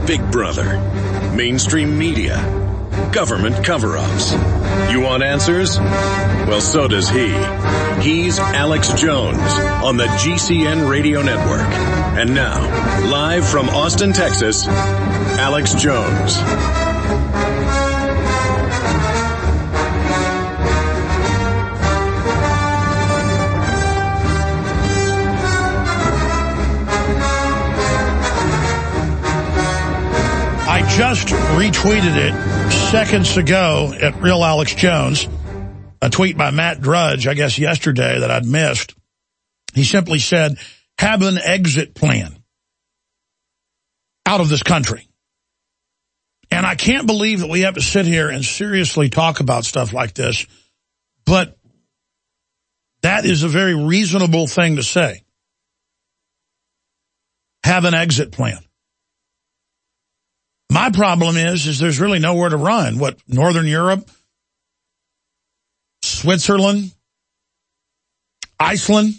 Big Brother, mainstream media, government cover-ups. You want answers? Well, so does he. He's Alex Jones on the GCN Radio Network. And now, live from Austin, Texas, Alex Jones. I just retweeted it seconds ago at Real Alex Jones, a tweet by Matt Drudge, I guess yesterday, that I'd missed. He simply said, have an exit plan out of this country. And I can't believe that we have to sit here and seriously talk about stuff like this, but that is a very reasonable thing to say. Have an exit plan. My problem is there's really nowhere to run. What, Northern Europe, Switzerland, Iceland?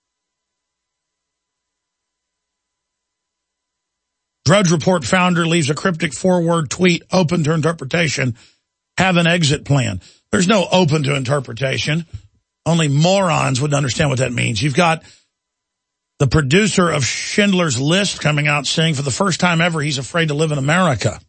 Drudge Report founder leaves a cryptic 4-word tweet open to interpretation. Have an exit plan. There's no open to interpretation. Only morons would understand what that means. You've got the producer of Schindler's List coming out saying for the first time ever he's afraid to live in America.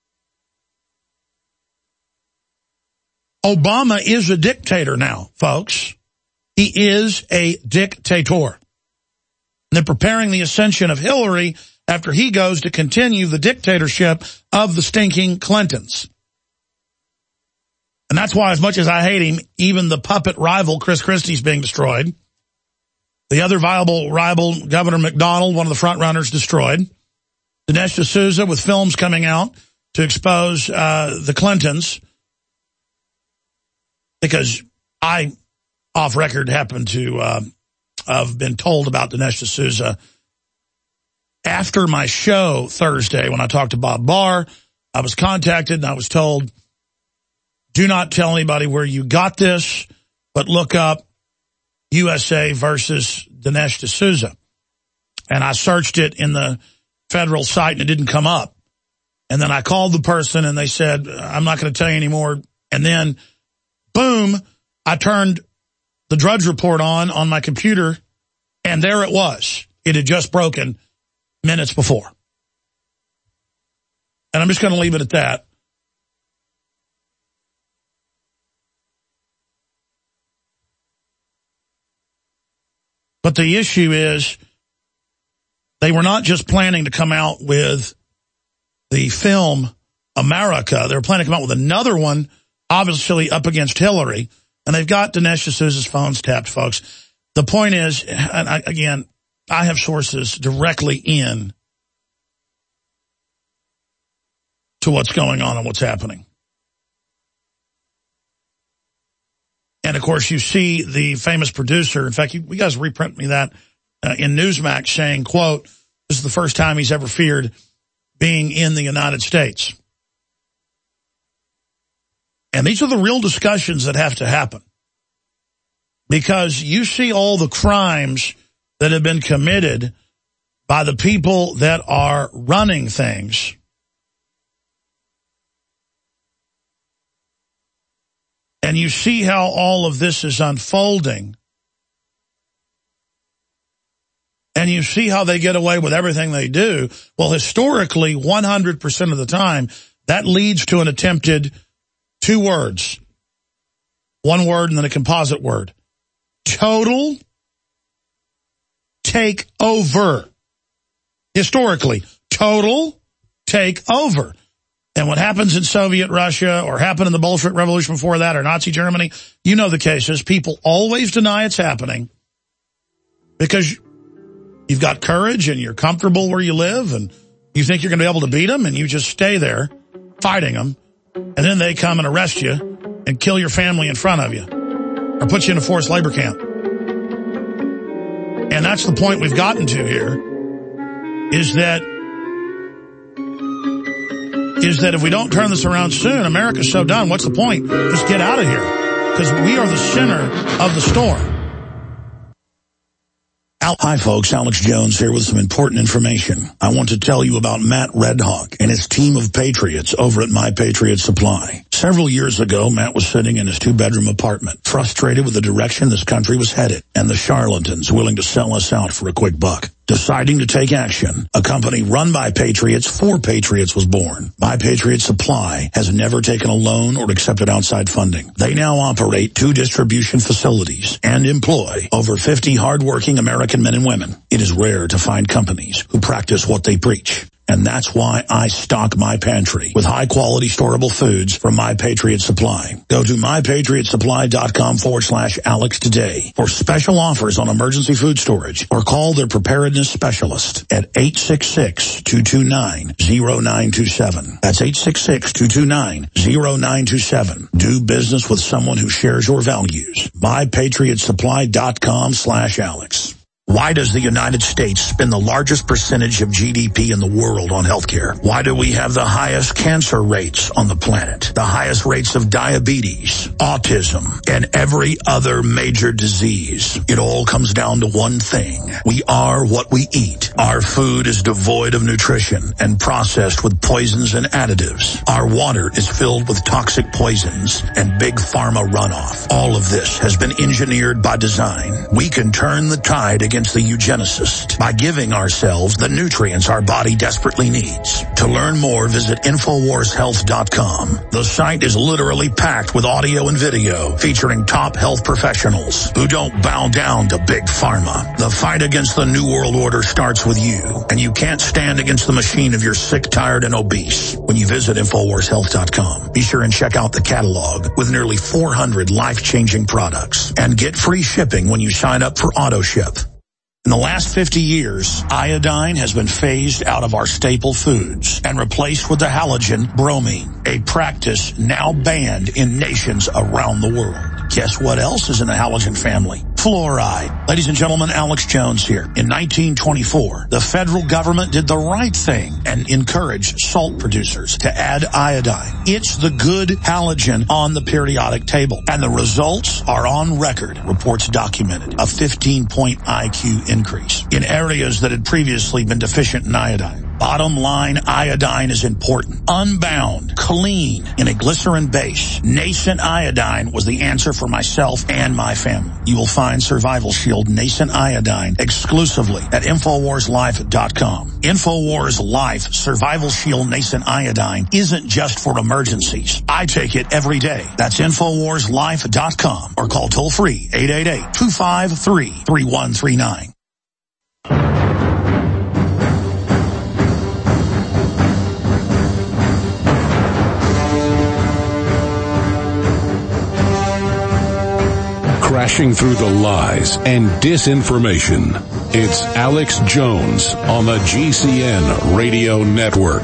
Obama is a dictator now, folks. He is a dictator. They're preparing the ascension of Hillary after he goes to continue the dictatorship of the stinking Clintons. And that's why, as much as I hate him, even the puppet rival Chris Christie's being destroyed. The other viable rival, Governor McDonald, one of the front runners, destroyed. Dinesh D'Souza with films coming out to expose the Clintons. Because I, off record, happen to have been told about Dinesh D'Souza. After my show Thursday, when I talked to Bob Barr, I was contacted and I was told, do not tell anybody where you got this, but look up USA versus Dinesh D'Souza. And I searched it in the federal site and it didn't come up. And then I called the person and they said, I'm not going to tell you anymore. And then, boom, I turned the Drudge Report on my computer and there it was. It had just broken minutes before. And I'm just going to leave it at that. But the issue is they were not just planning to come out with the film America. They were planning to come out with another one, obviously up against Hillary. And they've got Dinesh D'Souza's phones tapped, folks. The point is, and again, I have sources directly in to what's going on and what's happening. And, of course, you see the famous producer. In fact, you guys reprint me that in Newsmax saying, quote, this is the first time he's ever feared being in the United States. And these are the real discussions that have to happen. Because you see all the crimes that have been committed by the people that are running things. And you see how all of this is unfolding. And you see how they get away with everything they do. Well, historically, 100% of the time, that leads to an attempted 2 words. 1 word and then a composite word. Total takeover. Historically, total takeover. And what happens in Soviet Russia or happened in the Bolshevik Revolution before that or Nazi Germany, you know the cases. People always deny it's happening because you've got courage and you're comfortable where you live and you think you're going to be able to beat them and you just stay there fighting them. And then they come and arrest you and kill your family in front of you or put you in a forced labor camp. And that's the point we've gotten to here is that if we don't turn this around soon, America's so done. What's the point? Just get out of here because we are the center of the storm. Hi, folks. Alex Jones here with some important information. I want to tell you about Matt Redhawk and his team of patriots over at My Patriot Supply. Several years ago, Matt was sitting in his 2-bedroom apartment, frustrated with the direction this country was headed and the charlatans willing to sell us out for a quick buck. Deciding to take action, a company run by patriots for patriots was born. My Patriot Supply has never taken a loan or accepted outside funding. They now operate 2 distribution facilities and employ over 50 hardworking American men and women. It is rare to find companies who practice what they preach. And that's why I stock my pantry with high-quality storable foods from My Patriot Supply. Go to mypatriotsupply.com/Alex today for special offers on emergency food storage, or call their preparedness specialist at 866-229-0927. That's 866-229-0927. Do business with someone who shares your values. mypatriotsupply.com/Alex. Why does the United States spend the largest percentage of GDP in the world on healthcare? Why do we have the highest cancer rates on the planet, the highest rates of diabetes, autism, and every other major disease? It all comes down to one thing. We are what we eat. Our food is devoid of nutrition and processed with poisons and additives. Our water is filled with toxic poisons and big pharma runoff. All of this has been engineered by design. We can turn the tide against the eugenicist by giving ourselves the nutrients our body desperately needs. To learn more, visit InfoWarsHealth.com. The site is literally packed with audio and video featuring top health professionals who don't bow down to big pharma. The fight against the New World Order starts with you, and you can't stand against the machine if you're sick, tired, and obese. When you visit InfoWarsHealth.com, be sure and check out the catalog with nearly 400 life-changing products, and get free shipping when you sign up for AutoShip. In the last 50 years, iodine has been phased out of our staple foods and replaced with the halogen bromine, a practice now banned in nations around the world. Guess what else is in the halogen family? Fluoride. Ladies and gentlemen, Alex Jones here. In 1924, the federal government did the right thing and encouraged salt producers to add iodine. It's the good halogen on the periodic table, and the results are on record. Reports documented a 15-point IQ increase in areas that had previously been deficient in iodine. Bottom line, iodine is important. Unbound, clean, in a glycerin base. Nascent iodine was the answer for myself and my family. You will find Survival Shield Nascent Iodine exclusively at InfoWarsLife.com. InfoWars Life Survival Shield Nascent Iodine isn't just for emergencies. I take it every day. That's InfoWarsLife.com, or call toll-free 888-253-3139. Crashing through the lies and disinformation. It's Alex Jones on the GCN Radio Network.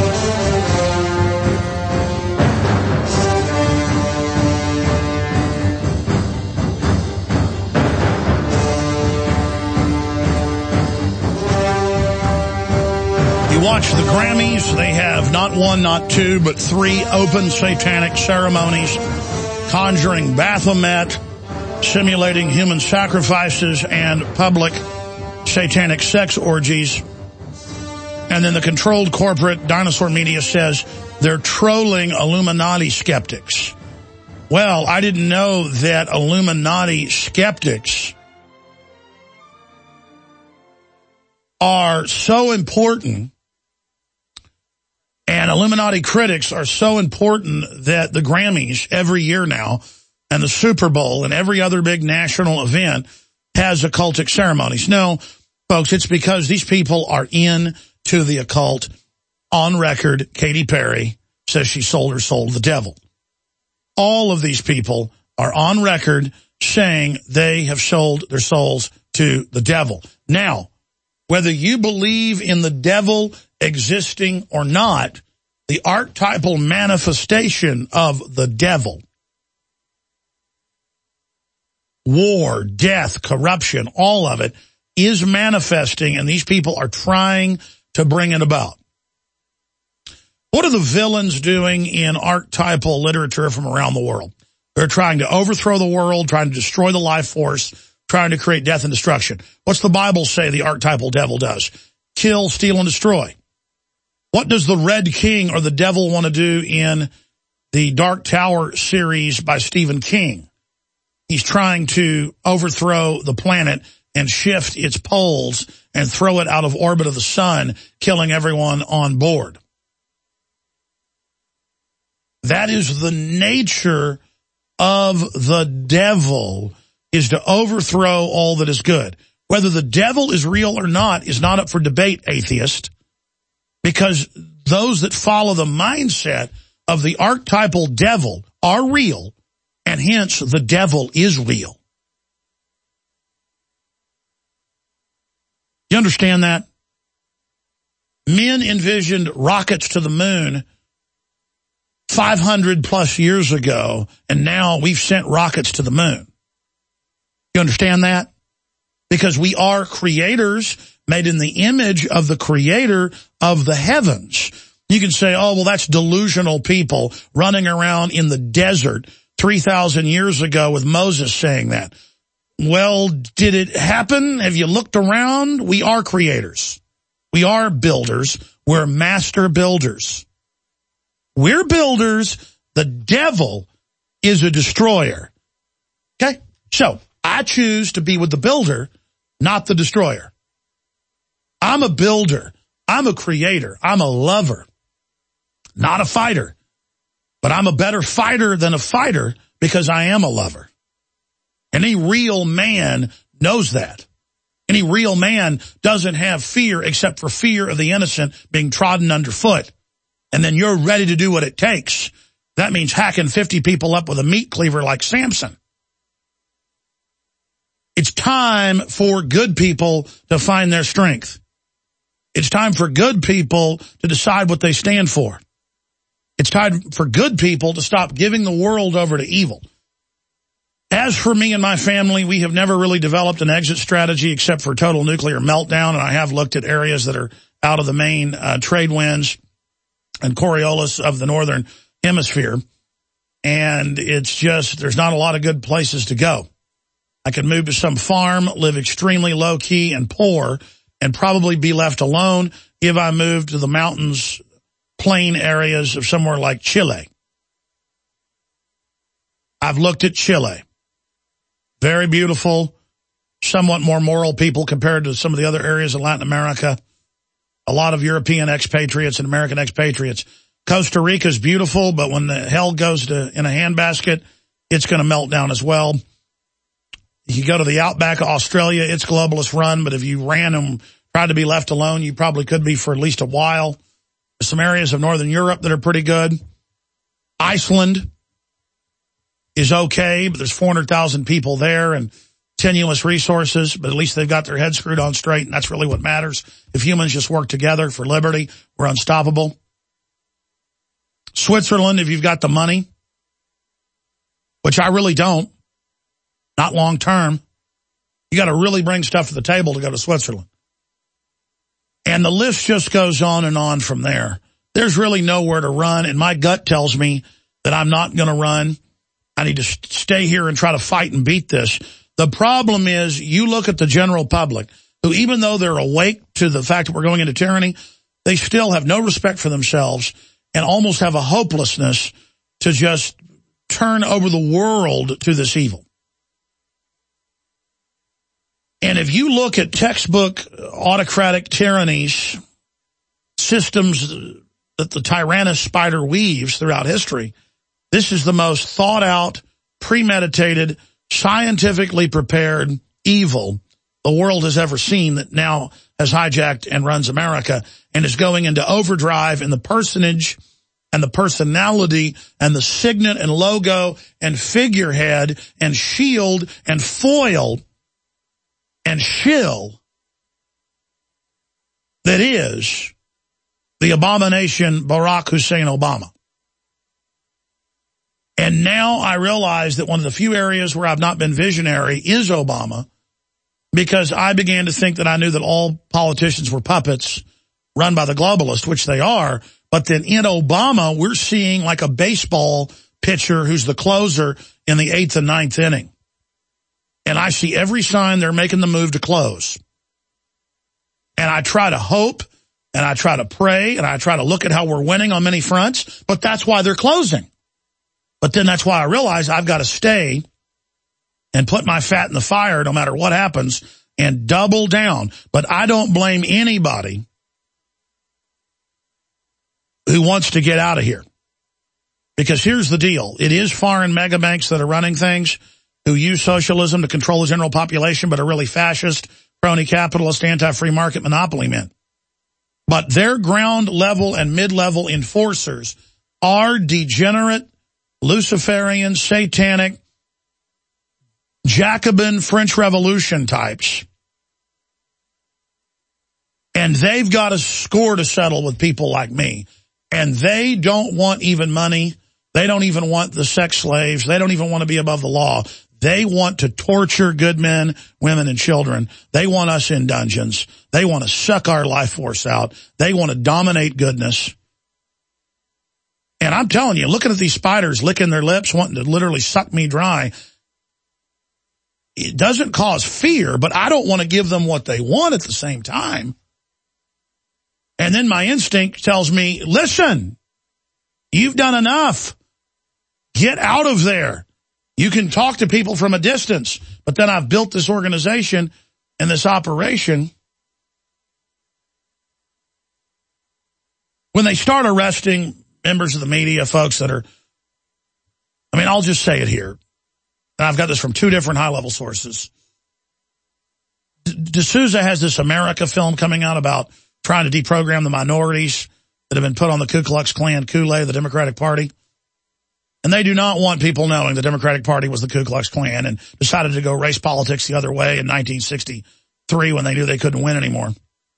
You watch the Grammys, they have not one, not two, but 3 open satanic ceremonies conjuring Baphomet, simulating human sacrifices and public satanic sex orgies. And then the controlled corporate dinosaur media says they're trolling Illuminati skeptics. Well, I didn't know that Illuminati skeptics are so important, and Illuminati critics are so important, that the Grammys every year now, and the Super Bowl and every other big national event has occultic ceremonies. No, folks, it's because these people are into the occult. On record, Katy Perry says she sold her soul to the devil. All of these people are on record saying they have sold their souls to the devil. Now, whether you believe in the devil existing or not, the archetypal manifestation of the devil, war, death, corruption, all of it is manifesting, and these people are trying to bring it about. What are the villains doing in archetypal literature from around the world? They're trying to overthrow the world, trying to destroy the life force, trying to create death and destruction. What's the Bible say the archetypal devil does? Kill, steal, and destroy. What does the Red King or the devil want to do in the Dark Tower series by Stephen King? He's trying to overthrow the planet and shift its poles and throw it out of orbit of the sun, killing everyone on board. That is the nature of the devil, is to overthrow all that is good. Whether the devil is real or not is not up for debate, atheist, because those that follow the mindset of the archetypal devil are real, and hence the devil is real. You understand that? Men envisioned rockets to the moon 500 plus years ago, and now we've sent rockets to the moon. You understand that? Because we are creators made in the image of the creator of the heavens. You can say, oh, well, that's delusional people running around in the desert 3,000 years ago with Moses saying that. Well, did it happen? Have you looked around? We are creators. We are builders. We're master builders. We're builders. The devil is a destroyer. Okay? So I choose to be with the builder, not the destroyer. I'm a builder. I'm a creator. I'm a lover, not a fighter. But I'm a better fighter than a fighter because I am a lover. Any real man knows that. Any real man doesn't have fear except for fear of the innocent being trodden underfoot. And then you're ready to do what it takes. That means hacking 50 people up with a meat cleaver like Samson. It's time for good people to find their strength. It's time for good people to decide what they stand for. It's time for good people to stop giving the world over to evil. As for me and my family, we have never really developed an exit strategy except for total nuclear meltdown, and I have looked at areas that are out of the main trade winds and Coriolis of the northern hemisphere, and it's just, there's not a lot of good places to go. I could move to some farm, live extremely low-key and poor, and probably be left alone if I moved to the mountains, plain areas of somewhere like Chile. I've looked at Chile. Very beautiful, somewhat more moral people compared to some of the other areas in Latin America. A lot of European expatriates and American expatriates. Costa Rica's beautiful, but when the hell goes in a handbasket, it's going to melt down as well. You go to the outback of Australia, it's globalist run, but if you ran and tried to be left alone, you probably could be for at least a while. There's some areas of Northern Europe that are pretty good. Iceland is okay, but there's 400,000 people there and tenuous resources, but at least they've got their heads screwed on straight, and that's really what matters. If humans just work together for liberty, we're unstoppable. Switzerland, if you've got the money, which I really don't, not long term, you got to really bring stuff to the table to go to Switzerland. And the list just goes on and on from there. There's really nowhere to run, and my gut tells me that I'm not going to run. I need to stay here and try to fight and beat this. The problem is you look at the general public, who even though they're awake to the fact that we're going into tyranny, they still have no respect for themselves and almost have a hopelessness to just turn over the world to this evil. And if you look at textbook autocratic tyrannies, systems that the Tyrannus spider weaves throughout history, this is the most thought out, premeditated, scientifically prepared evil the world has ever seen that now has hijacked and runs America and is going into overdrive in the personage and the personality and the signet and logo and figurehead and shield and foil and shill that is the abomination Barack Hussein Obama. And now I realize that one of the few areas where I've not been visionary is Obama, because I began to think that I knew that all politicians were puppets run by the globalists, which they are. But then in Obama, we're seeing like a baseball pitcher who's the closer in the 8th and 9th inning. and I see every sign they're making the move to close. And I try to hope, and I try to pray, and I try to look at how we're winning on many fronts, but that's why they're closing. But then that's why I realize I've got to stay and put my fat in the fire no matter what happens and double down. But I don't blame anybody who wants to get out of here. Because here's the deal. It is foreign mega banks that are running things who use socialism to control the general population but are really fascist, crony capitalist, anti-free market monopoly men. But their ground level and mid-level enforcers are degenerate, Luciferian, satanic, Jacobin, French Revolution types. And they've got a score to settle with people like me. And they don't want even money. They don't even want the sex slaves. They don't even want to be above the law. They want to torture good men, women, and children. They want us in dungeons. They want to suck our life force out. They want to dominate goodness. And I'm telling you, looking at these spiders licking their lips, wanting to literally suck me dry, it doesn't cause fear, but I don't want to give them what they want at the same time. And then my instinct tells me, listen, you've done enough. Get out of there. You can talk to people from a distance, but then I've built this organization and this operation. When they start arresting members of the media, folks that are, I mean, I'll just say it here. And I've got this from two different high-level sources. D'Souza has this America film coming out about trying to deprogram the minorities that have been put on the Ku Klux Klan Kool-Aid, the Democratic Party. And they do not want people knowing the Democratic Party was the Ku Klux Klan and decided to go race politics the other way in 1963 when they knew they couldn't win anymore.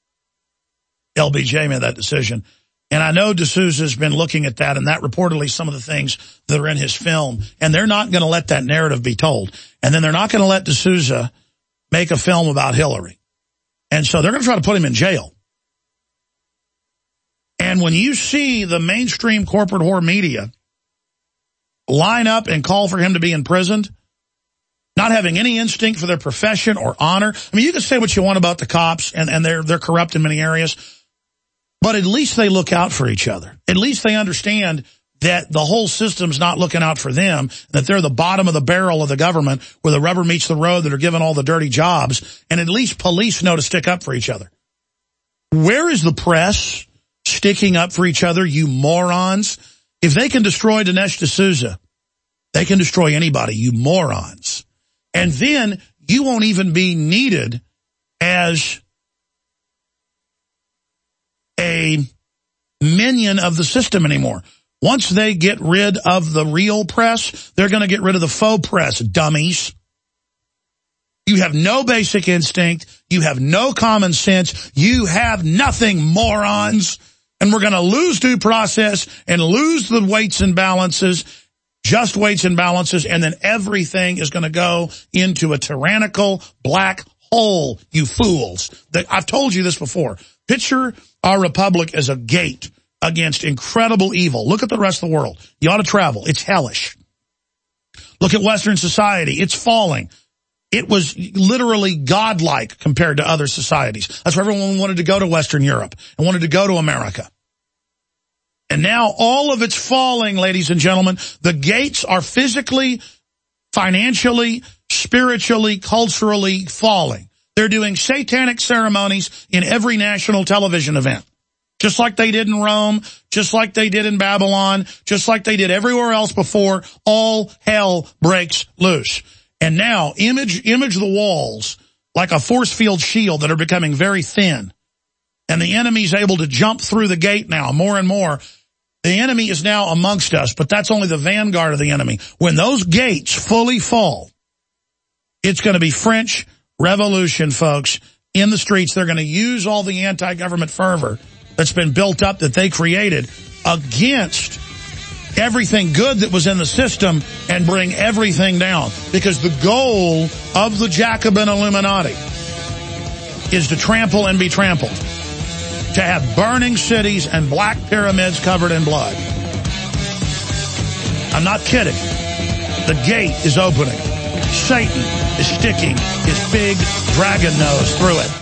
LBJ made that decision. And I know D'Souza's been looking at that, and that reportedly some of the things that are in his film. And they're not going to let that narrative be told. And then they're not going to let D'Souza make a film about Hillary. And so they're going to try to put him in jail. And when you see the mainstream corporate whore media line up and call for him to be imprisoned, not having any instinct for their profession or honor. I mean, you can say what you want about the cops, and they're corrupt in many areas, but at least they look out for each other. At least they understand that the whole system's not looking out for them, that they're the bottom of the barrel of the government where the rubber meets the road, that are given all the dirty jobs, and at least police know to stick up for each other. Where is the press sticking up for each other, you morons? If they can destroy Dinesh D'Souza, they can destroy anybody, you morons. And then you won't even be needed as a minion of the system anymore. Once they get rid of the real press, they're going to get rid of the faux press, dummies. You have no basic instinct. You have no common sense. You have nothing, morons. And we're going to lose due process and lose the weights and balances, just weights and balances, and then everything is going to go into a tyrannical black hole, you fools. I've told you this before. Picture our republic as a gate against incredible evil. Look at the rest of the world. You ought to travel. It's hellish. Look at Western society. It's falling. It was literally godlike compared to other societies. That's why everyone wanted to go to Western Europe and wanted to go to America. And now all of it's falling, ladies and gentlemen. The gates are physically, financially, spiritually, culturally falling. They're doing satanic ceremonies in every national television event. Just like they did in Rome, just like they did in Babylon, just like they did everywhere else before, all hell breaks loose. And now, image the walls like a force field shield that are becoming very thin. And the enemy's able to jump through the gate now more and more. The enemy is now amongst us, but that's only the vanguard of the enemy. When those gates fully fall, it's going to be French Revolution, folks, in the streets. They're going to use all the anti-government fervor that's been built up that they created against everything good that was in the system and bring everything down. Because the goal of the Jacobin Illuminati is to trample and be trampled. To have burning cities and black pyramids covered in blood. I'm not kidding. The gate is opening. Satan is sticking his big dragon nose through it.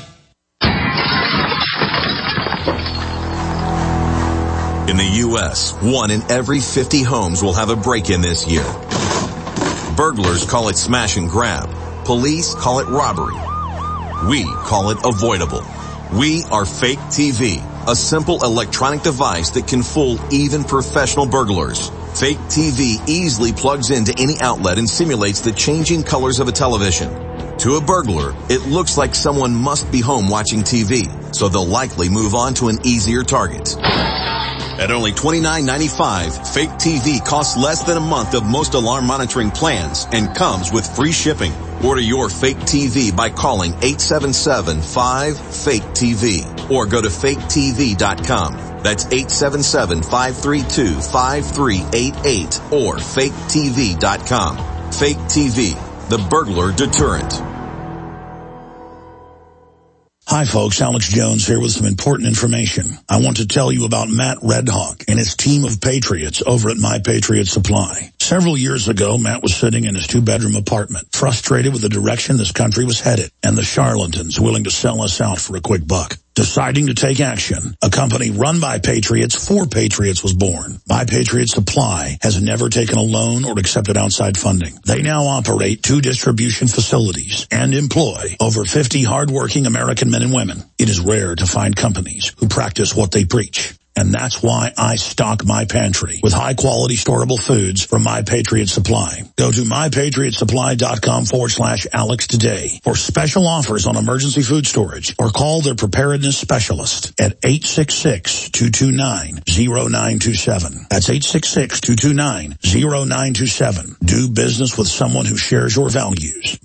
In the U.S., 1 in every 50 homes will have a break-in this year. Burglars call it smash and grab. Police call it robbery. We call it avoidable. We are Fake TV, a simple electronic device that can fool even professional burglars. Fake TV easily plugs into any outlet and simulates the changing colors of a television. To a burglar, it looks like someone must be home watching TV, so they'll likely move on to an easier target. At only $29.95, Fake TV costs less than a month of most alarm monitoring plans and comes with free shipping. Order your Fake TV by calling 877-5-FAKE-TV or go to faketv.com. That's 877-532-5388 or faketv.com. Fake TV, the burglar deterrent. Hi folks, Alex Jones here with some important information. I want to tell you about Matt Redhawk and his team of patriots over at My Patriot Supply. Several years ago, Matt was sitting in his 2-bedroom apartment, frustrated with the direction this country was headed and the charlatans willing to sell us out for a quick buck. Deciding to take action, a company run by patriots for patriots was born. My Patriot Supply has never taken a loan or accepted outside funding. They now operate 2 distribution facilities and employ over 50 hardworking American men and women. It is rare to find companies who practice what they preach. And that's why I stock my pantry with high-quality storable foods from My Patriot Supply. Go to mypatriotsupply.com/Alex today for special offers on emergency food storage or call their preparedness specialist at 866-229-0927. That's 866-229-0927. Do business with someone who shares your values.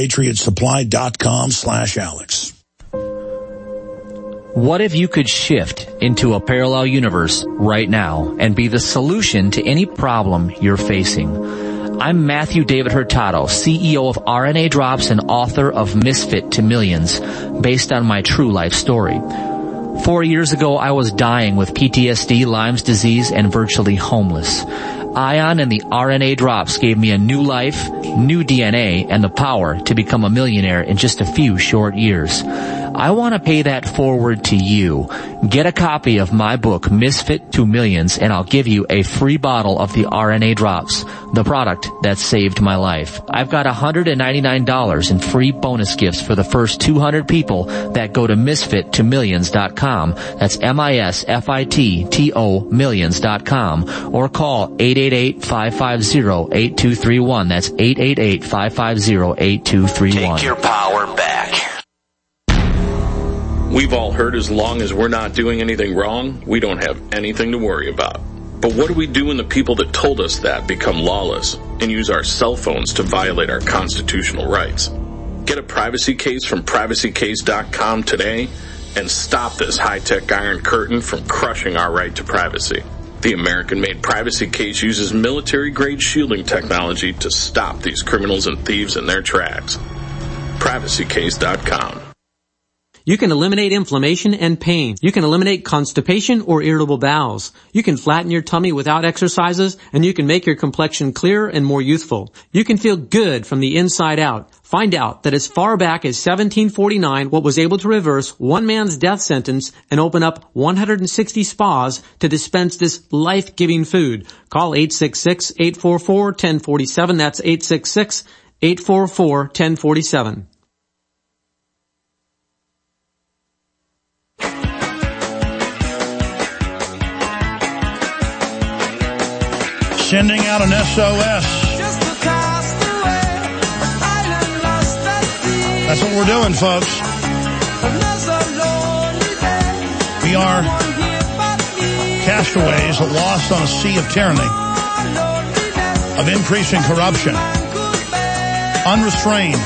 mypatriotsupply.com/Alex. What if you could shift into a parallel universe right now and be the solution to any problem you're facing? I'm Matthew David Hurtado, CEO of RNA Drops and author of Misfit to Millions, based on my true life story. 4 years ago, I was dying with PTSD, Lyme's disease, and virtually homeless. Ion and the RNA Drops gave me a new life, new DNA, and the power to become a millionaire in just a few short years. I want to pay that forward to you. Get a copy of my book, Misfit to Millions, and I'll give you a free bottle of the RNA Drops, the product that saved my life. I've got $199 in free bonus gifts for the first 200 people that go to misfittomillions.com. That's MISFITTO millions.com, or call 888-550-8231. That's 888-550-8231. Take your power back. We've all heard as long as we're not doing anything wrong, we don't have anything to worry about. But what do we do when the people that told us that become lawless and use our cell phones to violate our constitutional rights? Get a privacy case from privacycase.com today and stop this high-tech iron curtain from crushing our right to privacy. The American-made privacy case uses military-grade shielding technology to stop these criminals and thieves in their tracks. privacycase.com. You can eliminate inflammation and pain. You can eliminate constipation or irritable bowels. You can flatten your tummy without exercises, and you can make your complexion clearer and more youthful. You can feel good from the inside out. Find out that as far back as 1749, what was able to reverse one man's death sentence and open up 160 spas to dispense this life-giving food. Call 866-844-1047. That's 866-844-1047. Sending out an SOS. That's what we're doing, folks. We are castaways lost on a sea of tyranny, of increasing corruption, unrestrained.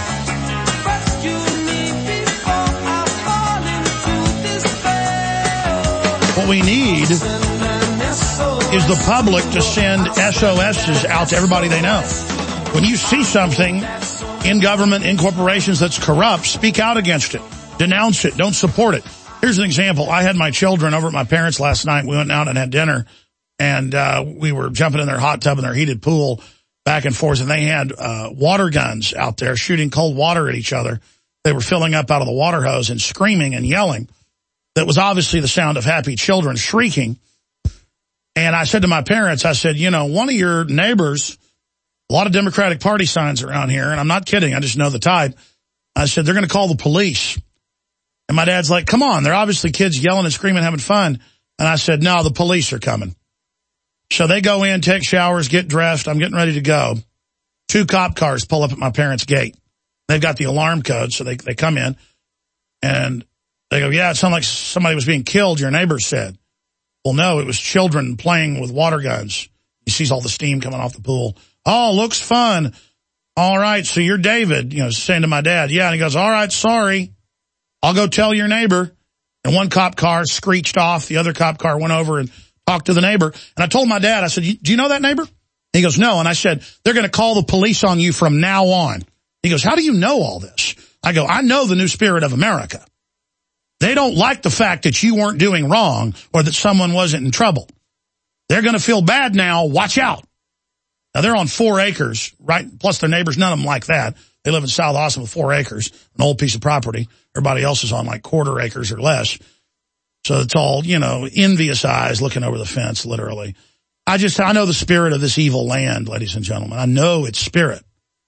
What we need is the public to send SOSs out to everybody they know. When you see something in government, in corporations that's corrupt, speak out against it. Denounce it. Don't support it. Here's an example. I had my children over at my parents' last night. We went out and had dinner, and we were jumping in their hot tub in their heated pool. back and forth, and they had water guns out there shooting cold water at each other. They were filling up out of the water hose and screaming and yelling. That was obviously the sound of happy children shrieking. And I said to my parents, I said, you know, one of your neighbors, a lot of Democratic Party signs around here, and I'm not kidding, I just know the type. I said, they're going to call the police. And my dad's like, come on, they're obviously kids yelling and screaming, having fun. And I said, no, the police are coming. So they go in, take showers, get dressed. I'm getting ready to go. 2 cop cars pull up at my parents' gate. They've got the alarm code, so they come in. And they go, yeah, it sounded like somebody was being killed, your neighbor said. Well, no, it was children playing with water guns. He sees all the steam coming off the pool. Oh, looks fun. All right, so you're David, you know, saying to my dad. Yeah, and he goes, all right, sorry. I'll go tell your neighbor. And one cop car screeched off. The other cop car went over and talked to the neighbor. And I told my dad, I said, do you know that neighbor? He goes, no. And I said, they're going to call the police on you from now on. He goes, how do you know all this? I go, I know the new spirit of America. They don't like the fact that you weren't doing wrong or that someone wasn't in trouble. They're going to feel bad now. Watch out. Now, they're on 4 acres, right? Plus their neighbors, none of them like that. They live in South Austin with 4 acres, an old piece of property. Everybody else is on like 1/4 acres or less. So it's all, you know, envious eyes looking over the fence, literally. I know the spirit of this evil land, ladies and gentlemen. I know its spirit.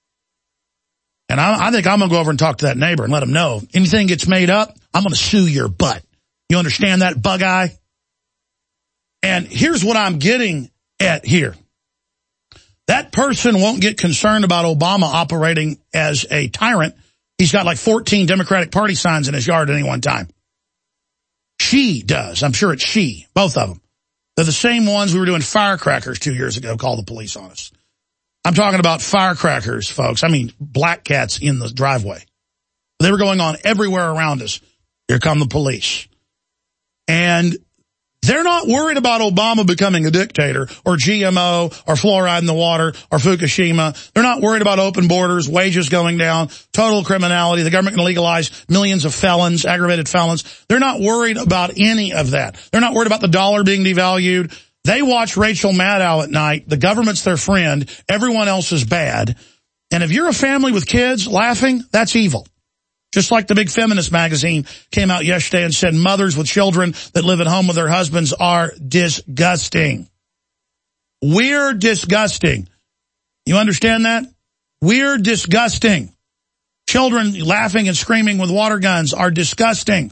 And I think I'm going to go over and talk to that neighbor and let him know. Anything gets made up, I'm going to sue your butt. You understand that, bug eye? And here's what I'm getting at here. That person won't get concerned about Obama operating as a tyrant. He's got like 14 Democratic Party signs in his yard at any one time. She does. I'm sure it's she, both of them. They're the same ones we were doing firecrackers 2 years ago, call the police on us. I'm talking about firecrackers, folks. I mean, black cats in the driveway. They were going on everywhere around us. Here come the police. And they're not worried about Obama becoming a dictator or GMO or fluoride in the water or Fukushima. They're not worried about open borders, wages going down, total criminality, the government going to legalize millions of felons, aggravated felons. They're not worried about any of that. They're not worried about the dollar being devalued. They watch Rachel Maddow at night. The government's their friend. Everyone else is bad. And if you're a family with kids laughing, that's evil. Just like the big feminist magazine came out yesterday and said mothers with children that live at home with their husbands are disgusting. We're disgusting. You understand that? We're disgusting. Children laughing and screaming with water guns are disgusting.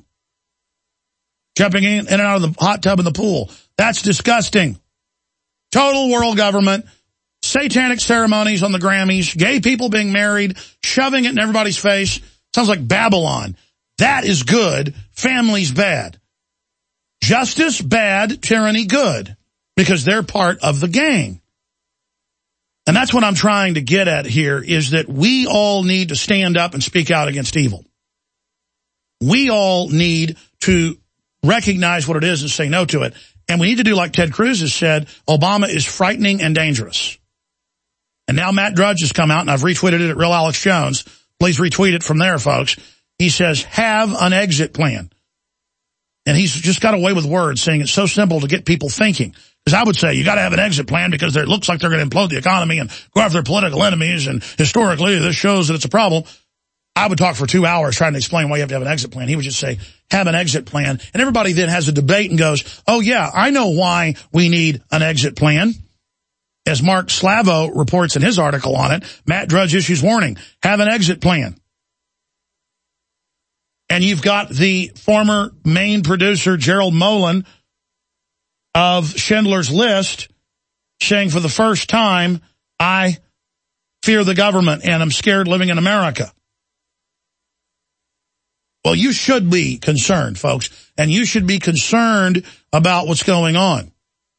Jumping in and out of the hot tub in the pool. That's disgusting. Total world government, satanic ceremonies on the Grammys, gay people being married, shoving it in everybody's face. Sounds like Babylon. That is good. Family's bad. Justice bad, tyranny good. Because they're part of the gang. And that's what I'm trying to get at here is that we all need to stand up and speak out against evil. We all need to recognize what it is and say no to it. And we need to do like Ted Cruz has said, Obama is frightening and dangerous. And now Matt Drudge has come out, and I've retweeted it at Real Alex Jones. Please retweet it from there, folks. He says, have an exit plan. And he's just got away with words, saying it's so simple to get people thinking. Because I would say you got to have an exit plan because it looks like they're going to implode the economy and go after their political enemies. And historically, this shows that it's a problem. I would talk for 2 hours trying to explain why you have to have an exit plan. He would just say, have an exit plan. And everybody then has a debate and goes, oh, yeah, I know why we need an exit plan. As Mark Slavo reports in his article on it, Matt Drudge issues warning, have an exit plan. And you've got the former main producer, Gerald Molen, of Schindler's List, saying for the first time, I fear the government and I'm scared living in America. Well, you should be concerned, folks, and you should be concerned about what's going on.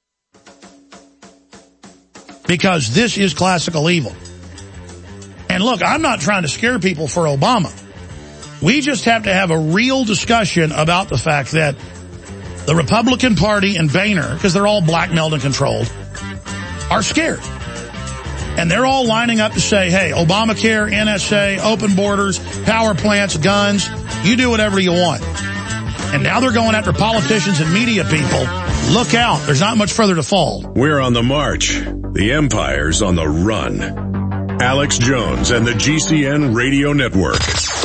Because this is classical evil. And look, I'm not trying to scare people for Obama. We just have to have a real discussion about the fact that the Republican Party and Boehner, because they're all blackmailed and controlled, are scared. And they're all lining up to say, hey, Obamacare, NSA, open borders, power plants, guns, you do whatever you want. And now they're going after politicians and media people Look out. There's not much further to fall. We're on the march. The empire's on the run. Alex Jones and the GCN Radio Network.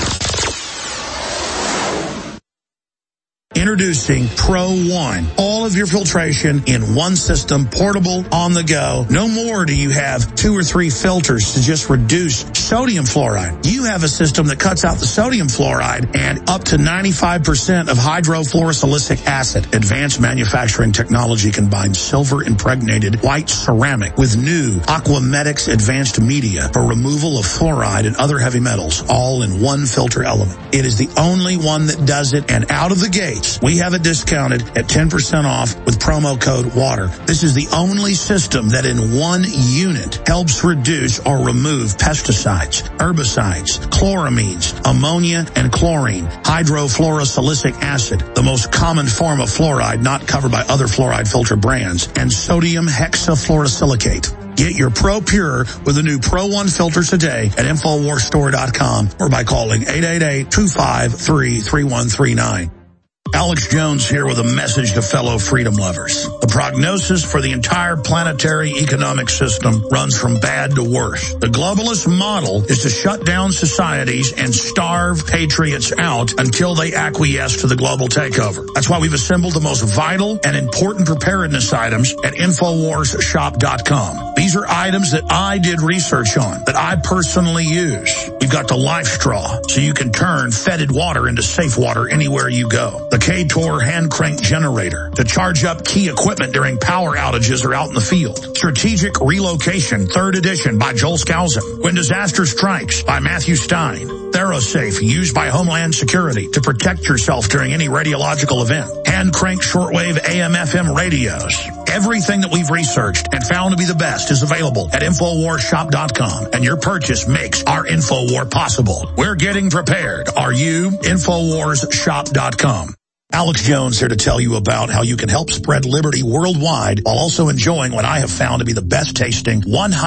Introducing Pro One. All of your filtration in one system, portable, on the go. No more do you have 2 or 3 filters to just reduce sodium fluoride. You have a system that cuts out the sodium fluoride and up to 95% of hydrofluorosilicic acid. Advanced manufacturing technology combines silver-impregnated white ceramic with new Aquamedics advanced media for removal of fluoride and other heavy metals, all in one filter element. It is the only one that does it, and out of the gates, we have it discounted at 10% off with promo code WATER. This is the only system that in one unit helps reduce or remove pesticides, herbicides, chloramines, ammonia, and chlorine, hydrofluorosilicic acid, the most common form of fluoride not covered by other fluoride filter brands, and sodium hexafluorosilicate. Get your Pro Pure with the new Pro One filters today at InfoWarsStore.com or by calling 888-253-3139. Alex Jones here with a message to fellow freedom lovers. The prognosis for the entire planetary economic system runs from bad to worse. The globalist model is to shut down societies and starve patriots out until they acquiesce to the global takeover. That's why we've assembled the most vital and important preparedness items at InfoWarsShop.com. These are items that I did research on, that I personally use. We've got the Life Straw, so you can turn fetid water into safe water anywhere you go. The K-Tor hand crank generator to charge up key equipment during power outages or out in the field. Strategic Relocation, 3rd edition by Joel Skousen. When Disaster Strikes by Matthew Stein. ThyroSafe, used by Homeland Security to protect yourself during any radiological event. Hand crank shortwave AM/FM radios. Everything that we've researched and found to be the best is available at InfoWarsShop.com, and your purchase makes our InfoWar possible. We're getting prepared. Are you? InfoWarsShop.com. Alex Jones here to tell you about how you can help spread liberty worldwide while also enjoying what I have found to be the best tasting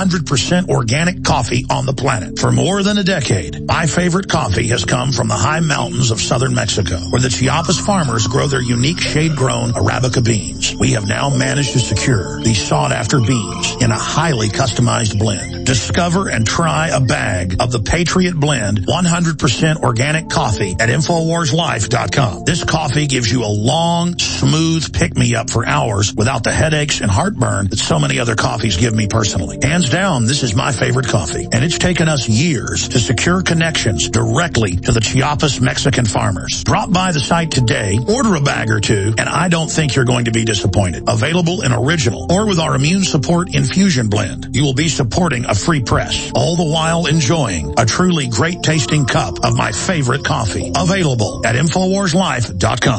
100% organic coffee on the planet. For more than a decade, my favorite coffee has come from the high mountains of southern Mexico, where the Chiapas farmers grow their unique shade-grown Arabica beans. We have now managed to secure these sought-after beans in a highly customized blend. Discover and try a bag of the Patriot Blend 100% organic coffee at InfoWarsLife.com. This coffee gives you a long, smooth pick-me-up for hours without the headaches and heartburn that so many other coffees give me personally. Hands down, this is my favorite coffee, and it's taken us years to secure connections directly to the Chiapas Mexican farmers. Drop by the site today, order a bag or two, and I don't think you're going to be disappointed. Available in original or with our immune support infusion blend. You will be supporting a free press, all the while enjoying a truly great-tasting cup of my favorite coffee. Available at InfoWarsLife.com.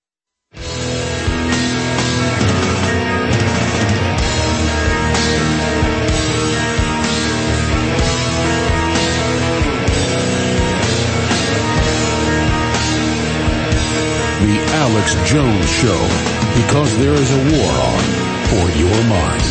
The Alex Jones Show, because there is a war on for your mind.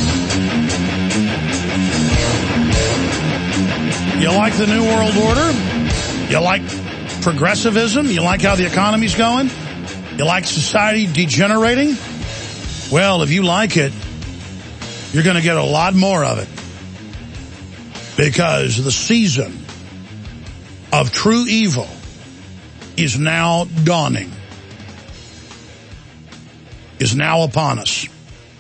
You like the New World Order? You like progressivism? You like how the economy's going? You like society degenerating? Well, if you like it, you're going to get a lot more of it. Because the season of true evil is now dawning. Is now upon us.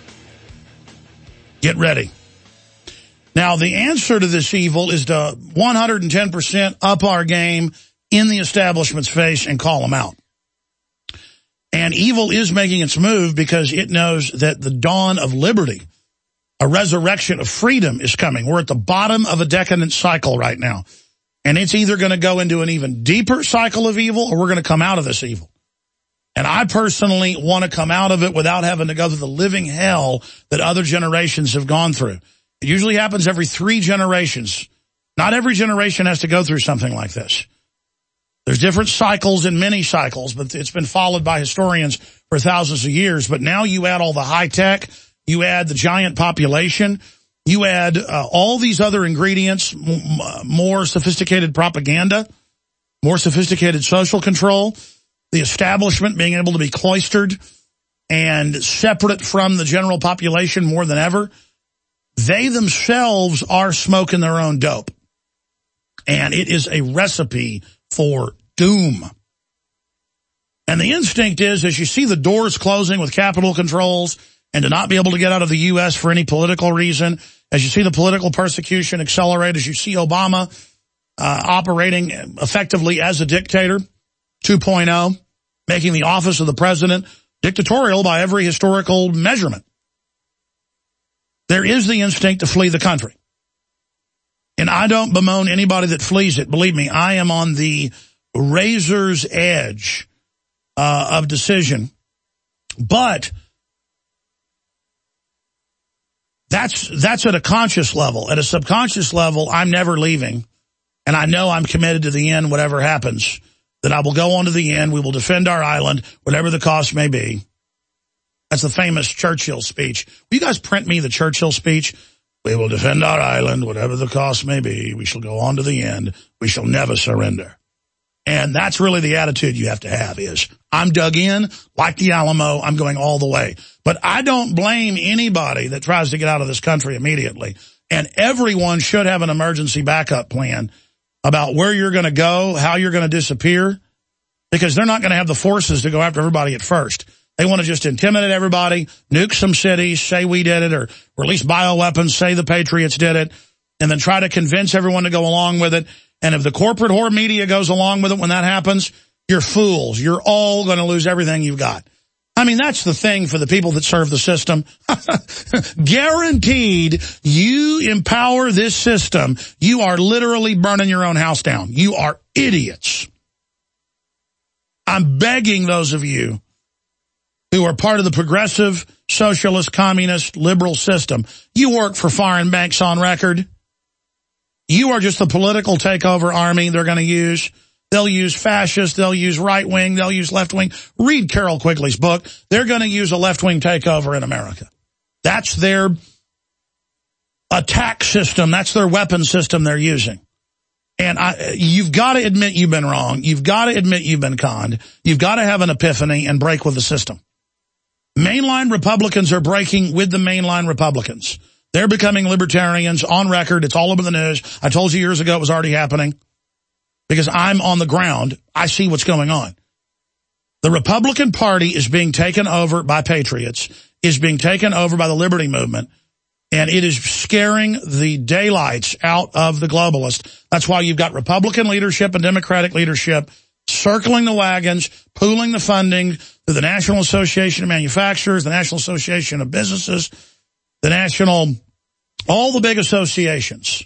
Get ready. Now, the answer to this evil is to 110% up our game in the establishment's face and call them out. And evil is making its move because it knows that the dawn of liberty, a resurrection of freedom is coming. We're at the bottom of a decadent cycle right now. And it's either going to go into an even deeper cycle of evil or we're going to come out of this evil. And I personally want to come out of it without having to go through the living hell that other generations have gone through. It usually happens every 3 generations. Not every generation has to go through something like this. There's different cycles and many cycles, but it's been followed by historians for thousands of years. But now you add all the high tech, you add the giant population, you add all these other ingredients, more sophisticated propaganda, more sophisticated social control, the establishment being able to be cloistered and separate from the general population more than ever, they themselves are smoking their own dope. And it is a recipe for doom. And the instinct is, as you see the doors closing with capital controls and to not be able to get out of the U.S. for any political reason, as you see the political persecution accelerate, as you see Obama operating effectively as a dictator 2.0, making the office of the president dictatorial by every historical measurement, there is the instinct to flee the country. And I don't bemoan anybody that flees it. Believe me, I am on the razor's edge of decision. But that's at a conscious level. At a subconscious level, I'm never leaving. And I know I'm committed to the end, whatever happens, that I will go on to the end. We will defend our island, whatever the cost may be. That's the famous Churchill speech. Will you guys print me the Churchill speech? We will defend our island, whatever the cost may be. We shall go on to the end. We shall never surrender. And that's really the attitude you have to have is, I'm dug in, like the Alamo, I'm going all the way. But I don't blame anybody that tries to get out of this country immediately. And everyone should have an emergency backup plan about where you're going to go, how you're going to disappear, because they're not going to have the forces to go after everybody at first. They want to just intimidate everybody, nuke some cities, say we did it, or release bioweapons, say the Patriots did it, and then try to convince everyone to go along with it. And if the corporate whore media goes along with it when that happens, you're fools. You're all going to lose everything you've got. I mean, that's the thing for the people that serve the system. Guaranteed, you empower this system, you are literally burning your own house down. You are idiots. I'm begging those of you who are part of the progressive, socialist, communist, liberal system. You work for foreign banks on record. You are just the political takeover army they're going to use. They'll use fascist, they'll use right-wing, they'll use left-wing. Read Carol Quigley's book. They're going to use a left-wing takeover in America. That's their attack system. That's their weapon system they're using. And you've got to admit you've been wrong. You've got to admit you've been conned. You've got to have an epiphany and break with the system. Mainline Republicans are breaking with the mainline Republicans. They're becoming libertarians on record. It's all over the news. I told you years ago it was already happening because I'm on the ground. I see what's going on. The Republican Party is being taken over by patriots, is being taken over by the liberty movement, and it is scaring the daylights out of the globalists. That's why you've got Republican leadership and Democratic leadership circling the wagons, pooling the funding through the National Association of Manufacturers, the National Association of Businesses, all the big associations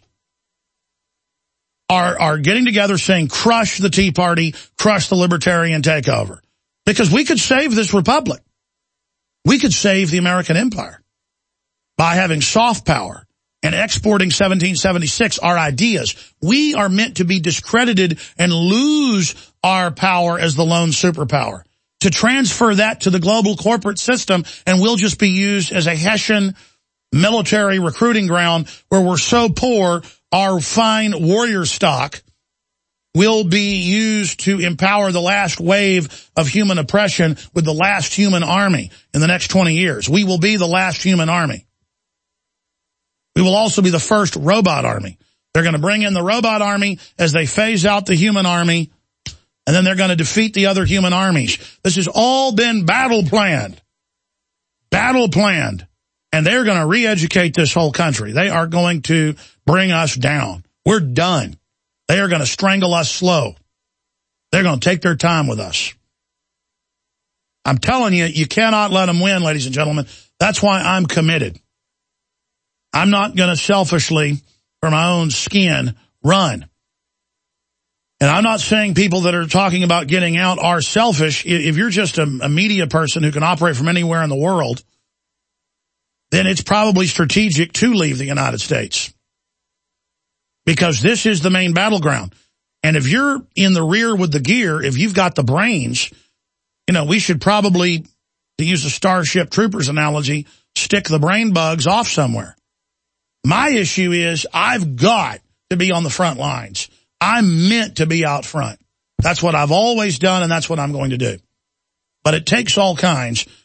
are getting together saying, crush the Tea Party, crush the libertarian takeover. Because we could save this republic. We could save the American empire by having soft power and exporting 1776, our ideas. We are meant to be discredited and lose our power as the lone superpower, to transfer that to the global corporate system, and we'll just be used as a Hessian military recruiting ground where we're so poor, our fine warrior stock will be used to empower the last wave of human oppression with the last human army in the next 20 years. We will be the last human army. We will also be the first robot army. They're going to bring in the robot army as they phase out the human army, and then they're going to defeat the other human armies. This has all been battle planned. Battle planned. And they're going to re-educate this whole country. They are going to bring us down. We're done. They are going to strangle us slow. They're going to take their time with us. I'm telling you, you cannot let them win, ladies and gentlemen. That's why I'm committed. I'm not going to selfishly, for my own skin, run. And I'm not saying people that are talking about getting out are selfish. If you're just a media person who can operate from anywhere in the world, then it's probably strategic to leave the United States. Because this is the main battleground. And if you're in the rear with the gear, if you've got the brains, we should probably, to use a Starship Troopers analogy, stick the brain bugs off somewhere. My issue is I've got to be on the front lines. I'm meant to be out front. That's what I've always done, and that's what I'm going to do. But it takes all kinds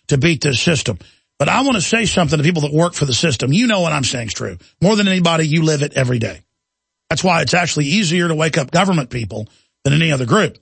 to beat this system. But I want to say something to people that work for the system. You know what I'm saying is true. More than anybody, you live it every day. That's why it's actually easier to wake up government people than any other group.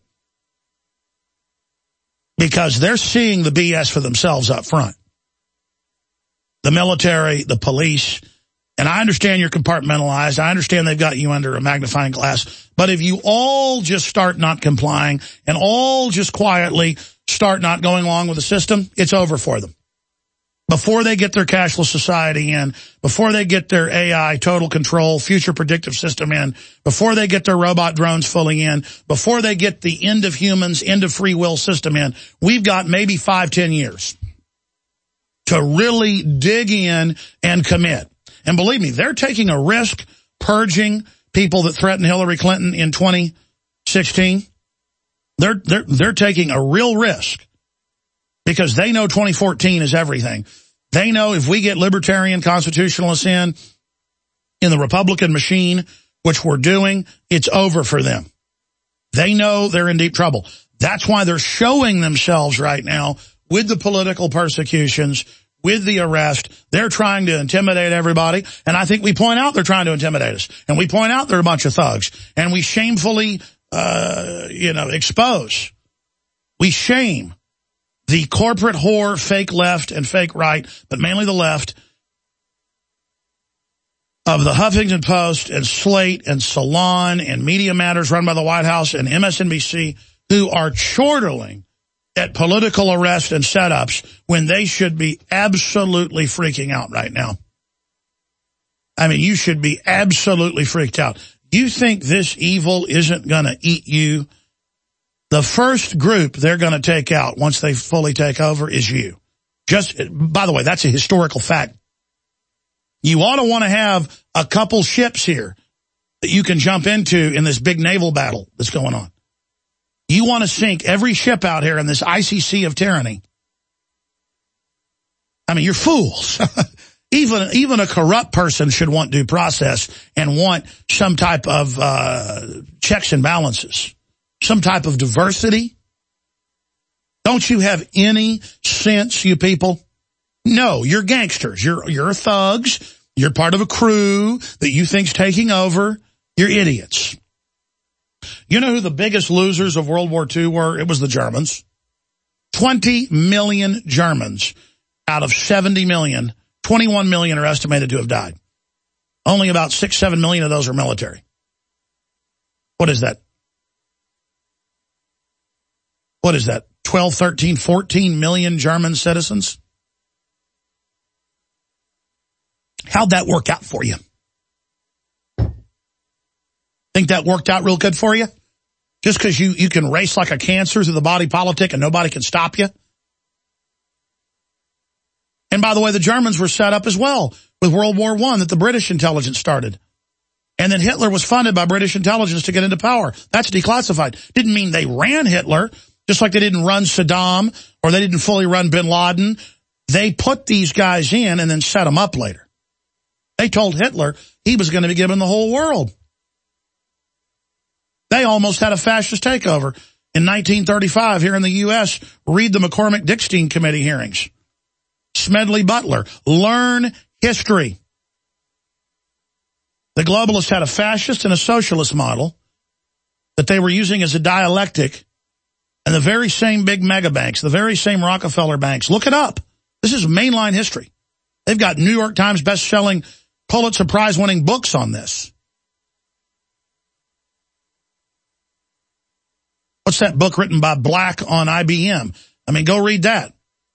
Because they're seeing the BS for themselves up front. The military, the police, and I understand you're compartmentalized. I understand they've got you under a magnifying glass. But if you all just start not complying and all just quietly start not going along with the system, it's over for them. Before they get their cashless society in, before they get their AI total control, future predictive system in, before they get their robot drones fully in, before they get the end of humans, end of free will system in, we've got maybe 5-10 years to really dig in and commit. And believe me, they're taking a risk purging people that threatened Hillary Clinton in 2016. They're taking a real risk. Because they know 2014 is everything. They know if we get libertarian constitutionalists in the Republican machine, which we're doing, it's over for them. They know they're in deep trouble. That's why they're showing themselves right now with the political persecutions, with the arrest. They're trying to intimidate everybody. And I think we point out they're trying to intimidate us. And we point out they're a bunch of thugs. And we shamefully, expose. We shame the corporate whore, fake left and fake right, but mainly the left, of the Huffington Post and Slate and Salon and Media Matters run by the White House and MSNBC, who are chortling at political arrest and setups when they should be absolutely freaking out right now. I mean, you should be absolutely freaked out. You think this evil isn't going to eat you? The first group they're going to take out once they fully take over is you. Just, by the way, that's a historical fact. You ought to want to have a couple ships here that you can jump into in this big naval battle that's going on. You want to sink every ship out here in this icy sea of tyranny. I mean, you're fools. Even a corrupt person should want due process and want some type of checks and balances. Some type of diversity? Don't you have any sense, you people? No, you're gangsters. You're thugs. You're part of a crew that you think's taking over. You're idiots. You know who the biggest losers of World War II were? It was the Germans. 20 million Germans out of 70 million, 21 million are estimated to have died. Only about 6-7 million of those are military. What is that? 12, 13, 14 million German citizens? How'd that work out for you? Think that worked out real good for you? Just because you can race like a cancer through the body politic and nobody can stop you? And by the way, the Germans were set up as well with World War I that the British intelligence started. And then Hitler was funded by British intelligence to get into power. That's declassified. Didn't mean they ran Hitler. Just like they didn't run Saddam or they didn't fully run bin Laden. They put these guys in and then set them up later. They told Hitler he was going to be given the whole world. They almost had a fascist takeover in 1935 here in the U.S. Read the McCormick-Dickstein Committee hearings. Smedley Butler. Learn history. The globalists had a fascist and a socialist model that they were using as a dialectic. And the very same big mega banks, the very same Rockefeller banks, look it up. This is mainline history. They've got New York Times best-selling, Pulitzer Prize-winning books on this. What's that book written by Black on IBM? I mean, go read that.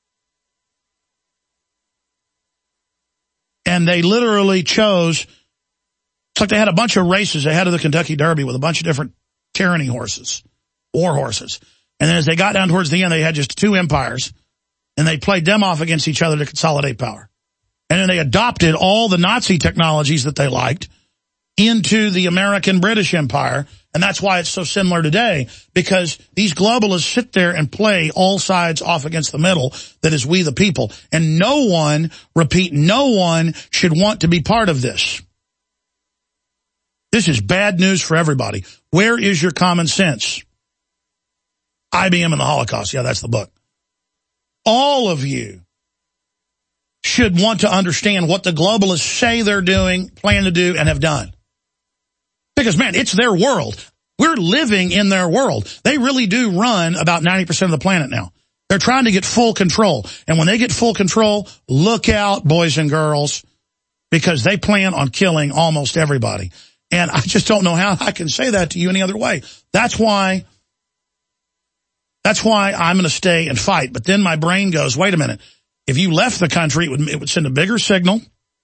And they literally chose, it's like they had a bunch of races ahead of the Kentucky Derby with a bunch of different tyranny horses, war horses. And then as they got down towards the end, they had just two empires, and they played them off against each other to consolidate power. And then they adopted all the Nazi technologies that they liked into the American-British Empire, and that's why it's so similar today, because these globalists sit there and play all sides off against the middle, that is we the people. And no one, repeat, no one should want to be part of this. This is bad news for everybody. Where is your common sense? IBM and the Holocaust. Yeah, that's the book. All of you should want to understand what the globalists say they're doing, plan to do, and have done. Because, man, it's their world. We're living in their world. They really do run about 90% of the planet now. They're trying to get full control. And when they get full control, look out, boys and girls, because they plan on killing almost everybody. And I just don't know how I can say that to you any other way. That's why I'm going to stay and fight. But then my brain goes, wait a minute. If you left the country, it would send a bigger signal.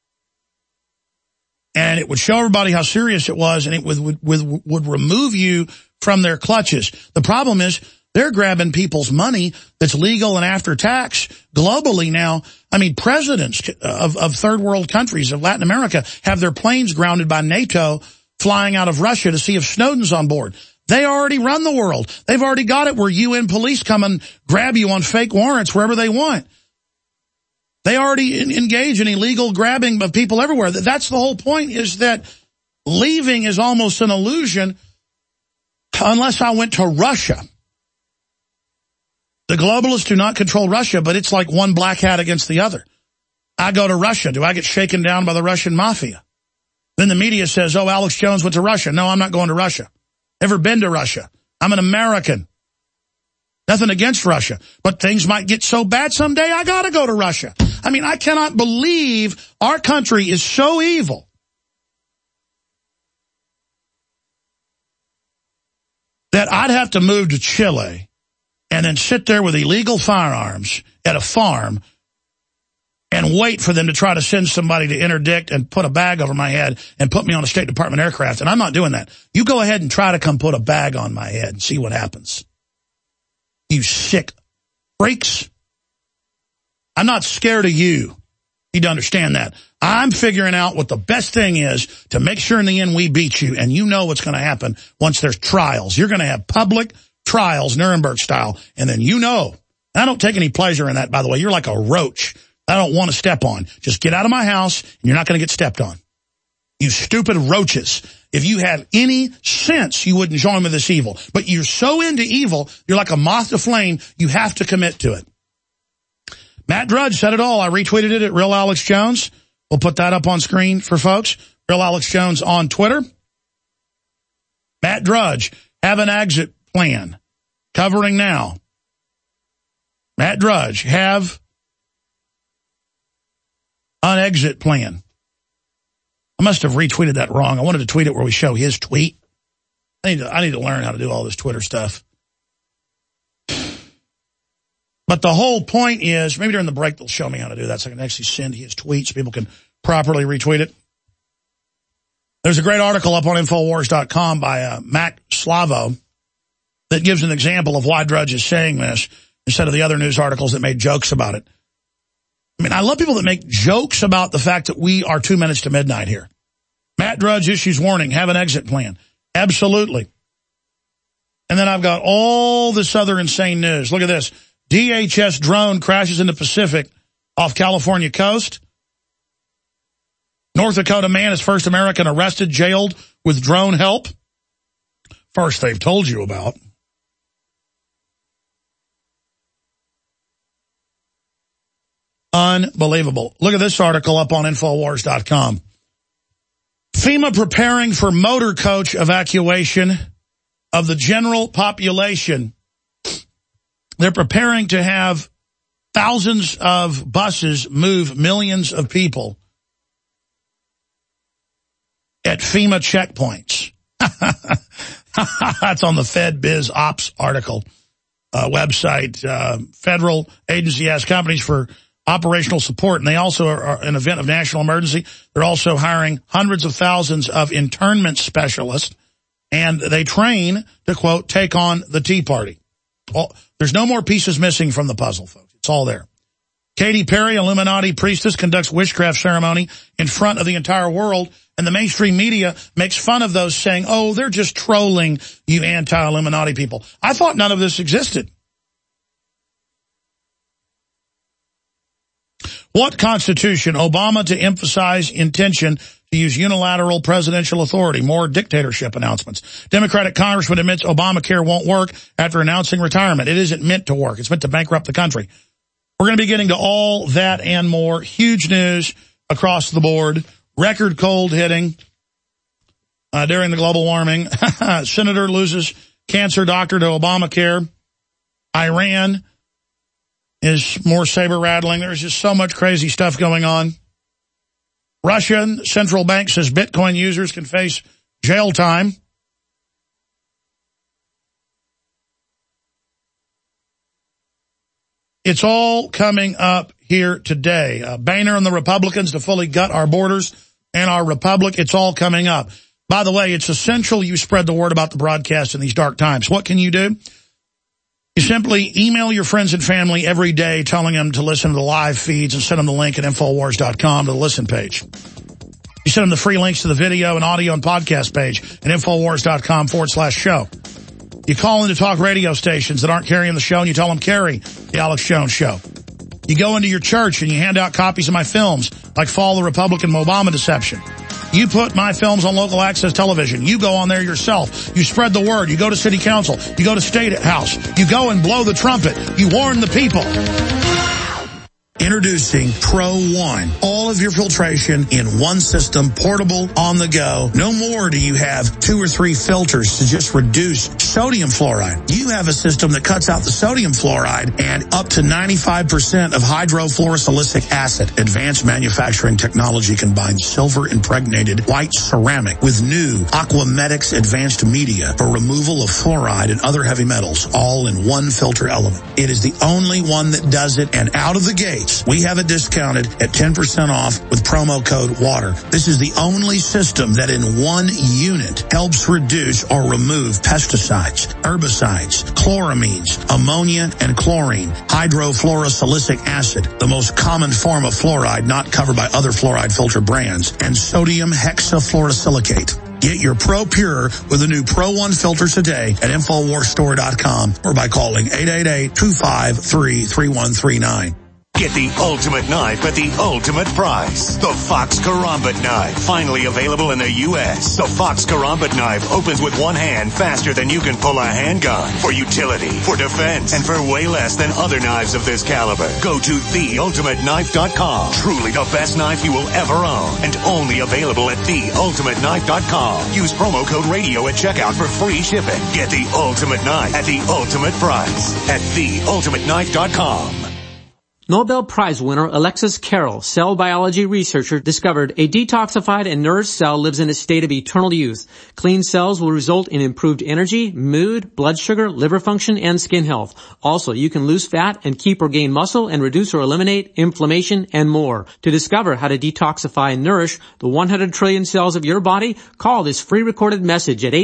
And it would show everybody how serious it was, and it would remove you from their clutches. The problem is they're grabbing people's money that's legal and after tax globally now. I mean, presidents of third world countries of Latin America have their planes grounded by NATO flying out of Russia to see if Snowden's on board. They already run the world. They've already got it where UN police come and grab you on fake warrants wherever they want. They already engage in illegal grabbing of people everywhere. That's the whole point, is that leaving is almost an illusion unless I went to Russia. The globalists do not control Russia, but it's like one black hat against the other. I go to Russia. Do I get shaken down by the Russian mafia? Then the media says, oh, Alex Jones went to Russia. No, I'm not going to Russia. Never been to Russia. I'm an American. Nothing against Russia. But things might get so bad someday, I got to go to Russia. I mean, I cannot believe our country is so evil that I'd have to move to Chile and then sit there with illegal firearms at a farm and wait for them to try to send somebody to interdict and put a bag over my head and put me on a State Department aircraft. And I'm not doing that. You go ahead and try to come put a bag on my head and see what happens. You sick freaks. I'm not scared of you. You need to understand that. I'm figuring out what the best thing is to make sure in the end we beat you. And you know what's going to happen once there's trials. You're going to have public trials, Nuremberg style. And then you know. I don't take any pleasure in that, by the way. You're like a roach I don't want to step on. Just get out of my house and you're not going to get stepped on. You stupid roaches. If you had any sense, you wouldn't join with this evil. But you're so into evil, you're like a moth to flame, you have to commit to it. Matt Drudge said it all. I retweeted it at Real Alex Jones. We'll put that up on screen for folks. Real Alex Jones on Twitter. Matt Drudge, have an exit plan. Covering now. Matt Drudge, have an exit plan. I must have retweeted that wrong. I wanted to tweet it where we show his tweet. I need to learn how to do all this Twitter stuff. But the whole point is, maybe during the break they'll show me how to do that so I can actually send his tweet so people can properly retweet it. There's a great article up on Infowars.com by Mac Slavo that gives an example of why Drudge is saying this instead of the other news articles that made jokes about it. I mean, I love people that make jokes about the fact that we are 2 minutes to midnight here. Matt Drudge issues warning, have an exit plan. Absolutely. And then I've got all this other insane news. Look at this. DHS drone crashes in the Pacific off California coast. North Dakota man is first American arrested, jailed with drone help. First they've told you about. Unbelievable. Look at this article up on Infowars.com. FEMA preparing for motor coach evacuation of the general population. They're preparing to have thousands of buses move millions of people at FEMA checkpoints. That's on the Fed Biz Ops article website. Federal agency asks companies for operational support, and they also are an event of national emergency. They're also hiring hundreds of thousands of internment specialists, and they train to, quote, take on the Tea Party. Well, there's no more pieces missing from the puzzle, folks. It's all there. Katy Perry, Illuminati priestess, conducts witchcraft ceremony in front of the entire world, and the mainstream media makes fun of those saying, oh, they're just trolling you anti-Illuminati people. I thought none of this existed. What Constitution? Obama to emphasize intention to use unilateral presidential authority. More dictatorship announcements. Democratic congressman admits Obamacare won't work after announcing retirement. It isn't meant to work. It's meant to bankrupt the country. We're going to be getting to all that and more. Huge news across the board. Record cold hitting during the global warming. Senator loses cancer doctor to Obamacare. Iran is more saber-rattling. There's just so much crazy stuff going on. Russian central bank says Bitcoin users can face jail time. It's all coming up here today. Boehner and the Republicans to fully gut our borders and our republic. It's all coming up. By the way, it's essential you spread the word about the broadcast in these dark times. What can you do? You simply email your friends and family every day telling them to listen to the live feeds and send them the link at Infowars.com to the listen page. You send them the free links to the video and audio and podcast page at Infowars.com/show. You call into talk radio stations that aren't carrying the show and you tell them carry the Alex Jones Show. You go into your church and you hand out copies of my films like Fall the Republican Obama Deception. You put my films on local access television. You go on there yourself. You spread the word. You go to city council. You go to state house. You go and blow the trumpet. You warn the people. Introducing Pro One. All of your filtration in one system, portable, on the go. No more do you have 2 or 3 filters to just reduce sodium fluoride. You have a system that cuts out the sodium fluoride and up to 95% of hydrofluorosilicic acid. Advanced manufacturing technology combines silver-impregnated white ceramic with new Aquamedics advanced media for removal of fluoride and other heavy metals, all in one filter element. It is the only one that does it, and out of the gate, we have it discounted at 10% off with promo code WATER. This is the only system that in one unit helps reduce or remove pesticides, herbicides, chloramines, ammonia, and chlorine, hydrofluorosilicic acid, the most common form of fluoride not covered by other fluoride filter brands, and sodium hexafluorosilicate. Get your Pro Pure with the new Pro One filter today at InfoWarsStore.com or by calling 888-253-3139. Get the ultimate knife at the ultimate price. The Fox Karambit knife. Finally available in the U.S. The Fox Karambit knife opens with one hand faster than you can pull a handgun. For utility, for defense, and for way less than other knives of this caliber. Go to TheUltimateKnife.com. Truly the best knife you will ever own. And only available at TheUltimateKnife.com. Use promo code radio at checkout for free shipping. Get the ultimate knife at the ultimate price at TheUltimateKnife.com. Nobel Prize winner Alexis Carrel, cell biology researcher, discovered a detoxified and nourished cell lives in a state of eternal youth. Clean cells will result in improved energy, mood, blood sugar, liver function, and skin health. Also, you can lose fat and keep or gain muscle and reduce or eliminate inflammation and more. To discover how to detoxify and nourish the 100 trillion cells of your body, call this free recorded message at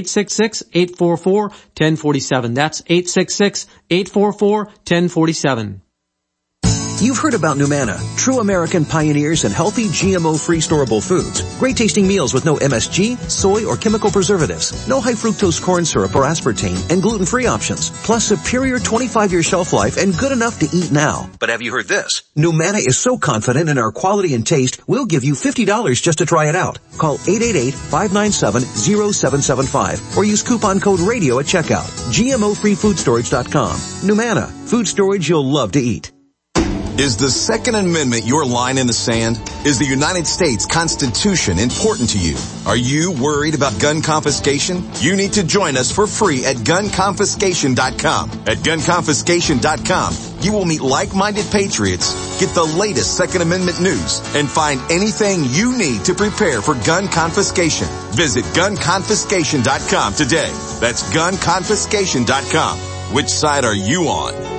866-844-1047. That's 866-844-1047. You've heard about Numana, true American pioneers in healthy GMO-free storable foods. Great-tasting meals with no MSG, soy, or chemical preservatives. No high-fructose corn syrup or aspartame, and gluten-free options. Plus superior 25-year shelf life and good enough to eat now. But have you heard this? Numana is so confident in our quality and taste, we'll give you $50 just to try it out. Call 888-597-0775 or use coupon code RADIO at checkout. GMOfreefoodstorage.com. Numana, food storage you'll love to eat. Is the Second Amendment your line in the sand? Is the United States Constitution important to you? Are you worried about gun confiscation? You need to join us for free at gunconfiscation.com. At gunconfiscation.com, you will meet like-minded patriots, get the latest Second Amendment news, and find anything you need to prepare for gun confiscation. Visit gunconfiscation.com today. That's gunconfiscation.com. Which side are you on?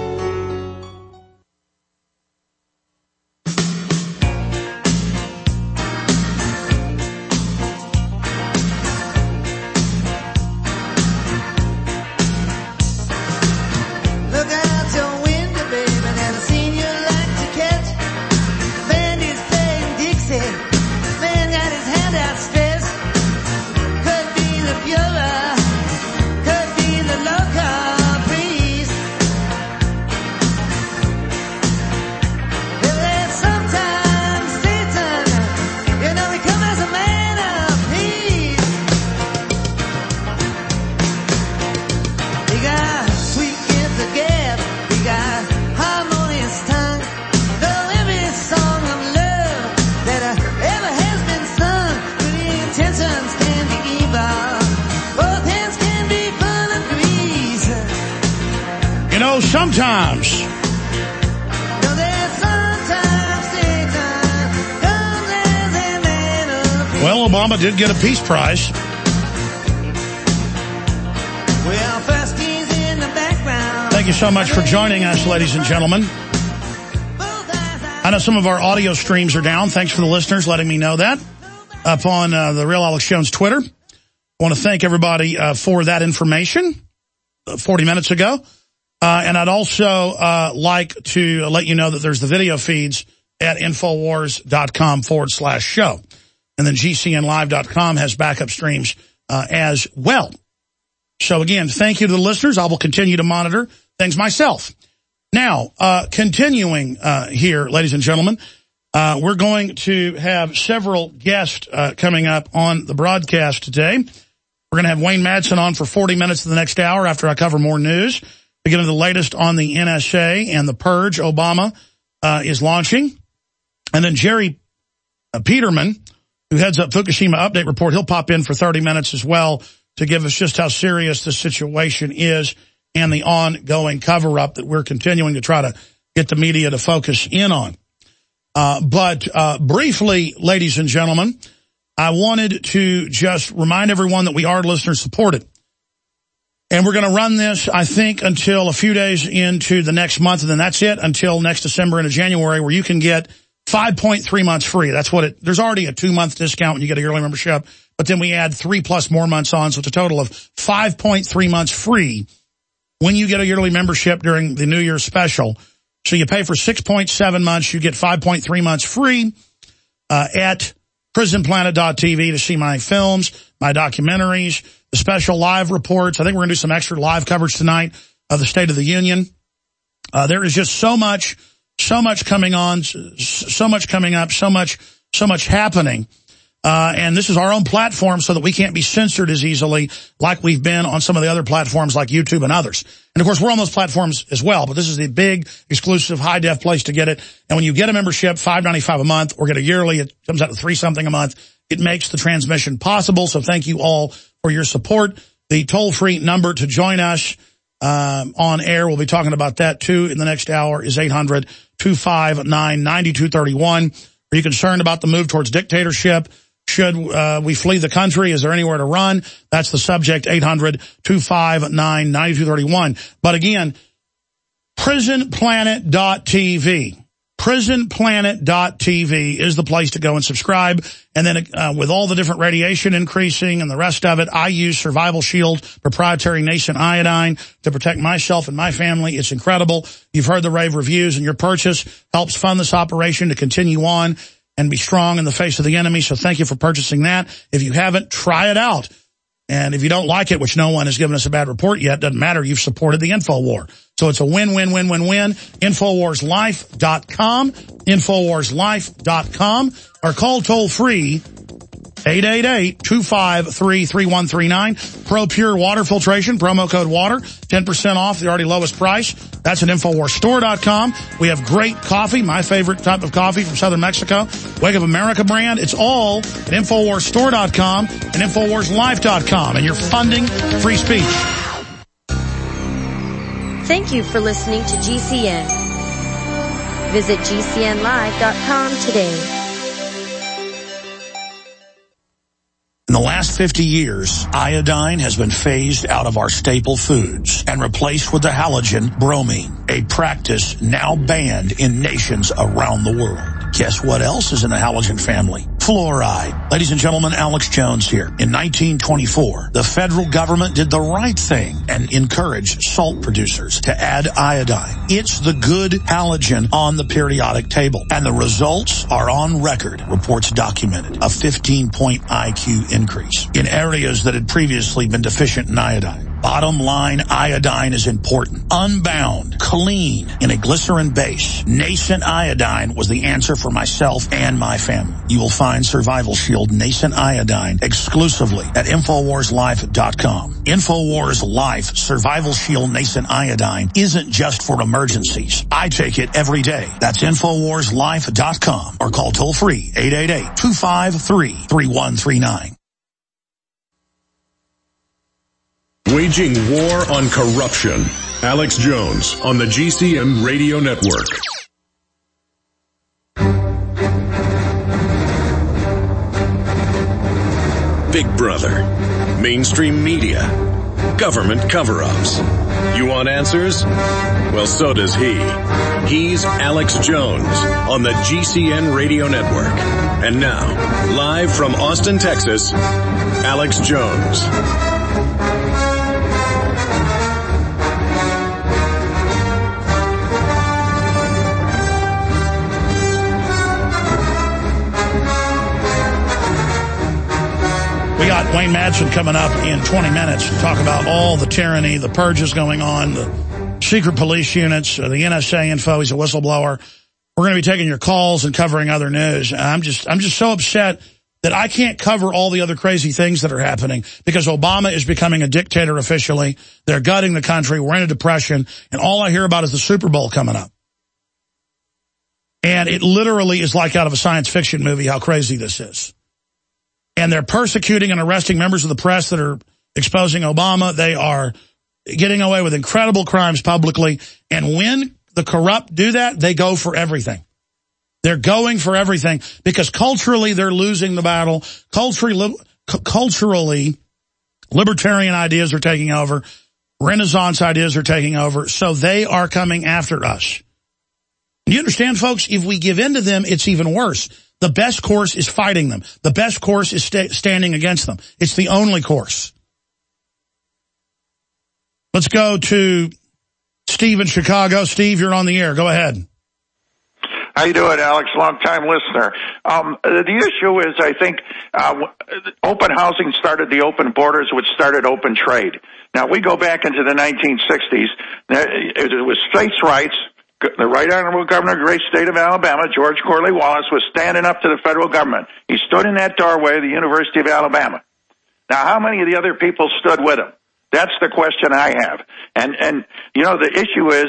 sometimes. Well, Obama did get a peace prize. Thank you so much for joining us, ladies and gentlemen. I know some of our audio streams are down. Thanks for the listeners letting me know that up on the Real Alex Jones Twitter. I want to thank everybody for that information 40 minutes ago. And I'd also like to let you know that there's the video feeds at Infowars.com/show. And then GCNlive.com has backup streams as well. So, again, thank you to the listeners. I will continue to monitor things myself. Now, continuing here, ladies and gentlemen, we're going to have several guests coming up on the broadcast today. We're going to have Wayne Madsen on for 40 minutes of the next hour after I cover more news. We get into the latest on the NSA and the purge Obama is launching. And then Jerry Peterman, who heads up Fukushima Update Report, he'll pop in for 30 minutes as well to give us just how serious the situation is and the ongoing cover-up that we're continuing to try to get the media to focus in on. But briefly, ladies and gentlemen, I wanted to just remind everyone that we are listener-supported. And we're going to run this, I think, until a few days into the next month, and then that's it, until next December into January, where you can get 5.3 months free. That's what there's already a 2-month discount when you get a yearly membership, but then we add 3+ more months on, so it's a total of 5.3 months free when you get a yearly membership during the New Year's special. So you pay for 6.7 months, you get 5.3 months free at prisonplanet.tv to see my films, my documentaries, the special live reports. I think we're going to do some extra live coverage tonight of the State of the Union. There is just so much coming on, so much coming up, so much happening. And this is our own platform so that we can't be censored as easily like we've been on some of the other platforms like YouTube and others. And of course, we're on those platforms as well, but this is the big, exclusive, high-def place to get it. And when you get a membership, $5.95 a month, or get a yearly, it comes out to $3-something a month. It makes the transmission possible, so thank you all for your support. The toll-free number to join us on air, we'll be talking about that too in the next hour, is 800-259-9231. Are you concerned about the move towards dictatorship? Should we flee the country? Is there anywhere to run? That's the subject, 800-259-9231. But again, prisonplanet.tv. Prisonplanet.tv is the place to go and subscribe. And then with all the different radiation increasing and the rest of it, I use Survival Shield, proprietary nascent iodine to protect myself and my family. It's incredible. You've heard the rave reviews, and your purchase helps fund this operation to continue on and be strong in the face of the enemy. So thank you for purchasing that. If you haven't, try it out. And if you don't like it, which no one has given us a bad report yet, doesn't matter. You've supported the InfoWar. So it's a win-win-win-win-win. InfoWarsLife.com. InfoWarsLife.com. Or call toll-free 888-253-3139. Pro Pure Water Filtration, promo code WATER, 10% off the already lowest price. That's at InfoWarsStore.com. We have great coffee, my favorite type of coffee from Southern Mexico. Wake Up America brand. It's all at InfoWarsStore.com and InfoWarsLife.com. And you're funding free speech. Thank you for listening to GCN. Visit GCNlive.com today. In the last 50 years, iodine has been phased out of our staple foods and replaced with the halogen bromine, a practice now banned in nations around the world. Guess what else is in the halogen family? Fluoride. Ladies and gentlemen, Alex Jones here. In 1924, the federal government did the right thing and encouraged salt producers to add iodine. It's the good halogen on the periodic table, and the results are on record. Reports documented a 15-point IQ increase in areas that had previously been deficient in iodine. Bottom line, iodine is important. Unbound, clean, in a glycerin base. Nascent iodine was the answer for myself and my family. You will find Survival Shield Nascent Iodine exclusively at InfoWarsLife.com. InfoWars Life Survival Shield Nascent Iodine isn't just for emergencies. I take it every day. That's InfoWarsLife.com or call toll-free 888-253-3139. Waging war on corruption. Alex Jones on the GCN Radio Network. Big Brother, mainstream media, government cover-ups. You want answers? Well, so does he. He's Alex Jones on the GCN Radio Network. And now, live from Austin, Texas, Alex Jones. We got Wayne Madsen coming up in 20 minutes to talk about all the tyranny, the purges going on, the secret police units, the NSA info. He's a whistleblower. We're going to be taking your calls and covering other news. I'm just so upset that I can't cover all the other crazy things that are happening because Obama is becoming a dictator officially. They're gutting the country. We're in a depression. And all I hear about is the Super Bowl coming up. And it literally is like out of a science fiction movie how crazy this is. And they're persecuting and arresting members of the press that are exposing Obama. They are getting away with incredible crimes publicly. And when the corrupt do that, they go for everything. They're going for everything because culturally they're losing the battle. Culturally, libertarian ideas are taking over. Renaissance ideas are taking over. So they are coming after us. You understand, folks? If we give in to them, it's even worse. The best course is fighting them. The best course is standing against them. It's the only course. Let's go to Steve in Chicago. Steve, you're on the air. Go ahead. How you doing, Alex? Long-time listener. The issue is, I think, open housing started the open borders, which started open trade. Now, we go back into the 1960s. It was states' rights. The Right Honorable Governor of the great state of Alabama, George Corley Wallace, was standing up to the federal government. He stood in that doorway of the University of Alabama. Now, how many of the other people stood with him? That's the question I have. And you know, the issue is,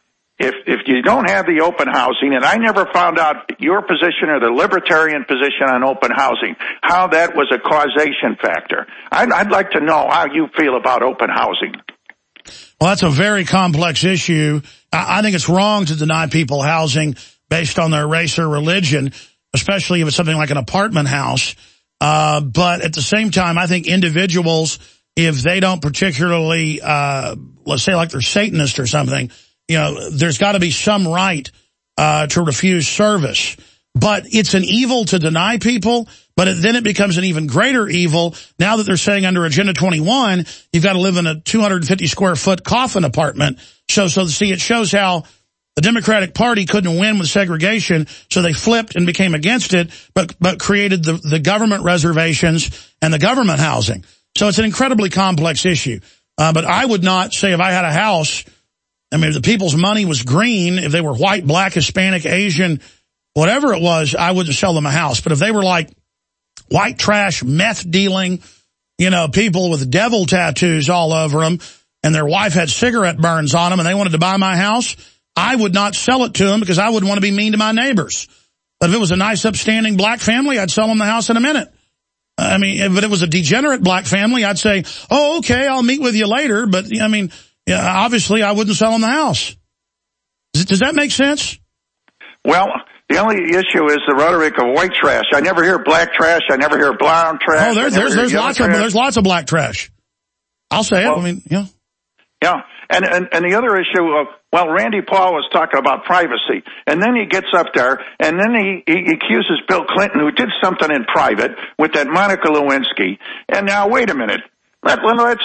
if you don't have the open housing, and I never found out your position or the libertarian position on open housing, how that was a causation factor. I'd like to know how you feel about open housing. Well, that's a very complex issue. I think it's wrong to deny people housing based on their race or religion, especially if it's something like an apartment house. But at the same time, I think individuals, if they don't particularly, let's say like they're Satanist or something, you know, there's got to be some right to refuse service. But it's an evil to deny people, but then it becomes an even greater evil now that they're saying under Agenda 21, you've got to live in a 250-square-foot coffin apartment. So see, it shows how the Democratic Party couldn't win with segregation, so they flipped and became against it, but created the government reservations and the government housing. So it's an incredibly complex issue. But I would not say if I had a house, I mean, if the people's money was green, if they were white, black, Hispanic, Asian, whatever it was, I wouldn't sell them a house. But if they were like white trash, meth dealing, you know, people with devil tattoos all over them, and their wife had cigarette burns on them, and they wanted to buy my house, I would not sell it to them because I wouldn't want to be mean to my neighbors. But if it was a nice, upstanding black family, I'd sell them the house in a minute. I mean, if it was a degenerate black family, I'd say, oh, okay, I'll meet with you later. But, I mean, yeah, obviously I wouldn't sell them the house. Does that make sense? Well, the only issue is the rhetoric of white trash. I never hear black trash. I never hear brown trash. Oh, there's lots of black trash. I'll say it. I mean, yeah. Yeah. And the other issue of, well, Randy Paul was talking about privacy, and then he gets up there, and then he accuses Bill Clinton, who did something in private with that Monica Lewinsky. And now, wait a minute. Let's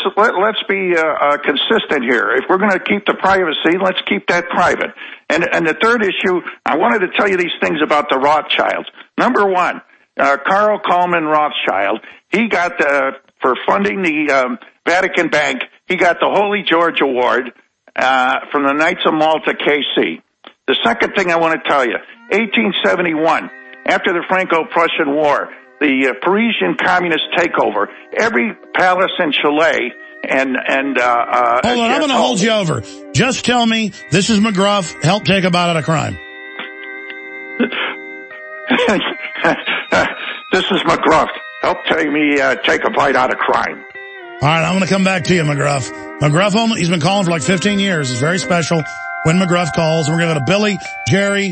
be consistent here. If we're going to keep the privacy, let's keep that private. And the third issue, I wanted to tell you these things about the Rothschilds. Number one, Carl Coleman Rothschild, he got for funding the Vatican Bank, he got the Holy George Award from the Knights of Malta, KC. The second thing I want to tell you, 1871, after the Franco-Prussian War, the Parisian communist takeover, every palace in Chile and hold on, I'm going to hold you over. Just tell me, this is McGruff, help take a bite out of crime. This is McGruff, help take a bite out of crime. All right, I'm going to come back to you, McGruff. McGruff, he's been calling for like 15 years. It's very special when McGruff calls. And we're going to go to Billy, Jerry.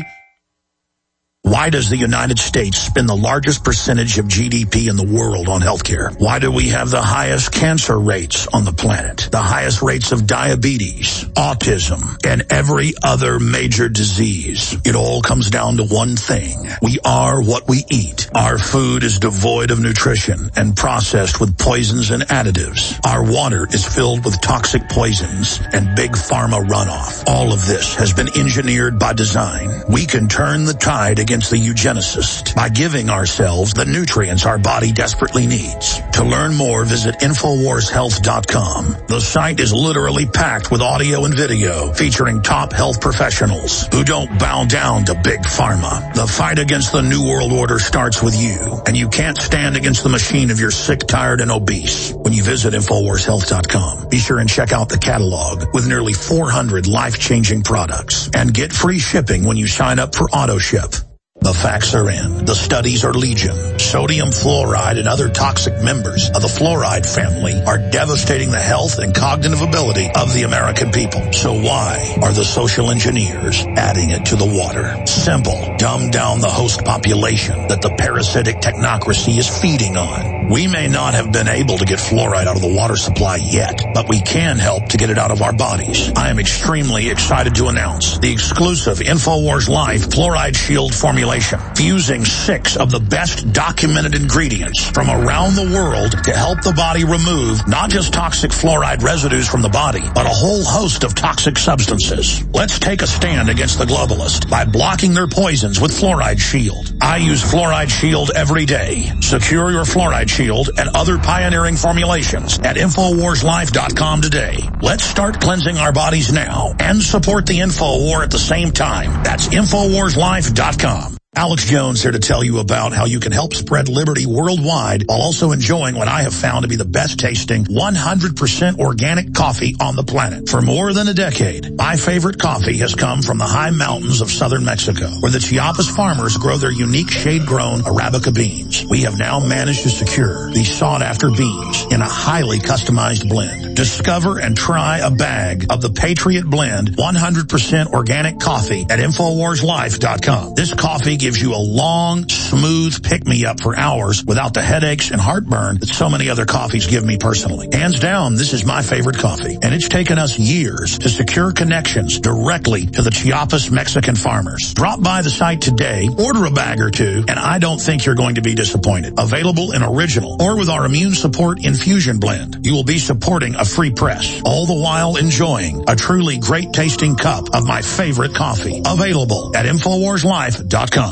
Why does the United States spend the largest percentage of GDP in the world on healthcare? Why do we have the highest cancer rates on the planet, the highest rates of diabetes, autism, and every other major disease? It all comes down to one thing. We are what we eat. Our food is devoid of nutrition and processed with poisons and additives. Our water is filled with toxic poisons and big pharma runoff. All of this has been engineered by design. We can turn the tide against the eugenicist by giving ourselves the nutrients our body desperately needs. To learn more, visit InfoWarsHealth.com. The site is literally packed with audio and video featuring top health professionals who don't bow down to big pharma. The fight against the New World Order starts with you, and you can't stand against the machine if you're sick, tired, and obese. When you visit InfoWarsHealth.com, be sure and check out the catalog with nearly 400 life-changing products and get free shipping when you sign up for AutoShip. The facts are in. The studies are legion. Sodium fluoride and other toxic members of the fluoride family are devastating the health and cognitive ability of the American people. So why are the social engineers adding it to the water? Simple. Dumb down the host population that the parasitic technocracy is feeding on. We may not have been able to get fluoride out of the water supply yet, but we can help to get it out of our bodies. I am extremely excited to announce the exclusive InfoWars Life Fluoride Shield formulation, fusing 6 of the best documented ingredients from around the world to help the body remove not just toxic fluoride residues from the body, but a whole host of toxic substances. Let's take a stand against the globalist by blocking their poisons with Fluoride Shield. I use Fluoride Shield every day. Secure your Fluoride Shield and other pioneering formulations at InfoWarsLife.com today. Let's start cleansing our bodies now and support the Info War at the same time. That's InfoWarsLife.com. Alex Jones here to tell you about how you can help spread liberty worldwide while also enjoying what I have found to be the best tasting 100% organic coffee on the planet. For more than a decade, my favorite coffee has come from the high mountains of southern Mexico, where the Chiapas farmers grow their unique shade-grown Arabica beans. We have now managed to secure these sought-after beans in a highly customized blend. Discover and try a bag of the Patriot Blend 100% organic coffee at InfoWarsLife.com. This coffee gives you a long, smooth pick-me-up for hours without the headaches and heartburn that so many other coffees give me personally. Hands down, this is my favorite coffee, and it's taken us years to secure connections directly to the Chiapas Mexican farmers. Drop by the site today, order a bag or two, and I don't think you're going to be disappointed. Available in original or with our immune support infusion blend. You will be supporting a free press, all the while enjoying a truly great-tasting cup of my favorite coffee. Available at InfoWarsLife.com.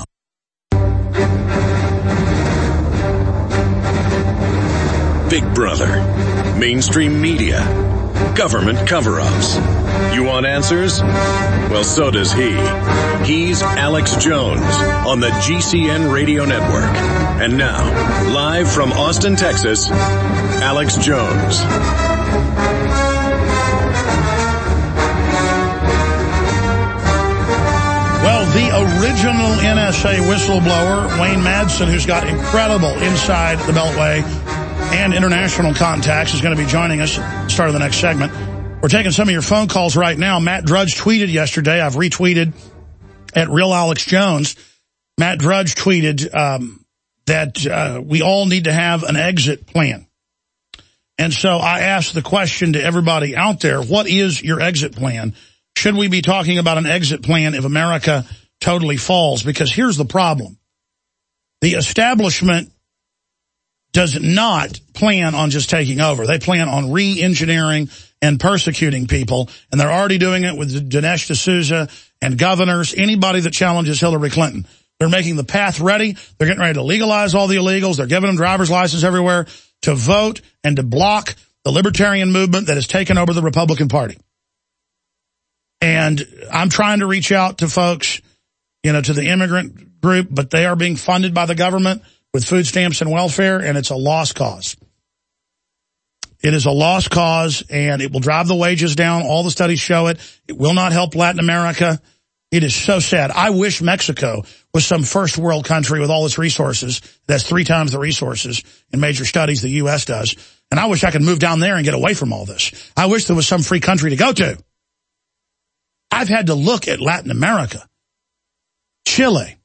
Big Brother, mainstream media, government cover-ups. You want answers? Well, so does he. He's Alex Jones on the GCN Radio Network. And now, live from Austin, Texas, Alex Jones. Well, the original NSA whistleblower, Wayne Madsen, who's got incredible inside the Beltway and international contacts, is going to be joining us at the start of the next segment. We're taking some of your phone calls right now. Matt Drudge tweeted yesterday. I've retweeted at Real Alex Jones. Matt Drudge tweeted that we all need to have an exit plan. And so I asked the question to everybody out there, what is your exit plan? Should we be talking about an exit plan if America totally falls? Because here's the problem. The establishment does not plan on just taking over. They plan on re-engineering and persecuting people, and they're already doing it with Dinesh D'Souza and governors, anybody that challenges Hillary Clinton. They're making the path ready. They're getting ready to legalize all the illegals. They're giving them driver's license everywhere to vote and to block the libertarian movement that has taken over the Republican Party. And I'm trying to reach out to folks, to the immigrant group, but they are being funded by the government with food stamps and welfare, and it's a lost cause. It is a lost cause, and it will drive the wages down. All the studies show it. It will not help Latin America. It is so sad. I wish Mexico was some first world country with all its resources that has 3 times the resources in major studies the U.S. does. And I wish I could move down there and get away from all this. I wish there was some free country to go to. I've had to look at Latin America, Chile.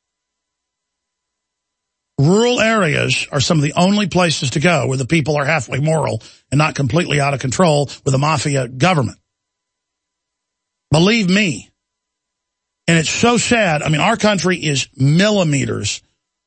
Rural areas are some of the only places to go where the people are halfway moral and not completely out of control with a mafia government. Believe me. And it's so sad. I mean, our country is millimeters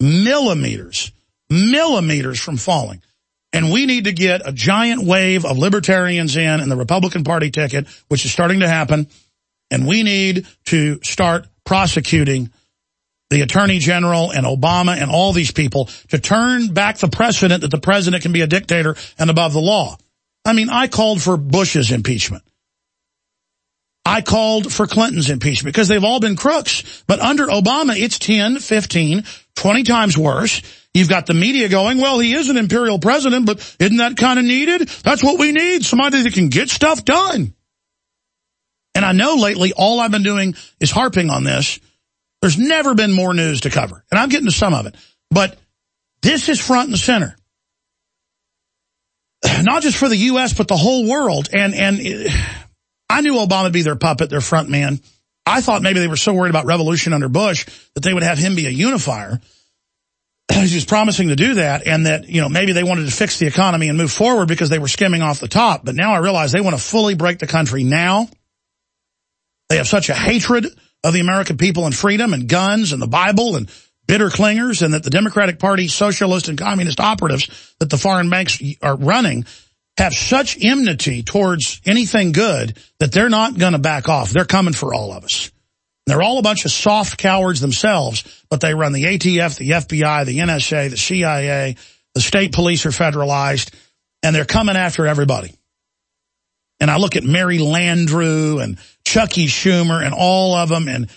from falling. And we need to get a giant wave of libertarians in the Republican Party ticket, which is starting to happen. And we need to start prosecuting the Attorney General and Obama and all these people to turn back the precedent that the president can be a dictator and above the law. I mean, I called for Bush's impeachment. I called for Clinton's impeachment because they've all been crooks. But under Obama, it's 10, 15, 20 times worse. You've got the media going, well, he is an imperial president, but isn't that kind of needed? That's what we need, somebody that can get stuff done. And I know lately all I've been doing is harping on this. There's never been more news to cover, and I'm getting to some of it. But this is front and center. Not just for the U.S., but the whole world. And I knew Obama would be their puppet, their front man. I thought maybe they were so worried about revolution under Bush that they would have him be a unifier. He was promising to do that, and that, you know, maybe they wanted to fix the economy and move forward because they were skimming off the top. But now I realize they want to fully break the country now. They have such a hatred of the American people and freedom and guns and the Bible and bitter clingers, and that the Democratic Party, socialist and communist operatives that the foreign banks are running have such enmity towards anything good that they're not going to back off. They're coming for all of us. They're all a bunch of soft cowards themselves, but they run the ATF, the FBI, the NSA, the CIA, the state police are federalized, and they're coming after everybody. And I look at Mary Landrieu and Chucky Schumer and all of them, and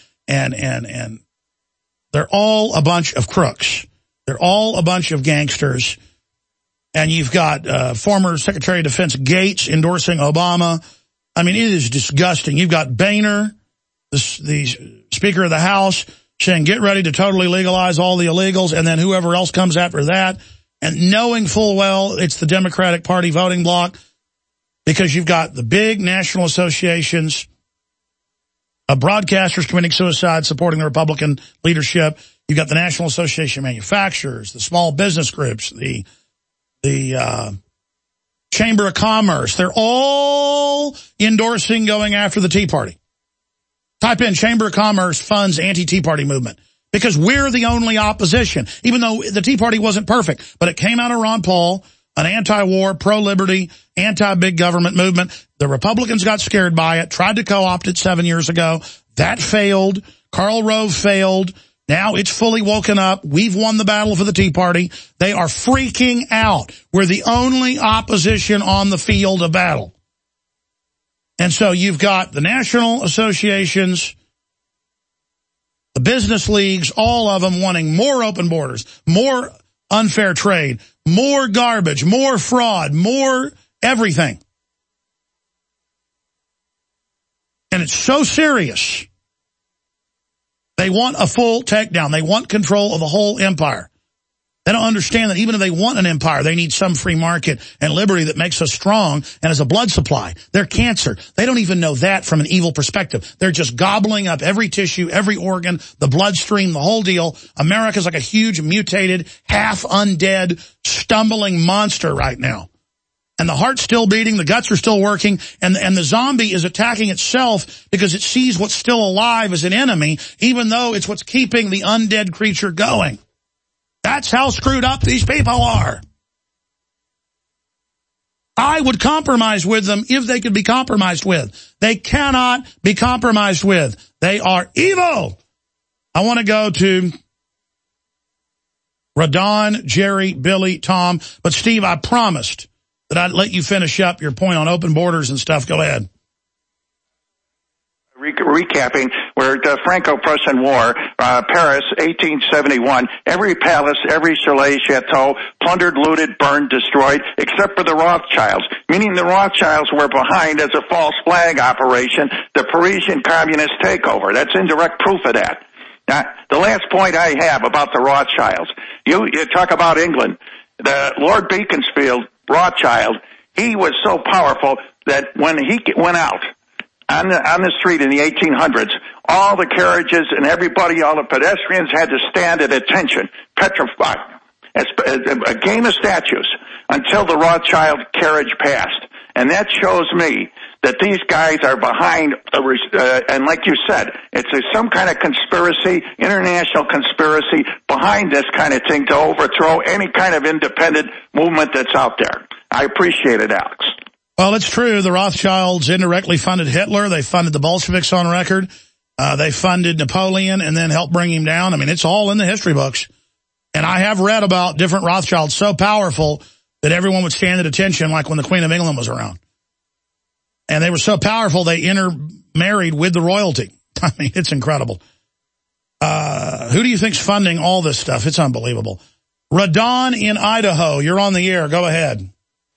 they're all a bunch of crooks. They're all a bunch of gangsters. And you've got former Secretary of Defense Gates endorsing Obama. I mean, it is disgusting. You've got Boehner, the Speaker of the House, saying get ready to totally legalize all the illegals, and then whoever else comes after that, and knowing full well it's the Democratic Party voting bloc, because you've got the big national associations of broadcasters committing suicide supporting the Republican leadership. You've got the National Association of Manufacturers, the small business groups, the Chamber of Commerce. They're all endorsing going after the Tea Party. Type in Chamber of Commerce funds anti-Tea Party movement, because we're the only opposition, even though the Tea Party wasn't perfect. But it came out of Ron Paul, an anti-war, pro-liberty, anti-big government movement. The Republicans got scared by it, tried to co-opt it 7 years ago. That failed. Karl Rove failed. Now it's fully woken up. We've won the battle for the Tea Party. They are freaking out. We're the only opposition on the field of battle. And so you've got the national associations, the business leagues, all of them wanting more open borders, more unfair trade, more garbage, more fraud, more everything. And it's so serious. They want a full takedown. They want control of the whole empire. They don't understand that even if they want an empire, they need some free market and liberty that makes us strong and as a blood supply. They're cancer. They don't even know that from an evil perspective. They're just gobbling up every tissue, every organ, the bloodstream, the whole deal. America's like a huge mutated, half undead, stumbling monster right now. And the heart's still beating, the guts are still working, and the zombie is attacking itself because it sees what's still alive as an enemy, even though it's what's keeping the undead creature going. That's how screwed up these people are. I would compromise with them if they could be compromised with. They cannot be compromised with. They are evil. I want to go to Radon, Jerry, Billy, Tom. But, Steve, I promised that I'd let you finish up your point on open borders and stuff. Go ahead. Recapping, where the Franco-Prussian War, Paris, 1871, every palace, every chalet, chateau, plundered, looted, burned, destroyed, except for the Rothschilds, meaning the Rothschilds were behind as a false flag operation, the Parisian communist takeover. That's indirect proof of that. Now, the last point I have about the Rothschilds, you talk about England. The Lord Beaconsfield Rothschild, he was so powerful that when he went out on the street in the 1800s, all the carriages and everybody, all the pedestrians had to stand at attention, petrified, a game of statues, until the Rothschild carriage passed. And that shows me that these guys are behind, and like you said, it's some kind of conspiracy, international conspiracy behind this kind of thing to overthrow any kind of independent movement that's out there. I appreciate it, Alex. Well, it's true. The Rothschilds indirectly funded Hitler. They funded the Bolsheviks on record. They funded Napoleon and then helped bring him down. I mean, it's all in the history books. And I have read about different Rothschilds so powerful that everyone would stand at attention, like when the Queen of England was around. And they were so powerful, they intermarried with the royalty. I mean, it's incredible. Who do you think's funding all this stuff? It's unbelievable. Radon in Idaho, you're on the air. Go ahead.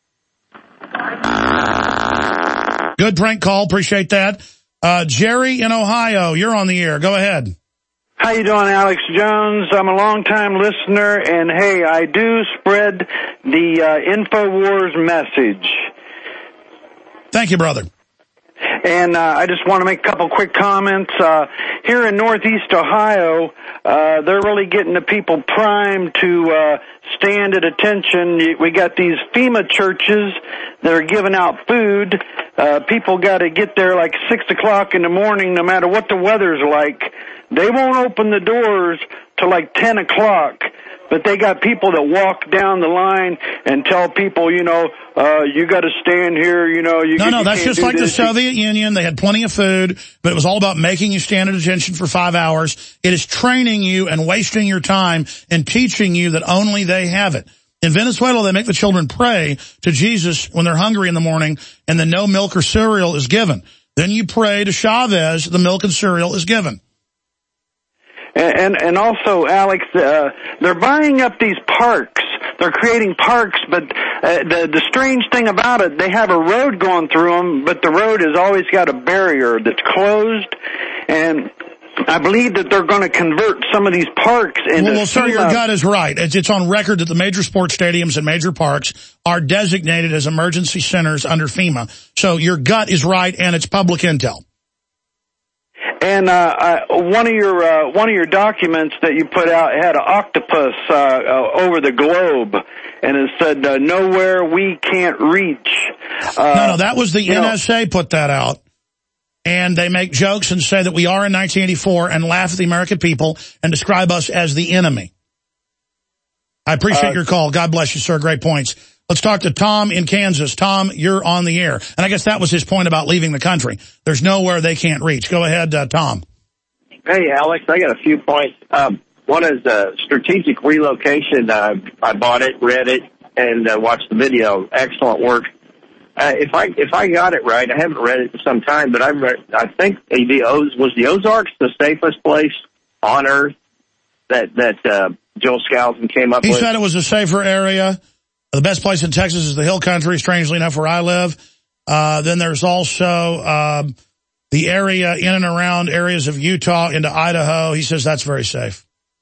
Good prank call. Appreciate that. Jerry in Ohio, you're on the air. Go ahead. How you doing, Alex Jones? I'm a long-time listener, and hey, I do spread the InfoWars message. Thank you, brother. And I just want to make a couple quick comments. Here in Northeast Ohio, they're really getting the people primed to stand at attention. We got these FEMA churches that are giving out food. People got to get there like 6 o'clock in the morning, no matter what the weather's like. They won't open the doors till like 10 o'clock. But they got people that walk down the line and tell people, you know, you got to stand here, you know. No, that's just like the Soviet Union. They had plenty of food, but it was all about making you stand at attention for 5 hours. It is training you and wasting your time and teaching you that only they have it. In Venezuela, they make the children pray to Jesus when they're hungry in the morning, and then no milk or cereal is given. Then you pray to Chavez, the milk and cereal is given. And also, Alex, they're buying up these parks. They're creating parks, but the strange thing about it, they have a road going through them, but the road has always got a barrier that's closed. And I believe that they're going to convert some of these parks into... Well, sir, your gut is right. It's on record that the major sports stadiums and major parks are designated as emergency centers under FEMA. So your gut is right, and it's public intel. And one of your documents that you put out had an octopus over the globe, and it said nowhere we can't reach. No, that was the NSA put that out, and they make jokes and say that we are in 1984 and laugh at the American people and describe us as the enemy. I appreciate your call. God bless you, sir. Great points. Let's talk to Tom in Kansas. Tom, you're on the air. And I guess that was his point about leaving the country. There's nowhere they can't reach. Go ahead, Tom. Hey, Alex, I got a few points. One is strategic relocation. I bought it, read it, and watched the video. Excellent work. If I got it right, I haven't read it in some time, but I think was the Ozarks the safest place on Earth that Joel Skousen came up with? He said it was a safer area. The best place in Texas is the Hill Country, strangely enough, where I live. Then there's also the area in and around areas of Utah into Idaho. He says that's very safe.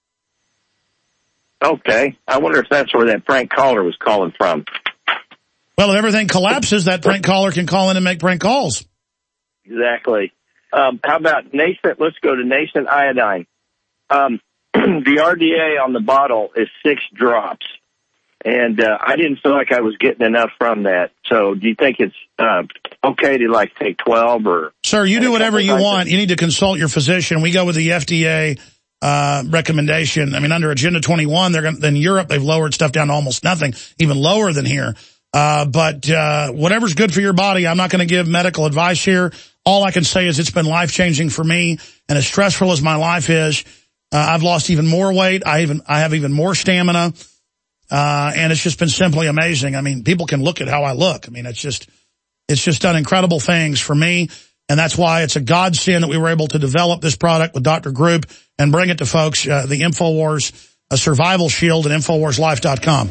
Okay. I wonder if that's where that prank caller was calling from. Well, if everything collapses, that prank caller can call in and make prank calls. Exactly. How about nascent? Let's go to nascent iodine. The RDA on the bottle is 6 drops. And I didn't feel like I was getting enough from that. So do you think it's okay to, like, take 12 or... Sir, you do whatever you want. You need to consult your physician. We go with the FDA recommendation. I mean, under Agenda 21, in Europe, they've lowered stuff down to almost nothing, even lower than here. But whatever's good for your body, I'm not going to give medical advice here. All I can say is it's been life-changing for me. And as stressful as my life is, I've lost even more weight. I have even more stamina. And it's just been simply amazing. I mean, people can look at how I look. I mean, it's just done incredible things for me. And that's why it's a godsend that we were able to develop this product with Dr. Group and bring it to folks, the InfoWars Survival Shield at InfoWarsLife.com.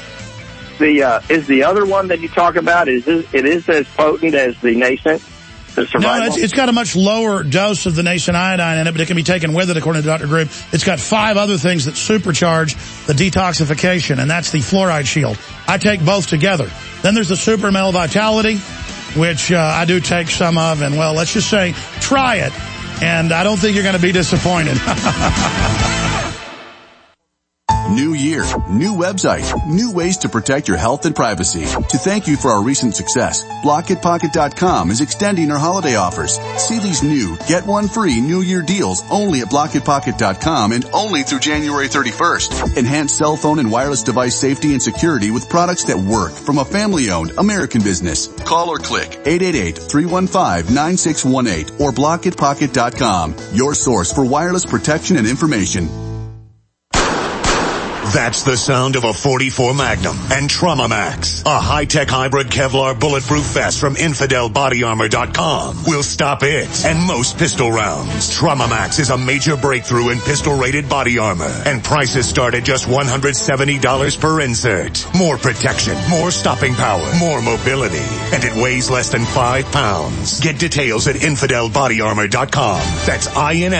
Is the other one that you talk about, it is as potent as the nascent? survival? No, it's got a much lower dose of the nascent iodine in it, but it can be taken with it, according to Dr. Grube. It's got 5 other things that supercharge the detoxification, and that's the fluoride shield. I take both together. Then there's the Super Male Vitality, which I do take some of, and, well, let's just say, try it, and I don't think you're going to be disappointed. New year, new website, new ways to protect your health and privacy. To thank you for our recent success, BlockItPocket.com is extending our holiday offers. See these new, get one free New Year deals only at BlockItPocket.com and only through January 31st. Enhance cell phone and wireless device safety and security with products that work from a family-owned American business. Call or click 888-315-9618 or BlockItPocket.com. Your source for wireless protection and information. That's the sound of a .44 Magnum and Trauma Max, a high-tech hybrid Kevlar bulletproof vest from InfidelBodyArmor.com. Will stop it and most pistol rounds. Trauma Max is a major breakthrough in pistol-rated body armor, and prices start at just $170 per insert. More protection, more stopping power, more mobility, and it weighs less than 5 pounds. Get details at InfidelBodyArmor.com. That's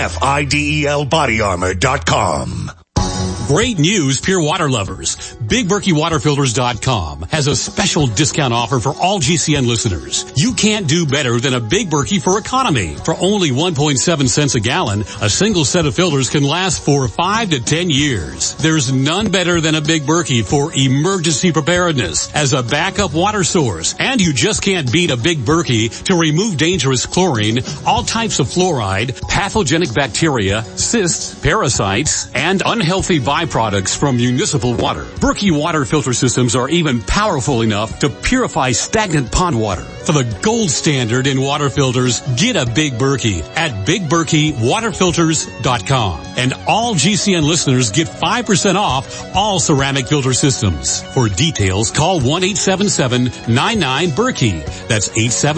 INFIDEL-BodyArmor.com. Great news, pure water lovers. BigBerkeyWaterFilters.com has a special discount offer for all GCN listeners. You can't do better than a Big Berkey for economy. For only 1.7 cents a gallon, a single set of filters can last for 5 to 10 years. There's none better than a Big Berkey for emergency preparedness as a backup water source. And you just can't beat a Big Berkey to remove dangerous chlorine, all types of fluoride, pathogenic bacteria, cysts, parasites, and unhealthy byproducts from municipal water. Berkey water filter systems are even powerful enough to purify stagnant pond water. For the gold standard in water filters, get a Big Berkey at BigBerkeyWaterFilters.com. And all GCN listeners get 5% off all ceramic filter systems. For details, call 1-877-99-BERKEY. That's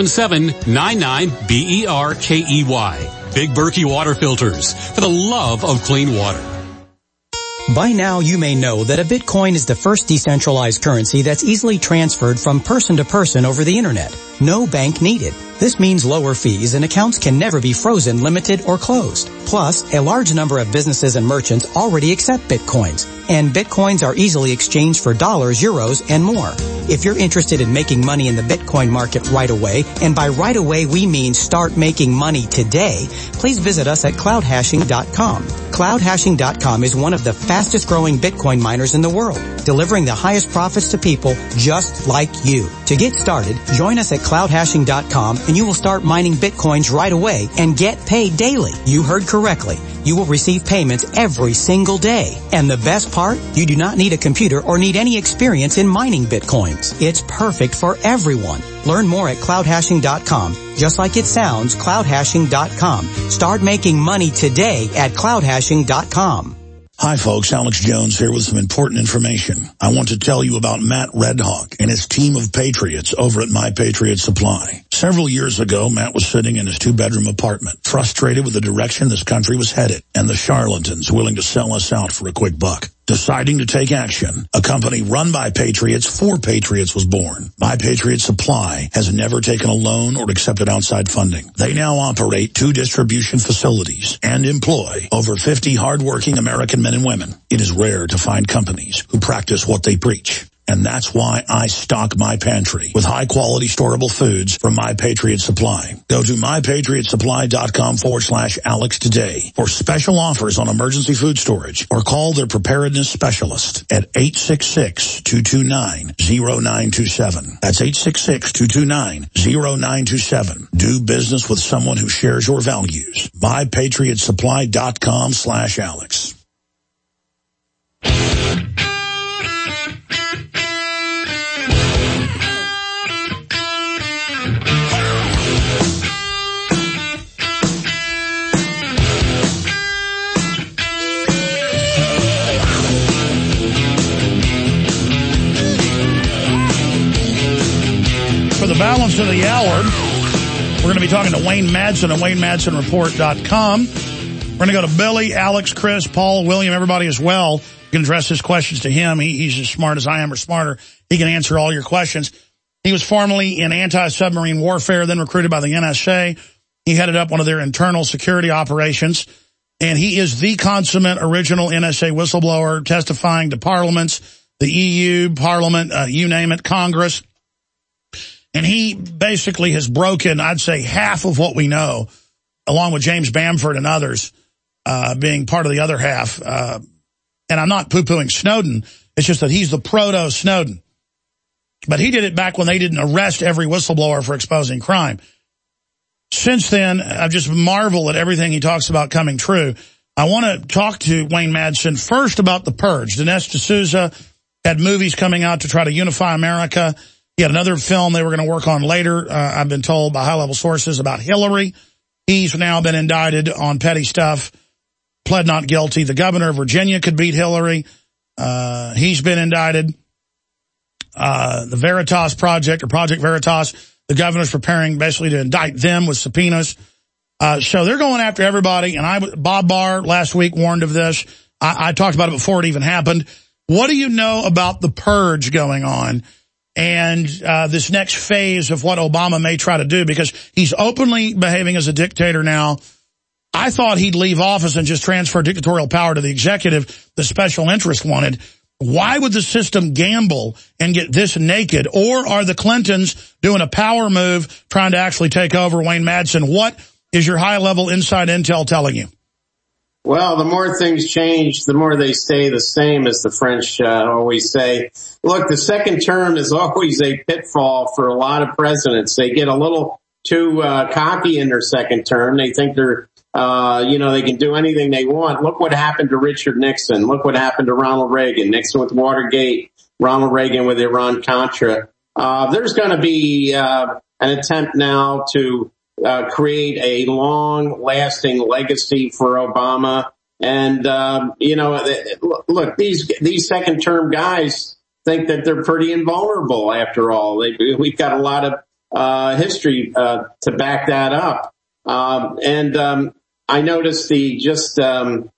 877-99-BERKEY. Big Berkey Water Filters, for the love of clean water. By now, you may know that a Bitcoin is the first decentralized currency that's easily transferred from person to person over the internet. No bank needed. This means lower fees and accounts can never be frozen, limited, or closed. Plus, a large number of businesses and merchants already accept Bitcoins, and Bitcoins are easily exchanged for dollars, euros, and more. If you're interested in making money in the Bitcoin market right away, and by right away we mean start making money today, please visit us at cloudhashing.com. Cloudhashing.com is one of the fastest growing Bitcoin miners in the world, delivering the highest profits to people just like you. To get started, join us at cloudhashing.com and you will start mining Bitcoins right away and get paid daily. You heard correctly. You will receive payments every single day. And the best part, you do not need a computer or need any experience in mining Bitcoins. It's perfect for everyone. Learn more at cloudhashing.com. Just like it sounds, cloudhashing.com. Start making money today at cloudhashing.com. Hi folks, Alex Jones here with some important information. I want to tell you about Matt Redhawk and his team of patriots over at My Patriot Supply. Several years ago, Matt was sitting in his 2-bedroom apartment, frustrated with the direction this country was headed and the charlatans willing to sell us out for a quick buck. Deciding to take action, a company run by patriots for patriots was born. My Patriot Supply has never taken a loan or accepted outside funding. They now operate 2 distribution facilities and employ over 50 hardworking American men and women. It is rare to find companies who practice what they preach. And that's why I stock my pantry with high-quality storable foods from My Patriot Supply. Go to mypatriotsupply.com/Alex today for special offers on emergency food storage, or call their preparedness specialist at 866-229-0927. That's 866-229-0927. Do business with someone who shares your values. mypatriotsupply.com/Alex. For the balance of the hour, we're going to be talking to Wayne Madsen at WayneMadsenReport.com. We're going to go to Billy, Alex, Chris, Paul, William, everybody as well. You can address his questions to him. He's as smart as I am or smarter. He can answer all your questions. He was formerly in anti-submarine warfare, then recruited by the NSA. He headed up one of their internal security operations. And he is the consummate original NSA whistleblower, testifying to parliaments, the EU, Parliament, you name it, Congress. And he basically has broken, I'd say, half of what we know, along with James Bamford and others being part of the other half. And I'm not poo-pooing Snowden. It's just that he's the proto-Snowden. But he did it back when they didn't arrest every whistleblower for exposing crime. Since then, I've just marveled at everything he talks about coming true. I want to talk to Wayne Madsen first about the purge. Dinesh D'Souza had movies coming out to try to unify America. He had another film they were going to work on later, I've been told by high-level sources, about Hillary. He's now been indicted on petty stuff, pled not guilty. The governor of Virginia could beat Hillary. He's been indicted. The Veritas Project, or Project Veritas, the governor's preparing basically to indict them with subpoenas. So they're going after everybody. And Bob Barr last week warned of this. I talked about it before it even happened. What do you know about the purge going on and this next phase of what Obama may try to do? Because he's openly behaving as a dictator now. I thought he'd leave office and just transfer dictatorial power to the executive, the special interest wanted. Why would the system gamble and get this naked? Or are the Clintons doing a power move trying to actually take over? Wayne Madsen, what is your high-level inside intel telling you? Well, the more things change, the more they stay the same, as the French always say. Look, the second term is always a pitfall for a lot of presidents. They get a little too cocky in their second term. They think they're they can do anything they want. Look what happened to Richard Nixon. Look what happened to Ronald Reagan. Nixon with Watergate, Ronald Reagan with Iran-Contra. There's going to be an attempt now to create a long-lasting legacy for Obama. And, look, these second-term guys think that they're pretty invulnerable after all. We've got a lot of history to back that up. I noticed yesterday,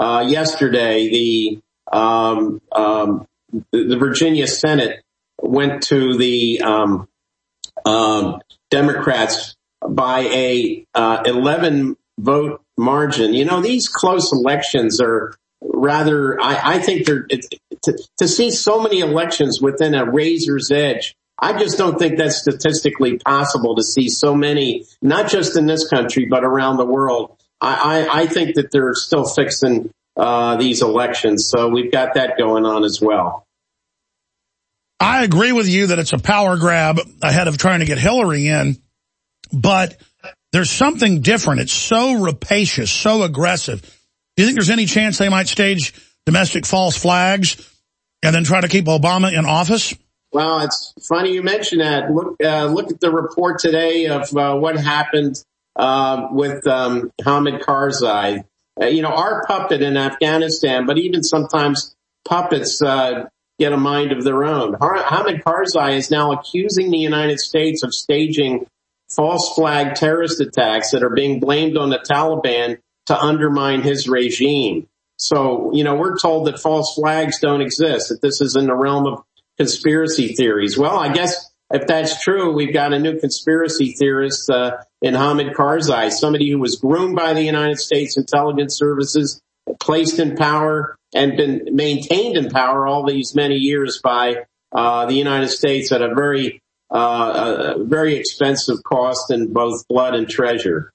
the Virginia Senate went to the Democrats by a 11 vote margin. You know, these close elections are rather, I think they're, to see so many elections within a razor's edge, I just don't think that's statistically possible to see so many, not just in this country, but around the world. I think that they're still fixing these elections. So we've got that going on as well. I agree with you that it's a power grab ahead of trying to get Hillary in, but there's something different. It's so rapacious, so aggressive. Do you think there's any chance they might stage domestic false flags and then try to keep Obama in office? Well, it's funny you mention that. Look at the report today of what happened with Hamid Karzai. Our puppet in Afghanistan, but even sometimes puppets get a mind of their own. Hamid Karzai is now accusing the United States of staging false flag terrorist attacks that are being blamed on the Taliban to undermine his regime. So, we're told that false flags don't exist, that this is in the realm of conspiracy theories. Well, I guess if that's true, we've got a new conspiracy theorist in Hamid Karzai, somebody who was groomed by the United States intelligence services, placed in power, and been maintained in power all these many years by the United States at a very expensive cost in both blood and treasure.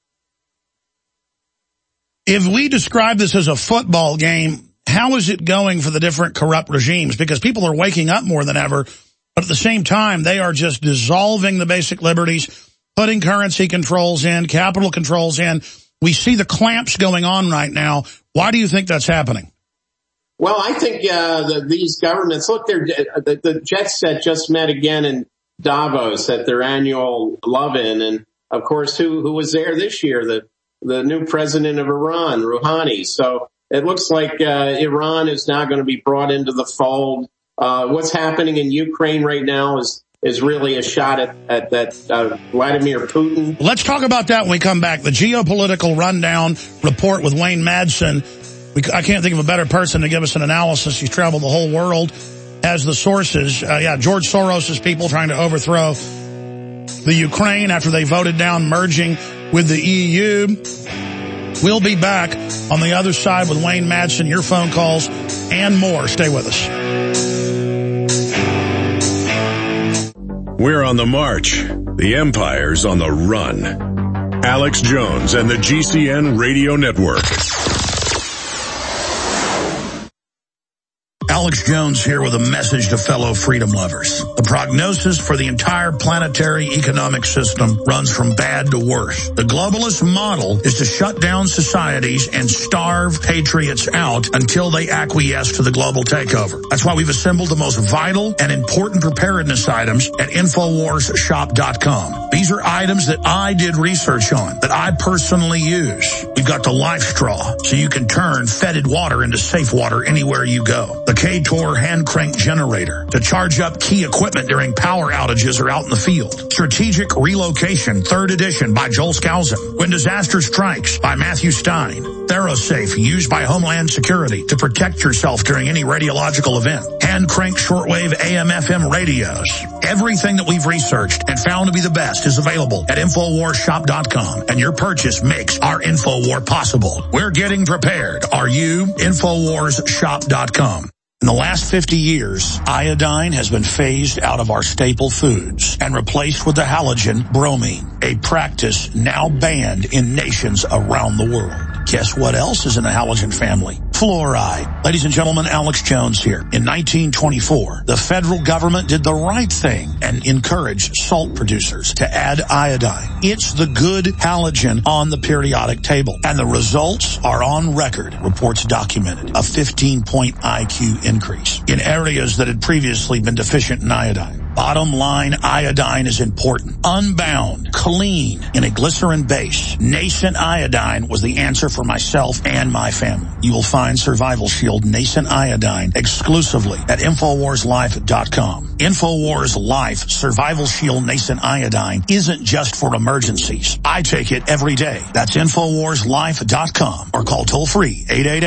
If we describe this as a football game, how is it going for the different corrupt regimes? Because people are waking up more than ever, but at the same time, they are just dissolving the basic liberties, putting currency controls in, capital controls in. We see the clamps going on right now. Why do you think that's happening? Well, I think these governments, look, the jet set just met again in Davos at their annual love-in. And, of course, who was there this year? The new president of Iran, Rouhani. So it looks like Iran is now going to be brought into the fold. What's happening in Ukraine right now is really a shot at Vladimir Putin. Let's talk about that when we come back. The geopolitical rundown report with Wayne Madsen. I can't think of a better person to give us an analysis. He's traveled the whole world. as the sources. George Soros' people trying to overthrow the Ukraine after they voted down merging with the EU. We'll be back on the other side with Wayne Madsen, your phone calls, and more. Stay with us. We're on the march. The empire's on the run. Alex Jones and the GCN Radio Network. Alex Jones here with a message to fellow freedom lovers. The prognosis for the entire planetary economic system runs from bad to worse. The globalist model is to shut down societies and starve patriots out until they acquiesce to the global takeover. That's why we've assembled the most vital and important preparedness items at InfoWarsShop.com. These are items that I did research on, that I personally use. We've got the Life Straw, so you can turn fetid water into safe water anywhere you go. The K-Tor hand crank generator to charge up key equipment during power outages or out in the field. Strategic Relocation, 3rd edition by Joel Skousen. When Disaster Strikes by Matthew Stein. ThyroSafe, used by Homeland Security to protect yourself during any radiological event. Hand crank shortwave AM/FM radios. Everything that we've researched and found to be the best is available at InfoWarsShop.com, and your purchase makes our InfoWar possible. We're getting prepared. Are you? InfoWarsShop.com. In the last 50 years, iodine has been phased out of our staple foods and replaced with the halogen bromine, a practice now banned in nations around the world. Guess what else is in the halogen family? Fluoride. Ladies and gentlemen, Alex Jones here. In 1924, the federal government did the right thing and encouraged salt producers to add iodine. It's the good halogen on the periodic table, and the results are on record. Reports documented a 15-point IQ increase in areas that had previously been deficient in iodine. Bottom line, iodine is important. Unbound, clean, in a glycerin base. Nascent iodine was the answer for myself and my family. You will find Survival Shield Nascent Iodine exclusively at InfoWarsLife.com. InfoWars Life Survival Shield Nascent Iodine isn't just for emergencies. I take it every day. That's InfoWarsLife.com or call toll-free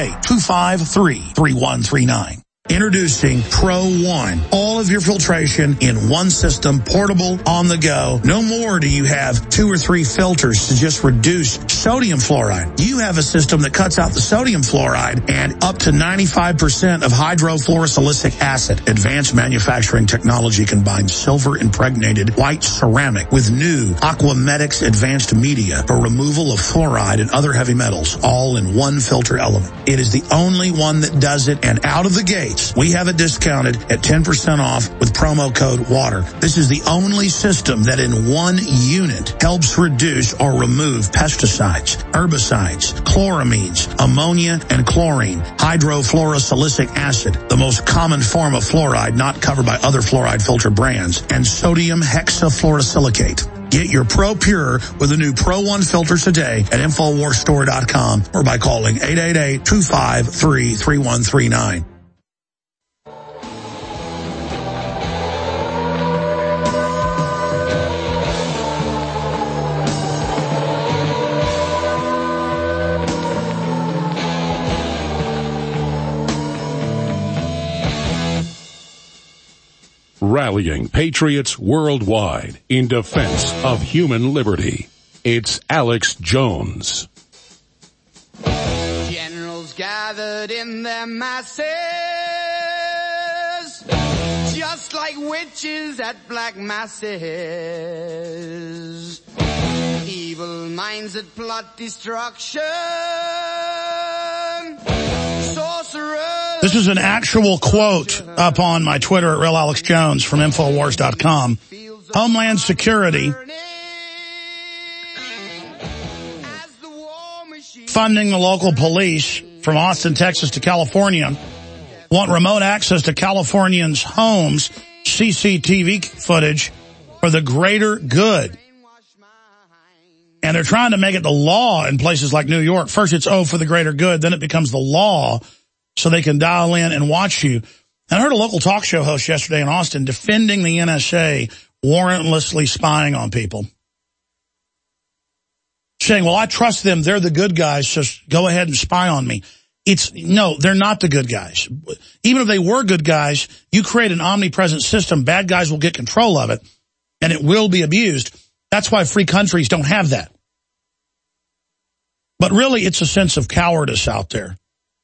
888-253-3139. Introducing Pro One. All of your filtration in one system, portable, on the go. No more do you have 2 or 3 filters to just reduce sodium fluoride. You have a system that cuts out the sodium fluoride and up to 95% of hydrofluorosilicic acid. Advanced manufacturing technology combines silver-impregnated white ceramic with new Aquamedics advanced media for removal of fluoride and other heavy metals, all in one filter element. It is the only one that does it, and out of the gate, we have it discounted at 10% off with promo code WATER. This is the only system that in one unit helps reduce or remove pesticides, herbicides, chloramines, ammonia, and chlorine, hydrofluorosilicic acid, the most common form of fluoride not covered by other fluoride filter brands, and sodium hexafluorosilicate. Get your Pro Pure with the new Pro One filters today at InfoWarsStore.com or by calling 888-253-3139. Rallying patriots worldwide in defense of human liberty. It's Alex Jones. Generals gathered in their masses, just like witches at black masses. Evil minds that plot destruction. This is an actual quote up on my Twitter at Real Alex Jones from Infowars.com. Homeland Security funding the local police from Austin, Texas to California want remote access to Californians' homes, CCTV footage for the greater good. And they're trying to make it the law in places like New York. First it's, for the greater good. Then it becomes the law so they can dial in and watch you. And I heard a local talk show host yesterday in Austin defending the NSA warrantlessly spying on people. Saying, well, I trust them. They're the good guys. So go ahead and spy on me. No, they're not the good guys. Even if they were good guys, you create an omnipresent system, bad guys will get control of it, and it will be abused. That's why free countries don't have that. But really, it's a sense of cowardice out there.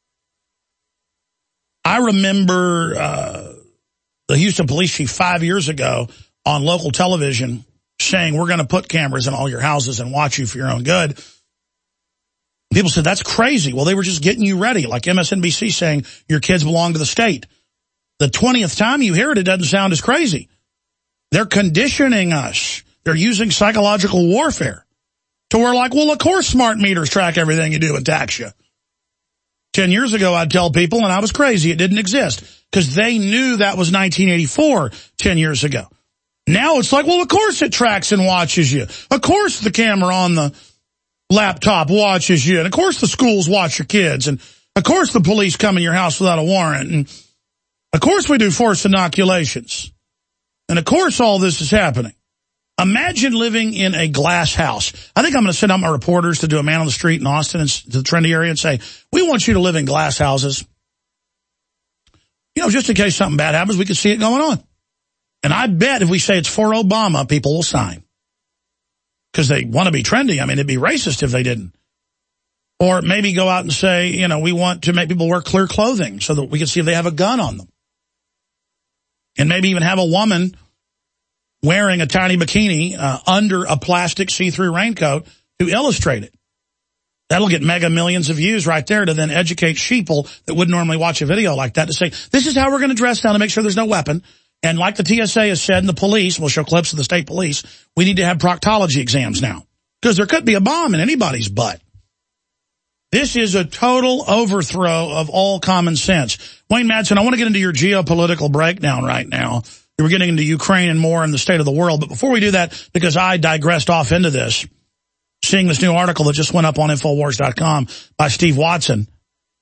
I remember the Houston police chief 5 years ago on local television saying, we're going to put cameras in all your houses and watch you for your own good. People said, that's crazy. Well, they were just getting you ready, like MSNBC saying your kids belong to the state. The 20th time you hear it, it doesn't sound as crazy. They're conditioning us. They're using psychological warfare to where like, well, of course smart meters track everything you do and tax you. 10 years ago, I'd tell people, and I was crazy, it didn't exist, because they knew that was 1984 10 years ago. Now it's like, well, of course it tracks and watches you. Of course the camera on the laptop watches you. And of course the schools watch your kids. And of course the police come in your house without a warrant. And of course we do forced inoculations. And of course all this is happening. Imagine living in a glass house. I think I'm going to send out my reporters to do a man on the street in Austin and to the trendy area and say, we want you to live in glass houses. You know, just in case something bad happens, we can see it going on. And I bet if we say it's for Obama, people will sign. Because they want to be trendy. I mean, it'd be racist if they didn't. Or maybe go out and say, you know, we want to make people wear clear clothing so that we can see if they have a gun on them. And maybe even have a woman wearing a tiny bikini under a plastic see-through raincoat to illustrate it. That'll get mega millions of views right there to then educate sheeple that wouldn't normally watch a video like that to say, this is how we're going to dress now to make sure there's no weapon. And like the TSA has said, and the police, we'll show clips of the state police, we need to have proctology exams now. Because there could be a bomb in anybody's butt. This is a total overthrow of all common sense. Wayne Madsen, I want to get into your geopolitical breakdown right now. We're getting into Ukraine and more in the state of the world. But before we do that, because I digressed off into this, seeing this new article that just went up on Infowars.com by Steve Watson,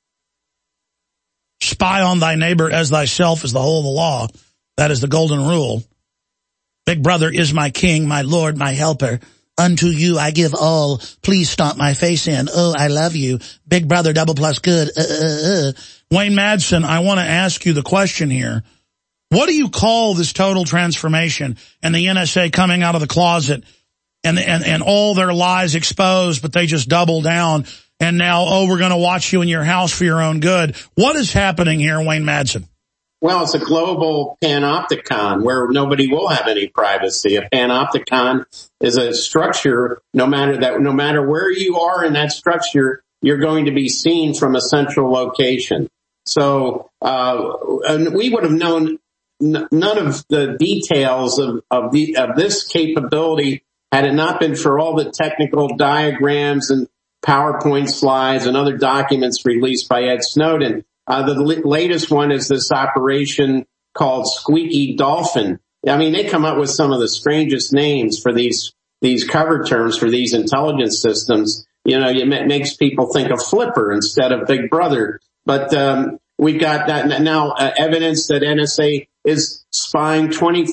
spy on thy neighbor as thyself is the whole of the law. That is the golden rule. Big brother is my king, my lord, my helper. Unto you I give all. Please stomp my face in. Oh, I love you. Big brother, double plus good. Wayne Madsen, I want to ask you the question here. What do you call this total transformation and the NSA coming out of the closet and all their lies exposed, but they just double down and now, oh, we're going to watch you in your house for your own good. What is happening here, Wayne Madsen? Well, it's a global panopticon where nobody will have any privacy. A panopticon is a structure, no matter where you are in that structure, you're going to be seen from a central location. So, and we would have known none of the details of this capability had it not been for all the technical diagrams and PowerPoint slides and other documents released by Ed Snowden. The latest one is this operation called Squeaky Dolphin. I mean, they come up with some of the strangest names for these cover terms for these intelligence systems. You know, it makes people think of Flipper instead of Big Brother. But we've got that now evidence that NSA is spying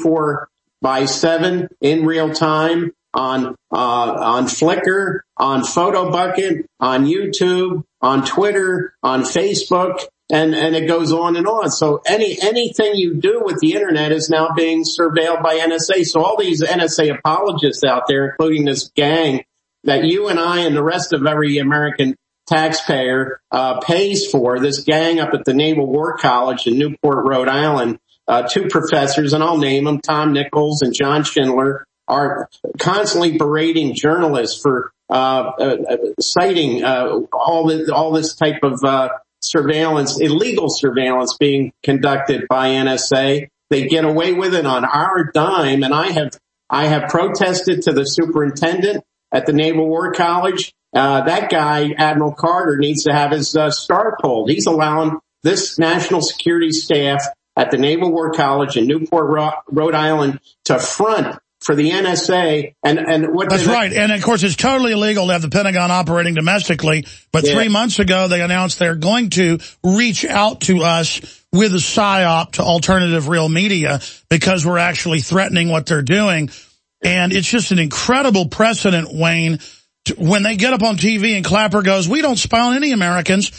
24/7 in real time on Flickr, on PhotoBucket, on YouTube, on Twitter, on Facebook. And it goes on and on. So anything you do with the internet is now being surveilled by NSA. So all these NSA apologists out there, including this gang that you and I and the rest of every American taxpayer pays for, this gang up at the Naval War College in Newport, Rhode Island, two professors, and I'll name them, Tom Nichols and John Schindler, are constantly berating journalists for citing all this type of surveillance, illegal surveillance being conducted by NSA. They get away with it on our dime. And I have protested to the superintendent at the Naval War College. That guy, Admiral Carter, needs to have his star pulled. He's allowing this national security staff at the Naval War College in Newport, Rhode Island to front for the NSA and what that's right. And of course it's totally illegal to have the Pentagon operating domestically, but 3 months ago they announced they're going to reach out to us with a PSYOP to alternative real media because we're actually threatening what they're doing. And it's just an incredible precedent, Wayne, when they get up on TV and Clapper goes, we don't spy on any Americans.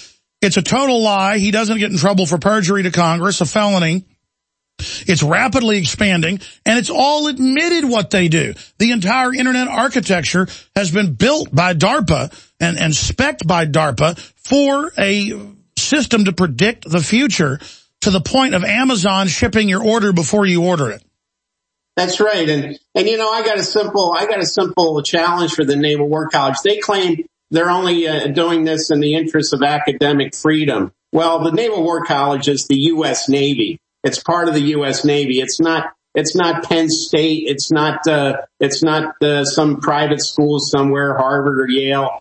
It's a total lie. He doesn't get in trouble for perjury to Congress, a felony. It's rapidly expanding, and it's all admitted what they do. The entire internet architecture has been built by DARPA and spec'd by DARPA for a system to predict the future, to the point of Amazon shipping your order before you order it. That's right. And you know, I got a simple challenge for the Naval War College. They claim they're only doing this in the interest of academic freedom. Well, the Naval War College is the U.S. Navy. It's part of the U.S. Navy. It's not Penn State. It's not some private school somewhere, Harvard or Yale.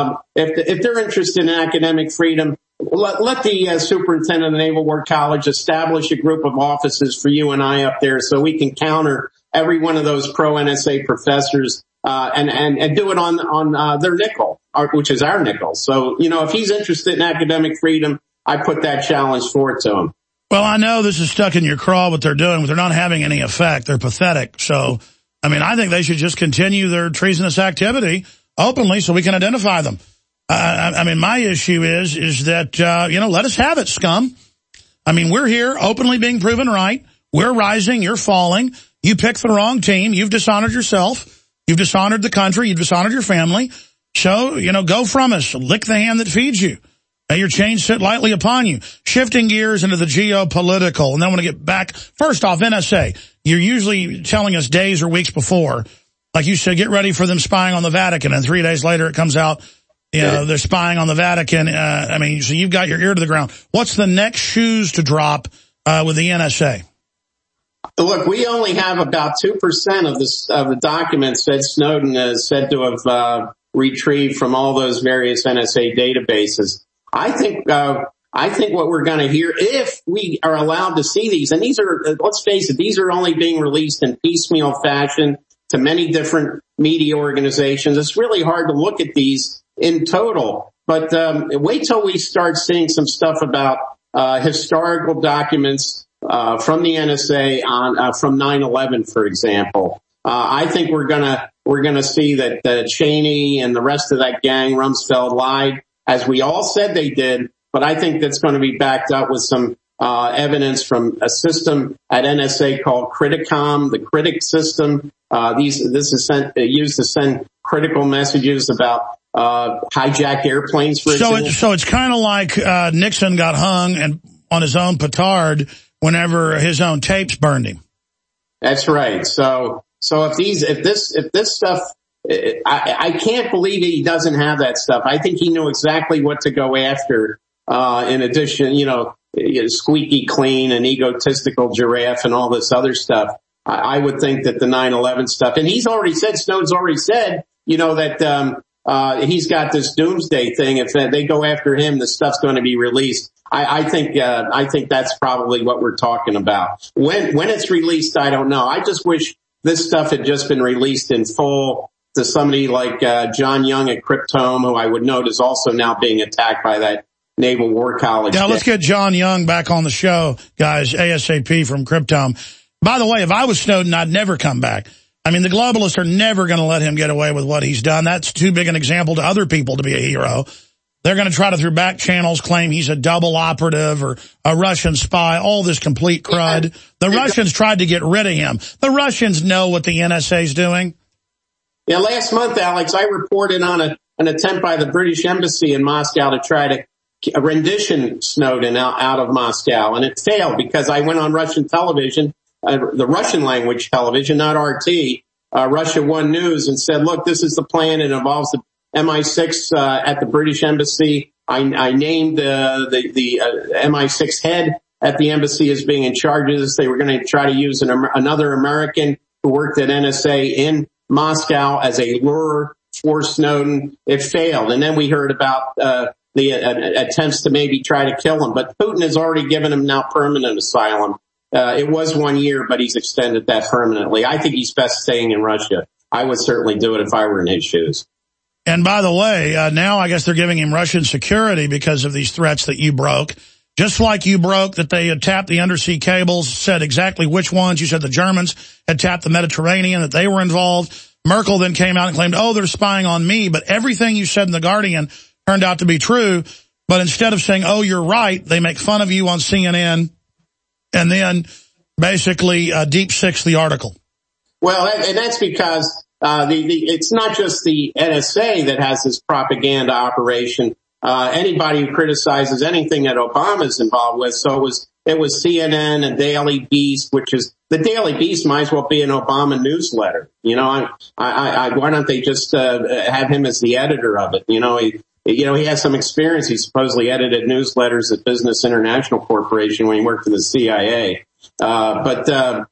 If they're interested in academic freedom, let the superintendent of the Naval War College establish a group of offices for you and I up there, so we can counter every one of those pro-NSA professors, and do it on their nickel, which is our nickel. So, you know, if he's interested in academic freedom, I put that challenge forward to him. Well, I know this is stuck in your craw, what they're doing, but they're not having any effect. They're pathetic. So, I mean, I think they should just continue their treasonous activity openly so we can identify them. I mean, my issue is that, you know, let us have it, scum. I mean, we're here openly being proven right. We're rising. You're falling. You picked the wrong team. You've dishonored yourself. You've dishonored the country. You've dishonored your family. So, you know, go from us. Lick the hand that feeds you. May your chains sit lightly upon you. Shifting gears into the geopolitical. And then I want to get back. First off, NSA. You're usually telling us days or weeks before. Like you said, get ready for them spying on the Vatican. And 3 days later it comes out, you know, they're spying on the Vatican. I mean, so you've got your ear to the ground. What's the next shoes to drop with the NSA? Look, we only have about 2% of the documents that Snowden is said to have retrieved from all those various NSA databases. I think what we're going to hear, if we are allowed to see these, and these are, let's face it, these are only being released in piecemeal fashion to many different media organizations. It's really hard to look at these in total, but wait till we start seeing some stuff about historical documents from the NSA on from 9/11, for example. I think we're gonna see that Cheney and the rest of that gang, Rumsfeld, lied, as we all said they did, but I think that's going to be backed up with some evidence from a system at NSA called Criticom, the Critic system. This is used to send critical messages about hijacked airplanes, for example. So it's kind of like Nixon got hung and on his own petard whenever his own tapes burned him. That's right. So if this stuff, I can't believe he doesn't have that stuff. I think he knew exactly what to go after. In addition, you know, squeaky clean and egotistical giraffe and all this other stuff. I would think that the 9/11 stuff, and Snowden's already said, you know, that he's got this doomsday thing. If they go after him, the stuff's going to be released. I think that's probably what we're talking about. When it's released, I don't know. I just wish this stuff had just been released in full to somebody like John Young at Cryptome, who I would note is also now being attacked by that Naval War College. Yeah, let's get John Young back on the show, guys, ASAP from Cryptome. By the way, if I was Snowden, I'd never come back. I mean, the globalists are never going to let him get away with what he's done. That's too big an example to other people to be a hero. They're going to try to, through back channels, claim he's a double operative or a Russian spy, all this complete crud. The Russians tried to get rid of him. The Russians know what the NSA is doing. Yeah, last month, Alex, I reported on an attempt by the British Embassy in Moscow to try to rendition Snowden out of Moscow, and it failed because I went on Russian television, the Russian language television, not RT, Russia One News, and said, look, this is the plan. It involves the MI6 at the British Embassy. I named the MI6 head at the embassy as being in charge of this. They were going to try to use another American who worked at NSA in Moscow as a lure for Snowden. It failed. And then we heard about the attempts to maybe try to kill him. But Putin has already given him now permanent asylum. It was 1 year, but he's extended that permanently. I think he's best staying in Russia. I would certainly do it if I were in his shoes. And by the way, now I guess they're giving him Russian security because of these threats that you broke. Just like you broke that they had tapped the undersea cables, said exactly which ones. You said the Germans had tapped the Mediterranean, that they were involved. Merkel then came out and claimed, oh, they're spying on me. But everything you said in The Guardian turned out to be true. But instead of saying, oh, you're right, they make fun of you on CNN and then basically deep six the article. Well, and that's because it's not just the NSA that has this propaganda operation. Anybody who criticizes anything that Obama's involved with, so it was CNN and Daily Beast, which is the Daily Beast might as well be an Obama newsletter. You know, why don't they just have him as the editor of it? He has some experience. He supposedly edited newsletters at Business International Corporation when he worked for the CIA. But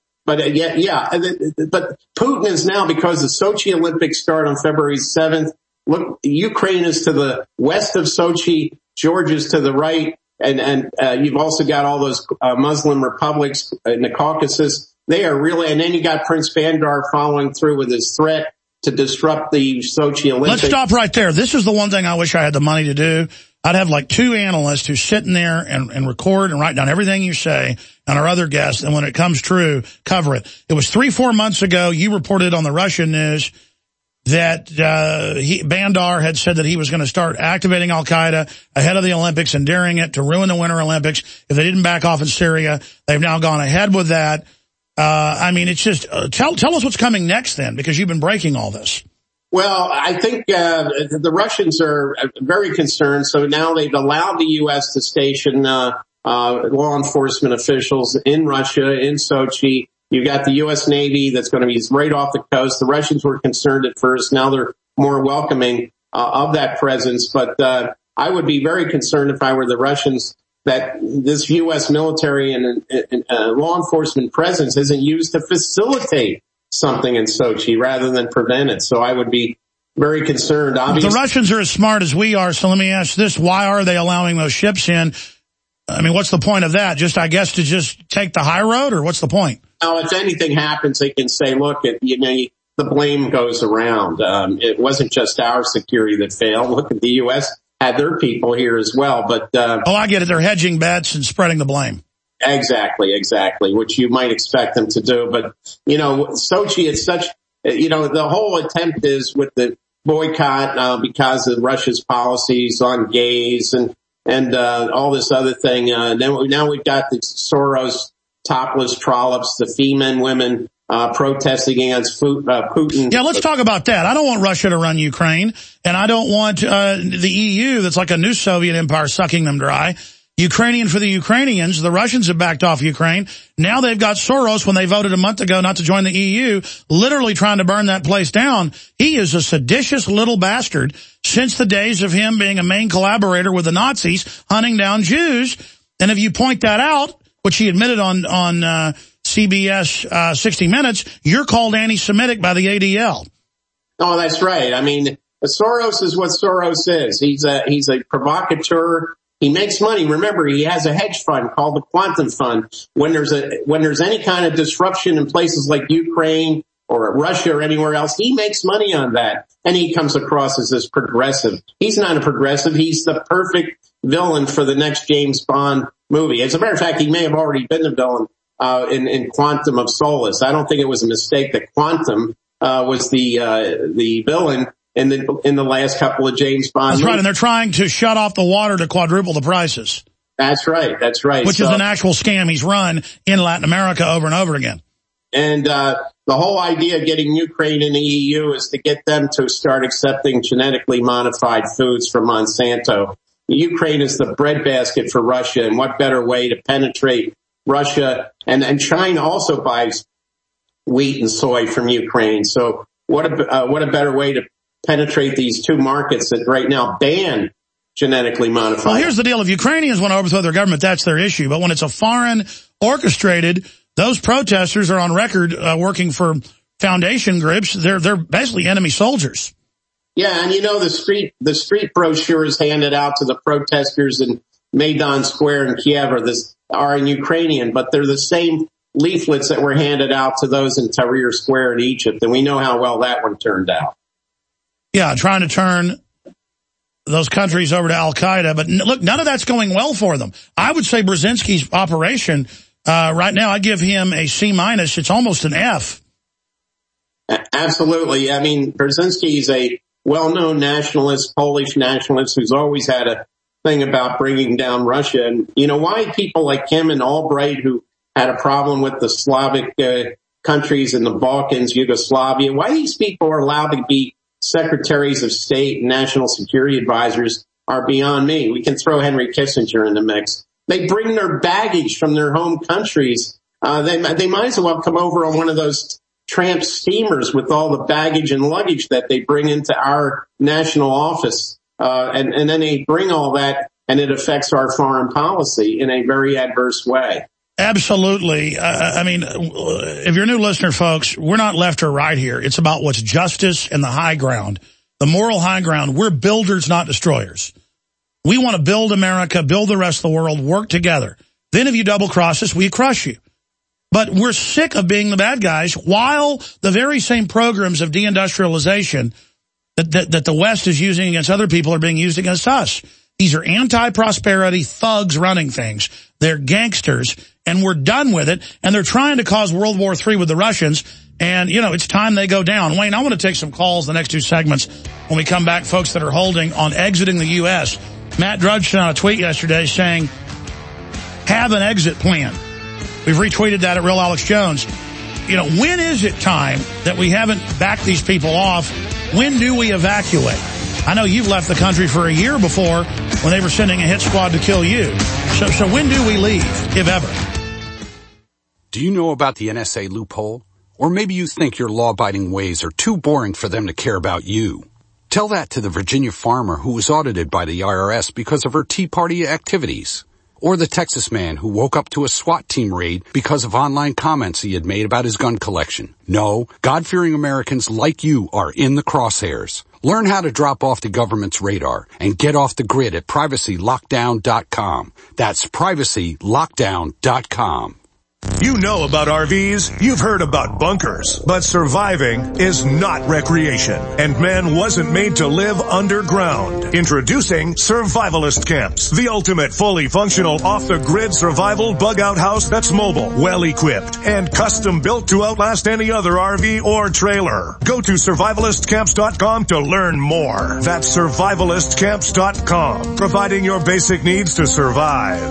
Putin is now, because the Sochi Olympics start on February 7th. Look, Ukraine is to the west of Sochi, Georgia's to the right, and you've also got all those Muslim republics in the Caucasus. They are really, and then you got Prince Bandar following through with his threat to disrupt the Sochi Olympics. Let's stop right there. This is the one thing I wish I had the money to do. I'd have like 2 analysts who sit in there and record and write down everything you say, and our other guests, and when it comes true, cover it. It was 3-4 months ago, you reported on the Russian news that Bandar had said that he was going to start activating Al-Qaeda ahead of the Olympics and daring it to ruin the Winter Olympics if they didn't back off in Syria. They've now gone ahead with that. I mean, it's just, tell us what's coming next then, because you've been breaking all this. Well, I think the Russians are very concerned, so now they've allowed the U.S. to station law enforcement officials in Russia, in Sochi. You've got the U.S. Navy that's going to be right off the coast. The Russians were concerned at first. Now they're more welcoming of that presence. But I would be very concerned if I were the Russians that this U.S. military and law enforcement presence isn't used to facilitate something in Sochi rather than prevent it. So I would be very concerned. Obviously, the Russians are as smart as we are, so let me ask this. Why are they allowing those ships in? I mean, what's the point of that? Just, I guess, to just take the high road, or what's the point? Now, if anything happens, they can say, look, the blame goes around. It wasn't just our security that failed. Look at the U.S. had their people here as well. But I get it. They're hedging bets and spreading the blame. Exactly, which you might expect them to do. But, Sochi is such, the whole attempt is with the boycott because of Russia's policies on gays and all this other thing. Now we've got the Soros topless trollops, the female women protesting against Putin. Yeah, let's talk about that. I don't want Russia to run Ukraine, and I don't want the EU, that's like a new Soviet empire, sucking them dry. Ukrainian for the Ukrainians. The Russians have backed off Ukraine. Now they've got Soros, when they voted a month ago not to join the EU, literally trying to burn that place down. He is a seditious little bastard since the days of him being a main collaborator with the Nazis, hunting down Jews. And if you point that out, which he admitted on CBS 60 Minutes, you're called anti-Semitic by the ADL. Oh, that's right. I mean, Soros is what Soros is. He's a provocateur. He makes money. Remember, he has a hedge fund called the Quantum Fund. When there's any kind of disruption in places like Ukraine or Russia or anywhere else, he makes money on that. And he comes across as this progressive. He's not a progressive. He's the perfect villain for the next James Bond movie. As a matter of fact, he may have already been the villain in Quantum of Solace. I don't think it was a mistake that Quantum was the villain in the last couple of James Bond movies. That's right, and they're trying to shut off the water to quadruple the prices. That's right. Which is an actual scam he's run in Latin America over and over again. And the whole idea of getting Ukraine in the EU is to get them to start accepting genetically modified foods from Monsanto. Ukraine is the breadbasket for Russia, and what better way to penetrate Russia? And China also buys wheat and soy from Ukraine. So what a better way to penetrate these two markets that right now ban genetically modified. Well, here's the deal. If Ukrainians want to overthrow their government, that's their issue. But when it's a foreign orchestrated, those protesters are on record working for foundation groups. They're basically enemy soldiers. Yeah, and the street brochures handed out to the protesters in Maidan Square in Kiev are in Ukrainian, but they're the same leaflets that were handed out to those in Tahrir Square in Egypt, and we know how well that one turned out. Yeah, trying to turn those countries over to Al-Qaeda. But look, none of that's going well for them. I would say Brzezinski's operation, right now, I give him a C-. It's almost an F. Absolutely. I mean, Brzezinski is a well-known nationalist, Polish nationalist, who's always had thing about bringing down Russia. And, why people like him and Albright, who had a problem with the Slavic countries in the Balkans, Yugoslavia, why these people are allowed to be secretaries of state and national security advisors are beyond me. We can throw Henry Kissinger in the mix. They bring their baggage from their home countries. They might as well come over on one of those tramp steamers with all the baggage and luggage that they bring into our national office. And then they bring all that, and it affects our foreign policy in a very adverse way. Absolutely. I mean, if you're a new listener, folks, we're not left or right here. It's about what's justice and the high ground, the moral high ground. We're builders, not destroyers. We want to build America, build the rest of the world, work together. Then if you double cross us, we crush you. But we're sick of being the bad guys while the very same programs of deindustrialization that the West is using against other people are being used against us. These are anti-prosperity thugs running things. They're gangsters, and we're done with it. And they're trying to cause World War III with the Russians. And, it's time they go down. Wayne, I want to take some calls the next two segments when we come back, folks that are holding on exiting the U.S. Matt Drudge sent out a tweet yesterday saying, have an exit plan. We've retweeted that at Real Alex Jones. When is it time that we haven't backed these people off? When do we evacuate? I know you've left the country for a year before when they were sending a hit squad to kill you. So when do we leave, if ever? Do you know about the NSA loophole? Or maybe you think your law-abiding ways are too boring for them to care about you. Tell that to the Virginia farmer who was audited by the IRS because of her Tea Party activities. Or the Texas man who woke up to a SWAT team raid because of online comments he had made about his gun collection. No, God-fearing Americans like you are in the crosshairs. Learn how to drop off the government's radar and get off the grid at privacylockdown.com. That's privacylockdown.com. You know about RVs, you've heard about bunkers, but surviving is not recreation, and man wasn't made to live underground. Introducing Survivalist Camps, the ultimate fully functional off-the-grid survival bug-out house that's mobile, well-equipped, and custom-built to outlast any other RV or trailer. Go to survivalistcamps.com to learn more. That's survivalistcamps.com, providing your basic needs to survive.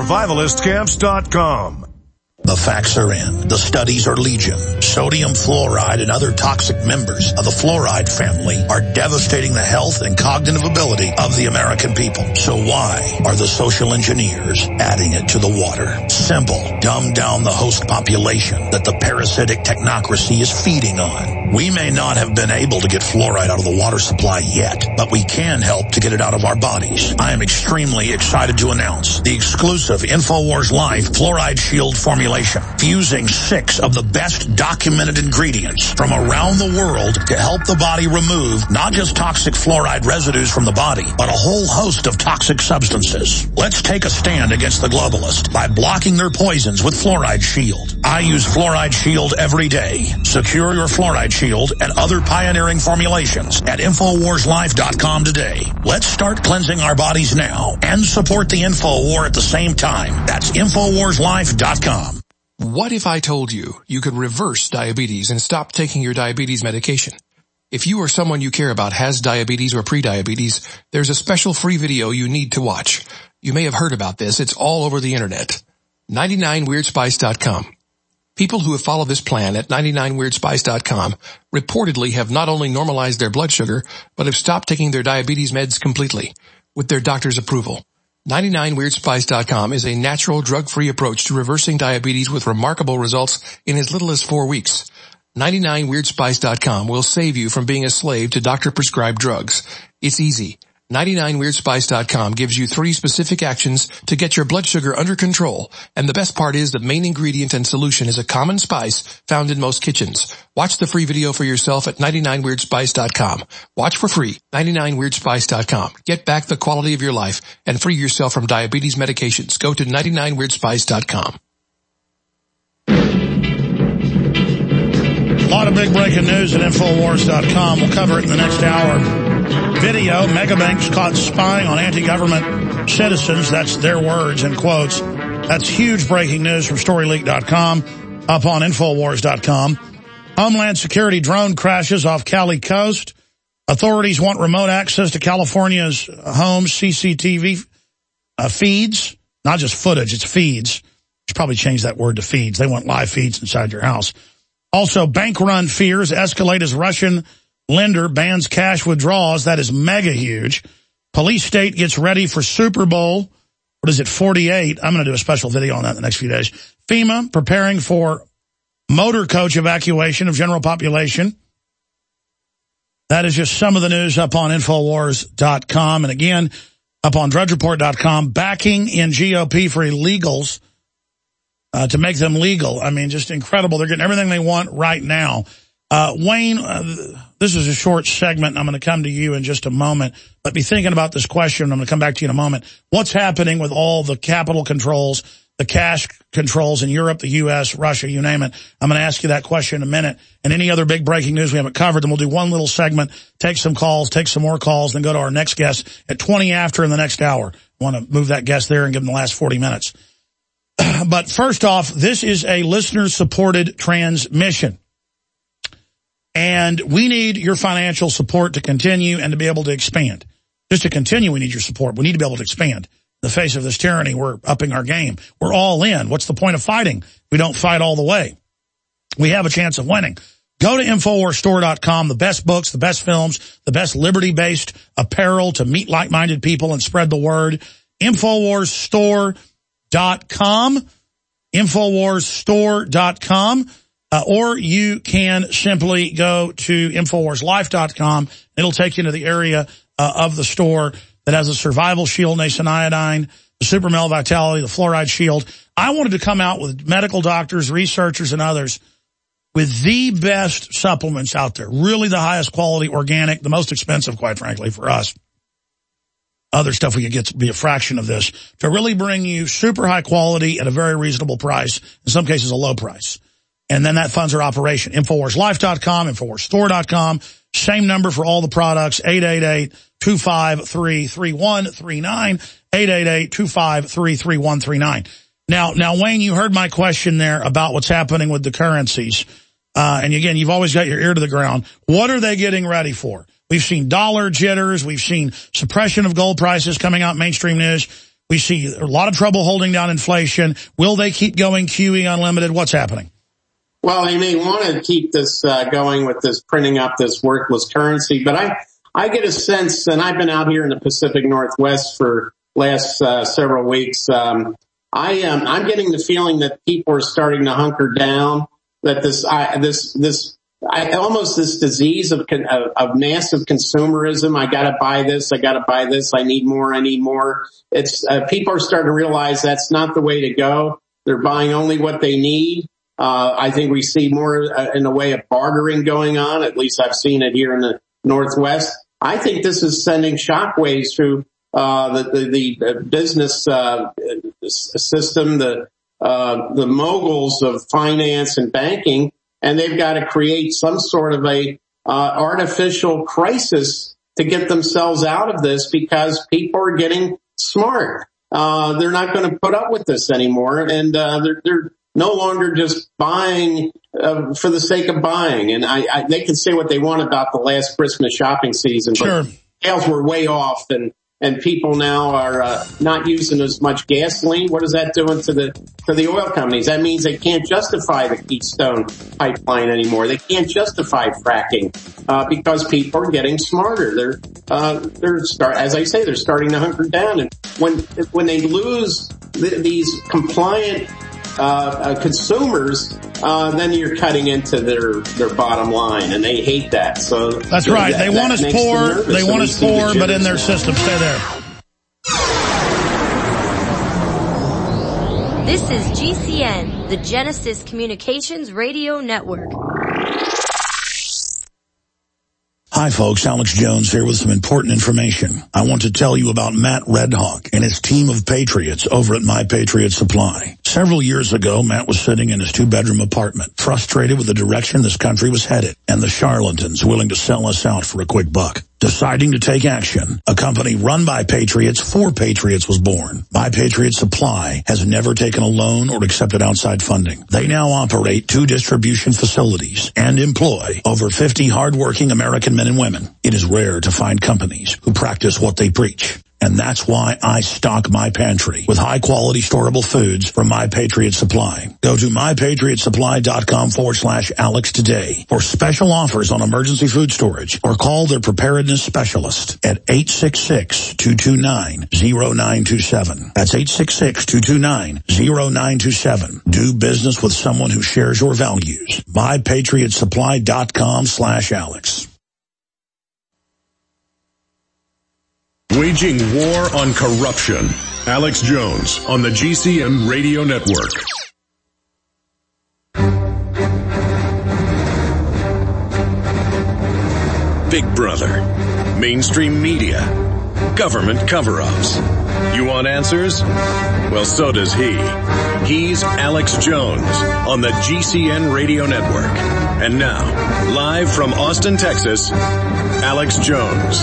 Survivalistcamps.com. The facts are in. The studies are legion. Sodium fluoride and other toxic members of the fluoride family are devastating the health and cognitive ability of the American people. So why are the social engineers adding it to the water? Simple. Dumb down the host population that the parasitic technocracy is feeding on. We may not have been able to get fluoride out of the water supply yet, but we can help to get it out of our bodies. I am extremely excited to announce the exclusive InfoWars Life Fluoride Shield formulation, fusing 6 of the best documented ingredients from around the world to help the body remove not just toxic fluoride residues from the body, but a whole host of toxic substances. Let's take a stand against the globalists by blocking their poisons with Fluoride Shield. I use Fluoride Shield every day. Secure your Fluoride Shield and other pioneering formulations at InfoWarsLife.com today. Let's start cleansing our bodies now and support the InfoWar at the same time. That's InfoWarsLife.com. What if I told you you could reverse diabetes and stop taking your diabetes medication? If you or someone you care about has diabetes or prediabetes, there's a special free video you need to watch. You may have heard about this. It's all over the internet. 99weirdspice.com. People who have followed this plan at 99weirdspice.com reportedly have not only normalized their blood sugar, but have stopped taking their diabetes meds completely, with their doctor's approval. 99weirdspice.com is a natural, drug-free approach to reversing diabetes with remarkable results in as little as 4 weeks. 99weirdspice.com will save you from being a slave to doctor-prescribed drugs. It's easy. 99weirdspice.com gives you 3 specific actions to get your blood sugar under control. And the best part is the main ingredient and solution is a common spice found in most kitchens. Watch the free video for yourself at 99weirdspice.com. Watch for free. 99weirdspice.com. Get back the quality of your life and free yourself from diabetes medications. Go to 99weirdspice.com. A lot of big breaking news at Infowars.com. We'll cover it in the next hour. Video, megabanks caught spying on anti-government citizens. That's their words in quotes. That's huge breaking news from StoryLeak.com up on Infowars.com. Homeland Security drone crashes off Cali coast. Authorities want remote access to California's homes. CCTV feeds, not just footage, it's feeds. Should probably change that word to feeds. They want live feeds inside your house. Also, bank run fears escalate as Russian lender bans cash withdrawals. That is mega huge. Police state gets ready for Super Bowl. What is it, 48? I'm going to do a special video on that in the next few days. FEMA preparing for motor coach evacuation of general population. That is just some of the news up on Infowars.com. And again, up on DrudgeReport.com, backing in GOP for illegals to make them legal. I mean, just incredible. They're getting everything they want right now. Wayne, this is a short segment. I'm going to come to you in just a moment. But be thinking about this question. I'm going to come back to you in a moment. What's happening with all the capital controls, the cash controls in Europe, the U.S., Russia, you name it? I'm going to ask you that question in a minute. And any other big breaking news we haven't covered, then we'll do one little segment, take some calls, take some more calls, then go to our next guest at 20 after in the next hour. I want to move that guest there and give them the last 40 minutes. But first off, this is a listener-supported transmission. And we need your financial support to continue and to be able to expand. Just to continue, we need your support. We need to be able to expand. In the face of this tyranny, we're upping our game. We're all in. What's the point of fighting? We don't fight all the way. We have a chance of winning. Go to InfoWarsStore.com, the best books, the best films, the best liberty-based apparel to meet like-minded people and spread the word. InfoWarsStore.com, InfoWarsStore.com. Or you can simply go to InfoWarsLife.com. It'll take you into the area of the store that has a survival shield, Nasoniodine, the Super Male Vitality, the fluoride shield. I wanted to come out with medical doctors, researchers, and others with the best supplements out there. Really the highest quality, organic, the most expensive, quite frankly, for us. Other stuff we could get to be a fraction of this. To really bring you super high quality at a very reasonable price, in some cases a low price. And then that funds our operation. InfoWarsLife.com, InfoWarsStore.com. Same number for all the products, 888-253-3139, 888-253-3139. Now, Wayne, you heard my question there about what's happening with the currencies. And again, you've always got your ear to the ground. What are they getting ready for? We've seen dollar jitters. We've seen suppression of gold prices coming out in mainstream news. We see a lot of trouble holding down inflation. Will they keep going QE unlimited? What's happening? Well, they may want to keep this going with this printing up this worthless currency, but I get a sense, and I've been out here in the Pacific Northwest for last several weeks. I'm getting the feeling that people are starting to hunker down. That this disease of massive consumerism. I got to buy this. I need more. It's people are starting to realize that's not the way to go. They're buying only what they need. I think we see more in the way of bartering going on. At least I've seen it here in the Northwest. I think this is sending shockwaves through the business system, the moguls of finance and banking, and they've got to create some sort of a artificial crisis to get themselves out of this because people are getting smart. They're not going to put up with this anymore, and they're no longer just buying for the sake of buying. And they can say what they want about the last Christmas shopping season, sure, but sales were way off, and people now are not using as much gasoline. What is that doing to the oil companies? That means they can't justify the Keystone pipeline anymore. They can't justify fracking because people are getting smarter. As I say, they're starting to hunker down. And when they lose these compliant consumers, then you're cutting into their bottom line, and they hate that. So that's right. They want us poor. They want us poor, but in their system. Stay there. This is GCN, the Genesis Communications Radio Network. Hi folks, Alex Jones here with some important information. I want to tell you about Matt Redhawk and his team of patriots over at My Patriot Supply. Several years ago, Matt was sitting in his 2-bedroom apartment, frustrated with the direction this country was headed and the charlatans willing to sell us out for a quick buck. Deciding to take action, a company run by patriots for patriots was born. My Patriot Supply has never taken a loan or accepted outside funding. They now operate 2 distribution facilities and employ over 50 hardworking American men and women. It is rare to find companies who practice what they preach. And that's why I stock my pantry with high-quality storable foods from My Patriot Supply. Go to mypatriotsupply.com/Alex today for special offers on emergency food storage, or call their preparedness specialist at 866-229-0927. That's 866-229-0927. Do business with someone who shares your values. mypatriotsupply.com/Alex. Waging war on corruption. Alex Jones on the GCN Radio Network. Big Brother, mainstream media, government cover-ups. You want answers? Well, so does he. He's Alex Jones on the GCN Radio Network. And now, live from Austin, Texas, Alex Jones.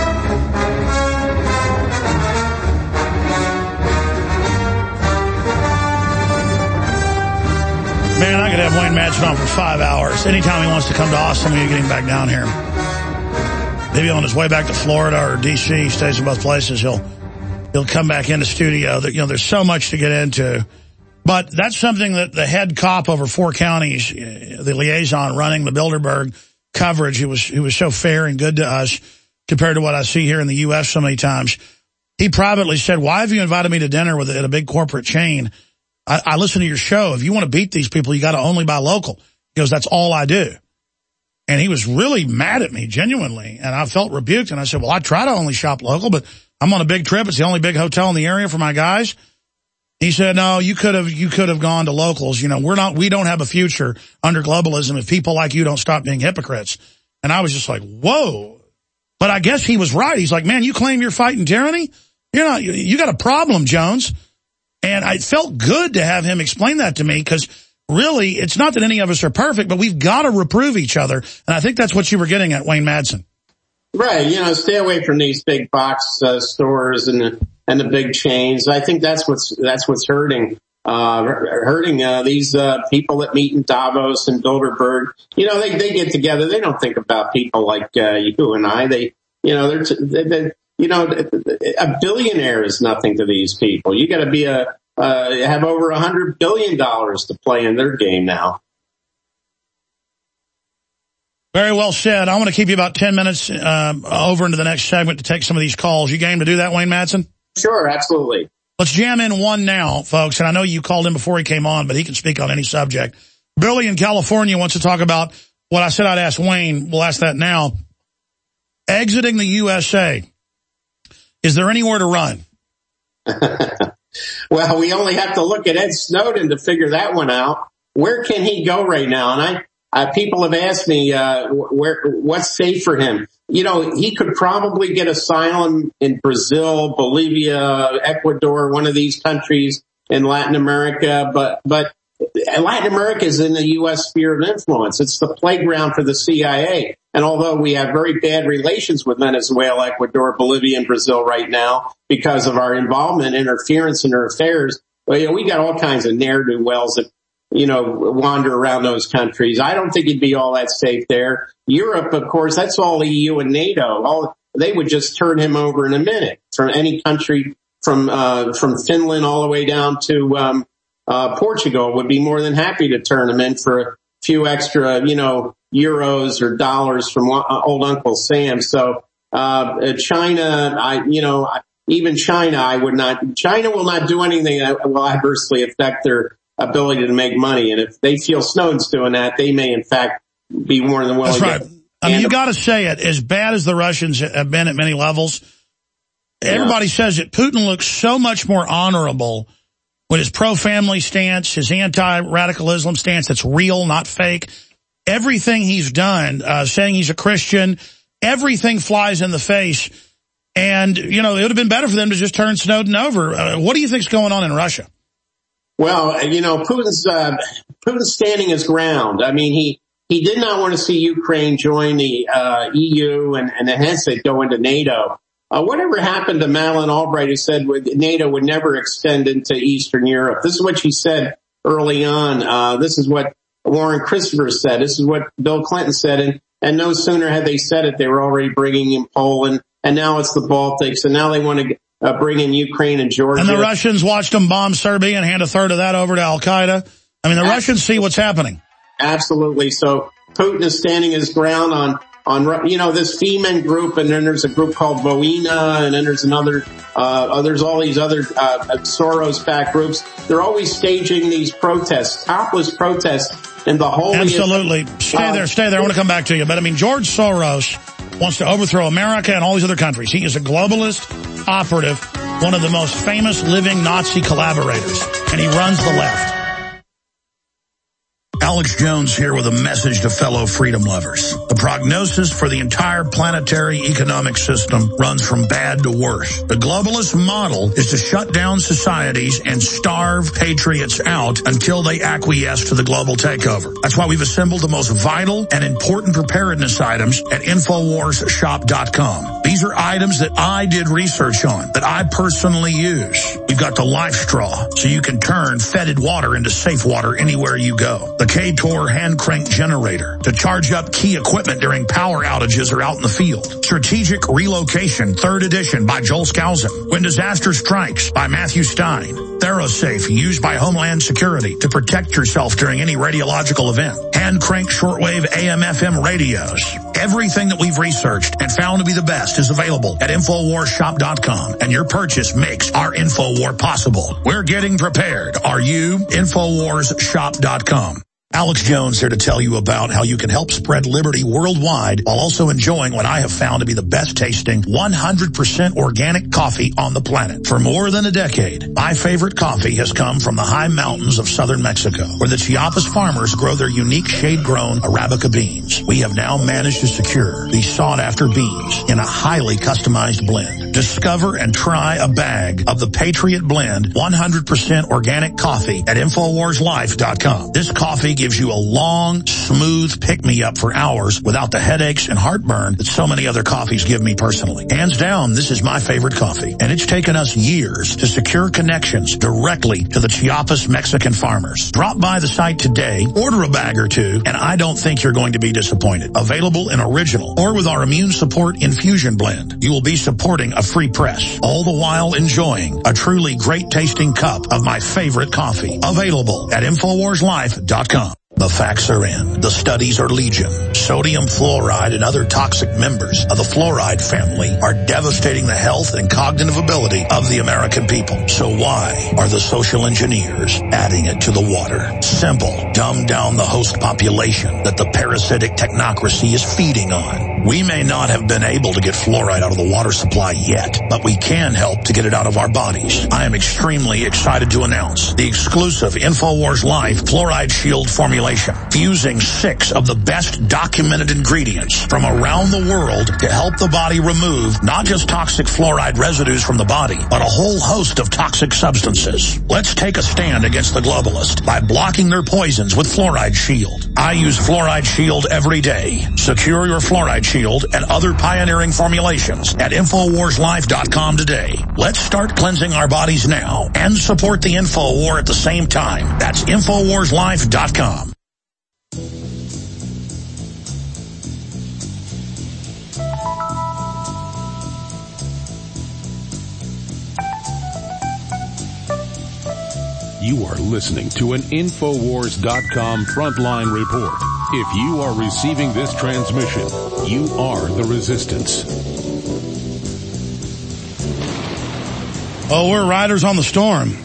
Man, I could have Wayne Madsen on for 5 hours. Anytime he wants to come to Austin, we can get him back down here. Maybe on his way back to Florida or D.C., he stays in both places. He'll come back in the studio. There's so much to get into. But that's something that the head cop over 4 counties, the liaison running the Bilderberg coverage, he was so fair and good to us compared to what I see here in the U.S. so many times. He privately said, "Why have you invited me to dinner at a big corporate chain? I listen to your show. If you want to beat these people, you got to only buy local." He goes, "That's all I do." And he was really mad at me, genuinely. And I felt rebuked. And I said, "Well, I try to only shop local, but I'm on a big trip. It's the only big hotel in the area for my guys." He said, "No, you could have gone to locals. We don't have a future under globalism if people like you don't stop being hypocrites." And I was just like, whoa. But I guess he was right. He's like, "Man, you claim you're fighting tyranny? You got a problem, Jones." And I felt good to have him explain that to me, because really, it's not that any of us are perfect, but we've got to reprove each other. And I think that's what you were getting at, Wayne Madsen. Right. Stay away from these big box stores and the big chains. I think that's what's hurting these people that meet in Davos and Bilderberg. They get together. They don't think about people like you and I. A billionaire is nothing to these people. You got to be have over $100 billion to play in their game now. Very well said. I want to keep you about 10 minutes over into the next segment to take some of these calls. You game to do that, Wayne Madsen? Sure, absolutely. Let's jam in one now, folks. And I know you called him before he came on, but he can speak on any subject. Billy in California wants to talk about what I said I'd ask Wayne. We'll ask that now. Exiting the USA. Is there anywhere to run? Well, we only have to look at Ed Snowden to figure that one out. Where can he go right now? And people have asked me, what's safe for him? He could probably get asylum in Brazil, Bolivia, Ecuador, one of these countries in Latin America. But Latin America is in the U.S. sphere of influence. It's the playground for the CIA. And although we have very bad relations with Venezuela, Ecuador, Bolivia, and Brazil right now because of our involvement, interference in their affairs, we got all kinds of ne'er-do-wells that, wander around those countries. I don't think he'd be all that safe there. Europe, of course, that's all EU and NATO. They would just turn him over in a minute from any country, from Finland all the way down to Portugal would be more than happy to turn him in for a few extra, euros or dollars from old Uncle Sam. So, China, even China, China will not do anything that will adversely affect their ability to make money. And if they feel Snowden's doing that, they may in fact be more than willing. That's right. I mean, you got to say it. As bad as the Russians have been at many levels, everybody says that Putin looks so much more honorable with his pro-family stance, his anti-radical Islam stance that's real, not fake. Everything he's done, saying he's a Christian, everything flies in the face. And, it would have been better for them to just turn Snowden over. What do you think's going on in Russia? Well, Putin's standing his ground. I mean, he did not want to see Ukraine join the EU and hence they'd go into NATO. Whatever happened to Madeleine Albright, who said NATO would never extend into Eastern Europe? This is what she said early on. This is what Warren Christopher said. This is what Bill Clinton said. And no sooner had they said it, they were already bringing in Poland and now it's the Baltics, and now they want to bring in Ukraine and Georgia. And the Russians watched them bomb Serbia and hand a third of that over to Al-Qaeda. I mean, the Russians see what's happening. Absolutely. So Putin is standing his ground on, you know, this Femen group, and then there's a group called Voina, and then there's another, there's all these other, Soros-backed groups. They're always staging these protests, topless protests, and the whole. Absolutely. Stay there. I want to come back to you. But I mean, George Soros wants to overthrow America and all these other countries. He is a globalist operative, one of the most famous living Nazi collaborators, and he runs the left. Alex Jones here with a message to fellow freedom lovers. The prognosis for the entire planetary economic system runs from bad to worse. The globalist model is to shut down societies and starve patriots out until they acquiesce to the global takeover. That's why we've assembled the most vital and important preparedness items at InfoWarsShop.com. These are items that I did research on, that I personally use. We've got the Life Straw, so you can turn fetid water into safe water anywhere you go. The K-Tor hand crank generator to charge up key equipment during power outages or out in the field. Strategic Relocation, 3rd edition by Joel Skousen. When Disaster Strikes by Matthew Stein. ThyroSafe, used by Homeland Security to protect yourself during any radiological event. Hand crank shortwave AM/FM radios. Everything that we've researched and found to be the best is available at InfoWarsShop.com, and your purchase makes our InfoWar possible. We're getting prepared. Are you? InfoWarsShop.com. Alex Jones here to tell you about how you can help spread liberty worldwide while also enjoying what I have found to be the best tasting 100% organic coffee on the planet. For more than a decade, my favorite coffee has come from the high mountains of southern Mexico, where the Chiapas farmers grow their unique shade-grown Arabica beans. We have now managed to secure these sought-after beans in a highly customized blend. Discover and try a bag of the Patriot Blend 100% organic coffee at InfoWarsLife.com. This coffee gives you a long, smooth pick-me-up for hours without the headaches and heartburn that so many other coffees give me personally. Hands down, this is my favorite coffee, and it's taken us years to secure connections directly to the Chiapas Mexican farmers. Drop by the site today, order a bag or two, and I don't think you're going to be disappointed. Available in original or with our immune support infusion blend. You will be supporting a free press, all the while enjoying a truly great-tasting cup of my favorite coffee. Available at InfoWarsLife.com. The facts are in. The studies are legion. Sodium fluoride and other toxic members of the fluoride family are devastating the health and cognitive ability of the American people. So why are the social engineers adding it to the water? Simple. Dumb down the host population that the parasitic technocracy is feeding on. We may not have been able to get fluoride out of the water supply yet, but we can help to get it out of our bodies. I am extremely excited to announce the exclusive InfoWars Life Fluoride Shield formulation, fusing 6 of the best documented ingredients from around the world to help the body remove not just toxic fluoride residues from the body, but a whole host of toxic substances. Let's take a stand against the globalists by blocking their poisons with Fluoride Shield. I use Fluoride Shield every day. Secure your Fluoride Shield and other pioneering formulations at InfoWarsLife.com today. Let's start cleansing our bodies now and support the InfoWar at the same time. That's InfoWarsLife.com. You are listening to an InfoWars.com frontline report. If you are receiving this transmission, you are the resistance. Oh, we're riders on the storm.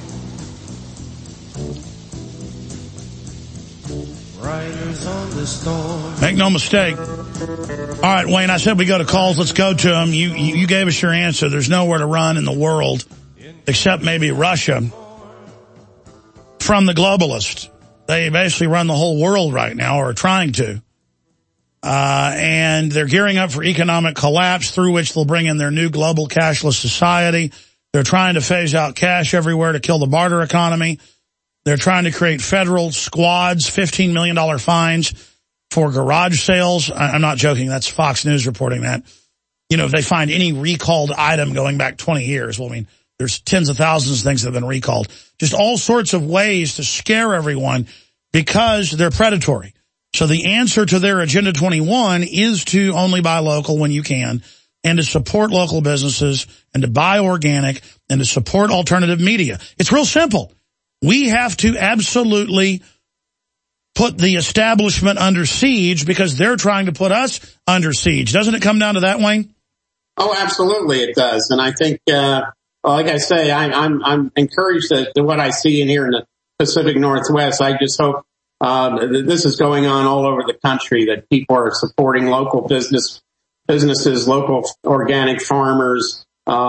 Riders on the storm. Make no mistake. All right, Wayne, I said we go to calls. Let's go to them. You gave us your answer. There's nowhere to run in the world except maybe Russia from the globalists. They basically run the whole world right now, or are trying to. And they're gearing up for economic collapse, through which they'll bring in their new global cashless society. They're trying to phase out cash everywhere to kill the barter economy. They're trying to create federal squads, $15 million fines for garage sales. I'm not joking. That's Fox News reporting that. You know, if they find any recalled item going back 20 years, well, I mean, there's tens of thousands of things that have been recalled. Just all sorts of ways to scare everyone because they're predatory. So the answer to their Agenda 21 is to only buy local when you can, and to support local businesses and to buy organic and to support alternative media. It's real simple. We have to absolutely put the establishment under siege because they're trying to put us under siege. Doesn't it come down to that, Wayne? Oh, absolutely it does. And I think, like I say, I'm encouraged at what I see in here in the Pacific Northwest. I just hope this is going on all over the country, that people are supporting local businesses, local organic farmers,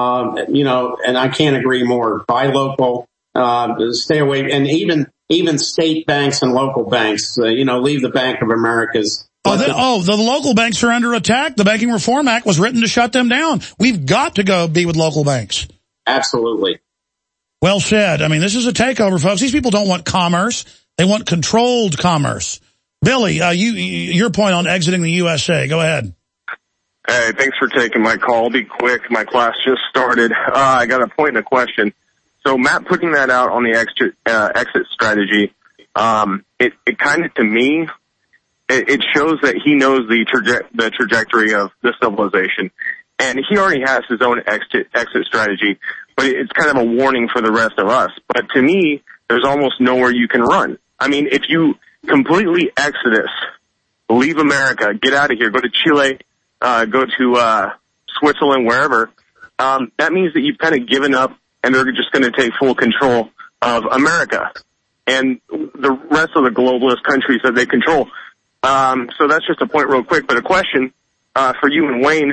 and I can't agree more. Buy local, stay away, and even state banks and local banks, leave the Bank of America's. The local banks are under attack. The Banking Reform Act was written to shut them down. We've got to go be with local banks. Absolutely. Well said. I mean, this is a takeover, folks. These people don't want commerce. They want controlled commerce. Billy, your point on exiting the USA. Go ahead. Hey, thanks for taking my call. I'll be quick. My class just started. I got a point and a question. So Matt putting that out on the exit strategy, it kind of, to me, it shows that he knows the trajectory of the civilization. And he already has his own exit strategy, but it's kind of a warning for the rest of us. But to me, there's almost nowhere you can run. I mean, if you completely exodus, leave America, get out of here, go to Chile, go to Switzerland, wherever, that means that you've kind of given up and they're just going to take full control of America and the rest of the globalist countries that they control. So that's just a point real quick. But a question for you and Wayne,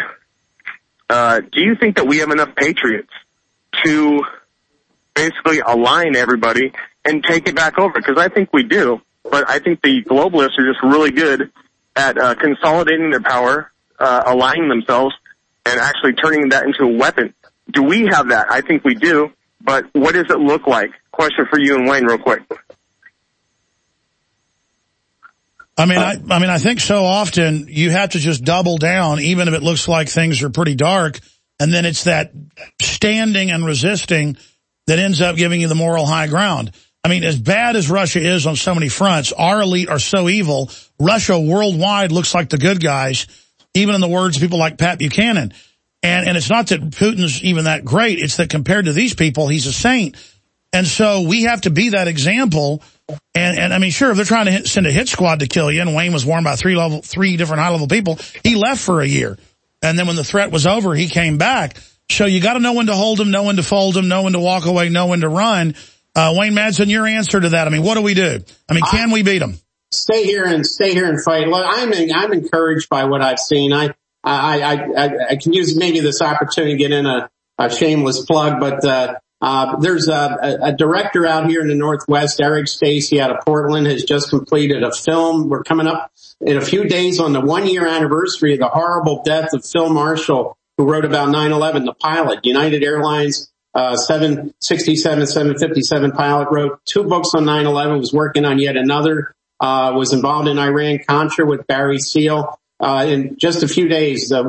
do you think that we have enough patriots to basically align everybody and take it back over? Because I think we do. But I think the globalists are just really good at consolidating their power, aligning themselves, and actually turning that into a weapon. Do we have that? I think we do. But what does it look like? Question for you and Wayne real quick. I think so often you have to just double down, even if it looks like things are pretty dark, and then it's that standing and resisting that ends up giving you the moral high ground. I mean, as bad as Russia is on so many fronts, our elite are so evil. Russia worldwide looks like the good guys, even in the words of people like Pat Buchanan. And it's not that Putin's even that great. It's that compared to these people, he's a saint. And so we have to be that example. And I mean, sure, if they're trying to send a hit squad to kill you, and Wayne was warned by three different high-level people, he left for a year. And then when the threat was over, he came back. So you got to know when to hold him, know when to fold him, know when to walk away, know when to run. Wayne Madsen, your answer to that. I mean, what do we do? I mean, can we beat them? Stay here and fight. Look, I'm encouraged by what I've seen. I can use maybe this opportunity to get in a shameless plug, but there's a director out here in the Northwest, Eric Stacy out of Portland, has just completed a film. We're coming up in a few days on the 1-year anniversary of the horrible death of Phil Marshall, who wrote about 9/11, the pilot. United Airlines 767, 757 pilot, wrote 2 books on 9/11, was working on yet another, was involved in Iran-Contra with Barry Seal. In just a few days, the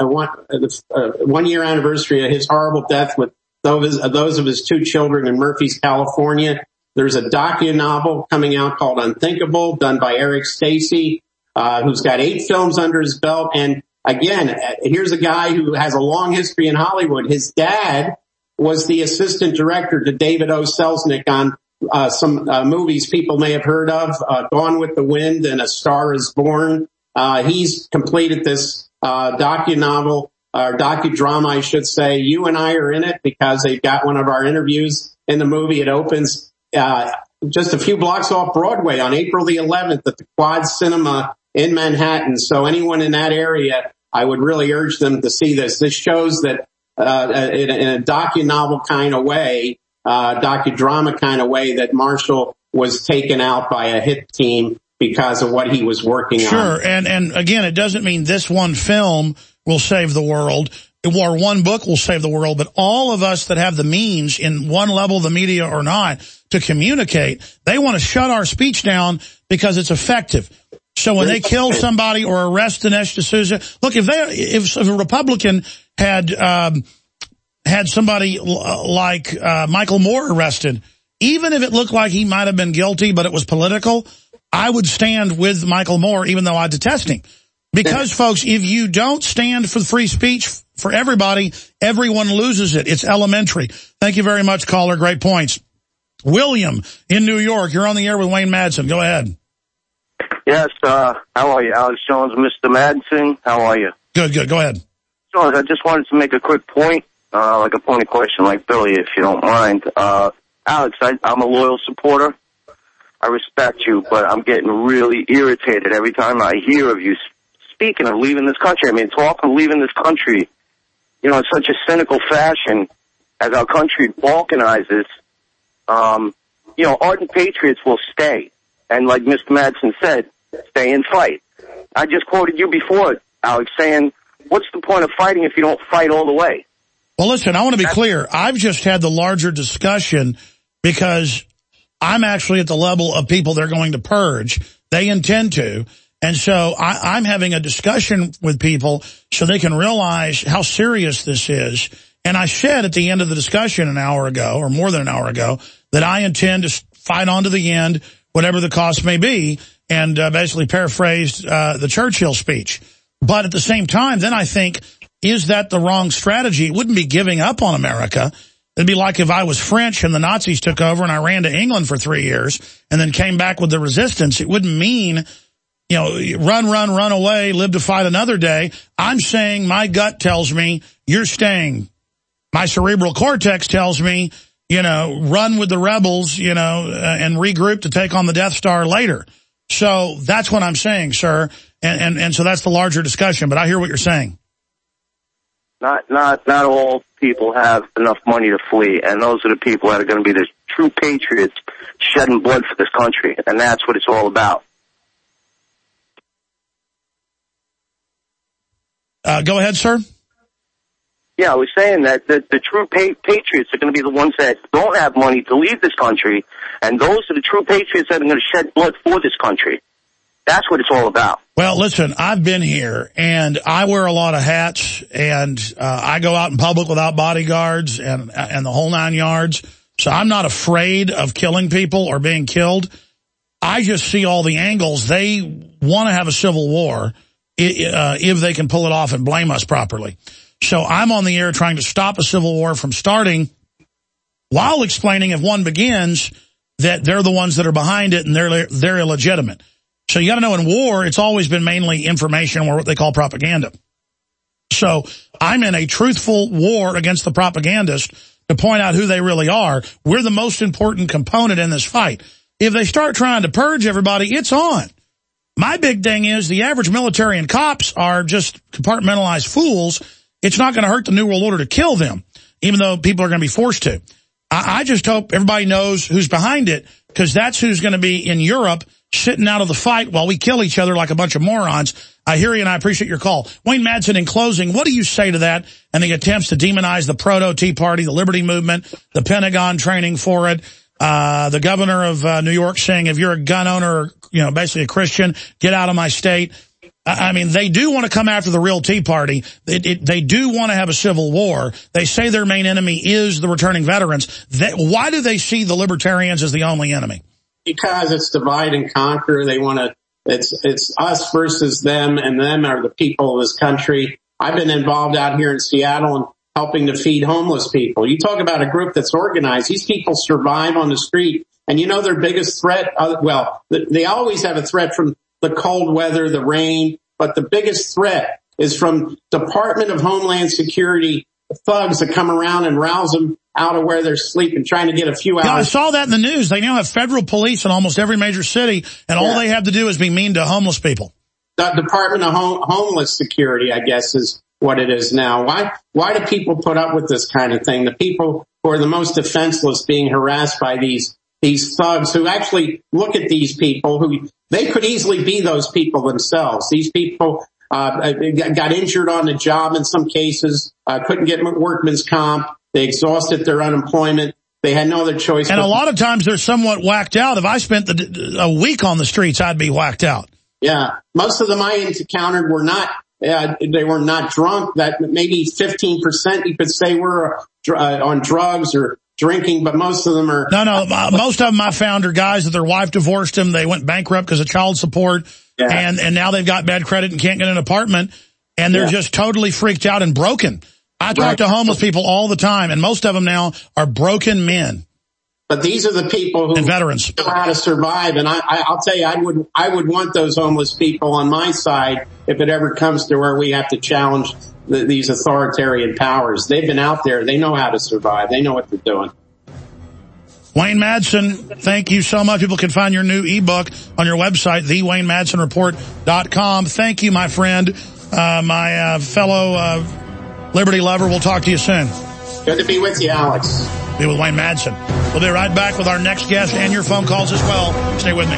1-year anniversary of his horrible death with those of his 2 children in Murphy's, California. There's a docu-novel coming out called Unthinkable, done by Eric Stacy, who's got 8 films under his belt. And again, here's a guy who has a long history in Hollywood. His dad was the assistant director to David O. Selznick on some movies people may have heard of, Gone with the Wind and A Star is Born. He's completed this docu-novel, or docudrama, I should say. You and I are in it because they've got one of our interviews in the movie. It opens just a few blocks off Broadway on April the 11th at the Quad Cinema in Manhattan. So anyone in that area, I would really urge them to see this. This shows that in a docu-novel kind of way, docudrama kind of way, that Marshall was taken out by a hit team because of what he was working on. Sure, and again, it doesn't mean this one film will save the world, or one book will save the world, but all of us that have the means, in one level of the media or not, to communicate, they want to shut our speech down because it's effective. So when they kill somebody or arrest Dinesh D'Souza, look, if a Republican had somebody like Michael Moore arrested, even if it looked like he might have been guilty, but it was political, I would stand with Michael Moore, even though I detest him. Because, folks, if you don't stand for free speech for everybody, everyone loses it. It's elementary. Thank you very much, caller. Great points. William in New York, you're on the air with Wayne Madsen. Go ahead. Yes, how are you? Alex Jones, Mr. Madsen. How are you? Good. Go ahead. Jones, I just wanted to make a quick point, like a point of question like Billy, if you don't mind. Alex, I'm a loyal supporter. I respect you, but I'm getting really irritated every time I hear of you speaking of leaving this country. I mean, talk of leaving this country, in such a cynical fashion as our country balkanizes. Ardent patriots will stay. And like Mr. Madsen said, stay and fight. I just quoted you before, Alex, saying, what's the point of fighting if you don't fight all the way? Well, listen, I want to be clear. I've just had the larger discussion because I'm actually at the level of people they're going to purge. They intend to. And so I'm having a discussion with people so they can realize how serious this is. And I said at the end of the discussion an hour ago, or more than an hour ago, that I intend to fight on to the end, whatever the cost may be, and basically paraphrased the Churchill speech. But at the same time, then I think, is that the wrong strategy? It wouldn't be giving up on America. It'd be like if I was French and the Nazis took over and I ran to England for 3 years and then came back with the resistance. It wouldn't mean, run away, live to fight another day. I'm saying my gut tells me you're staying. My cerebral cortex tells me, run with the rebels, and regroup to take on the Death Star later. So that's what I'm saying, sir. And so that's the larger discussion, but I hear what you're saying. Not all people have enough money to flee, and those are the people that are going to be the true patriots shedding blood for this country, and that's what it's all about. Go ahead, sir. Yeah, I was saying that the true patriots are going to be the ones that don't have money to leave this country, and those are the true patriots that are going to shed blood for this country. That's what it's all about. Well, listen, I've been here, and I wear a lot of hats, and I go out in public without bodyguards and the whole 9 yards. So I'm not afraid of killing people or being killed. I just see all the angles. They want to have a civil war if they can pull it off and blame us properly. So I'm on the air trying to stop a civil war from starting while explaining if one begins that they're the ones that are behind it and they're illegitimate. So you got to know in war, it's always been mainly information or what they call propaganda. So I'm in a truthful war against the propagandist to point out who they really are. We're the most important component in this fight. If they start trying to purge everybody, it's on. My big thing is the average military and cops are just compartmentalized fools. It's not going to hurt the New World Order to kill them, even though people are going to be forced to. I just hope everybody knows who's behind it, because that's who's going to be in Europe sitting out of the fight while we kill each other like a bunch of morons. I hear you, and I appreciate your call. Wayne Madsen, in closing, what do you say to that and the attempts to demonize the proto-Tea Party, the Liberty Movement, the Pentagon training for it, the governor of New York saying if you're a gun owner, basically a Christian, get out of my state. I mean, they do want to come after the real Tea Party. They do want to have a civil war. They say their main enemy is the returning veterans. Why do they see the libertarians as the only enemy? Because it's divide and conquer. They want to, it's us versus them, and them are the people of this country. I've been involved out here in Seattle and helping to feed homeless people. You talk about a group that's organized. These people survive on the street, and their biggest threat, they always have a threat from the cold weather, the rain, but the biggest threat is from Department of Homeland Security thugs that come around and rouse them out of where they're sleeping, trying to get a few hours. Yeah, I saw that in the news. They now have federal police in almost every major city, and all they have to do is be mean to homeless people. The Department of Homeless Security, I guess, is what it is now. Why do people put up with this kind of thing? The people who are the most defenseless being harassed by these thugs who actually look at these people who they could easily be those people themselves. These people got injured on the job in some cases, couldn't get workman's comp. They exhausted their unemployment. They had no other choice. And a lot of times they're somewhat whacked out. If I spent a week on the streets, I'd be whacked out. Yeah. Most of them I encountered were not, they were not drunk. That maybe 15% you could say were on drugs or drinking, but most of them are. No, most of them I found are guys that their wife divorced them. They went bankrupt because of child support. and now they've got bad credit and can't get an apartment, and they're just totally freaked out and broken. I talk to homeless people all the time, and most of them now are broken men. But these are the people who and veterans know how to survive. And I'll tell you, I would want those homeless people on my side if it ever comes to where we have to challenge these authoritarian powers. They've been out there. They know how to survive. They know what they're doing. Wayne Madsen, thank you so much. People can find your new ebook on your website, thewaynemadsenreport.com. Thank you, my friend, my fellow liberty lover. We'll talk to you soon. Good to be with you, Alex. Be with Wayne Madsen. We'll be right back with our next guest and your phone calls as well. Stay with me.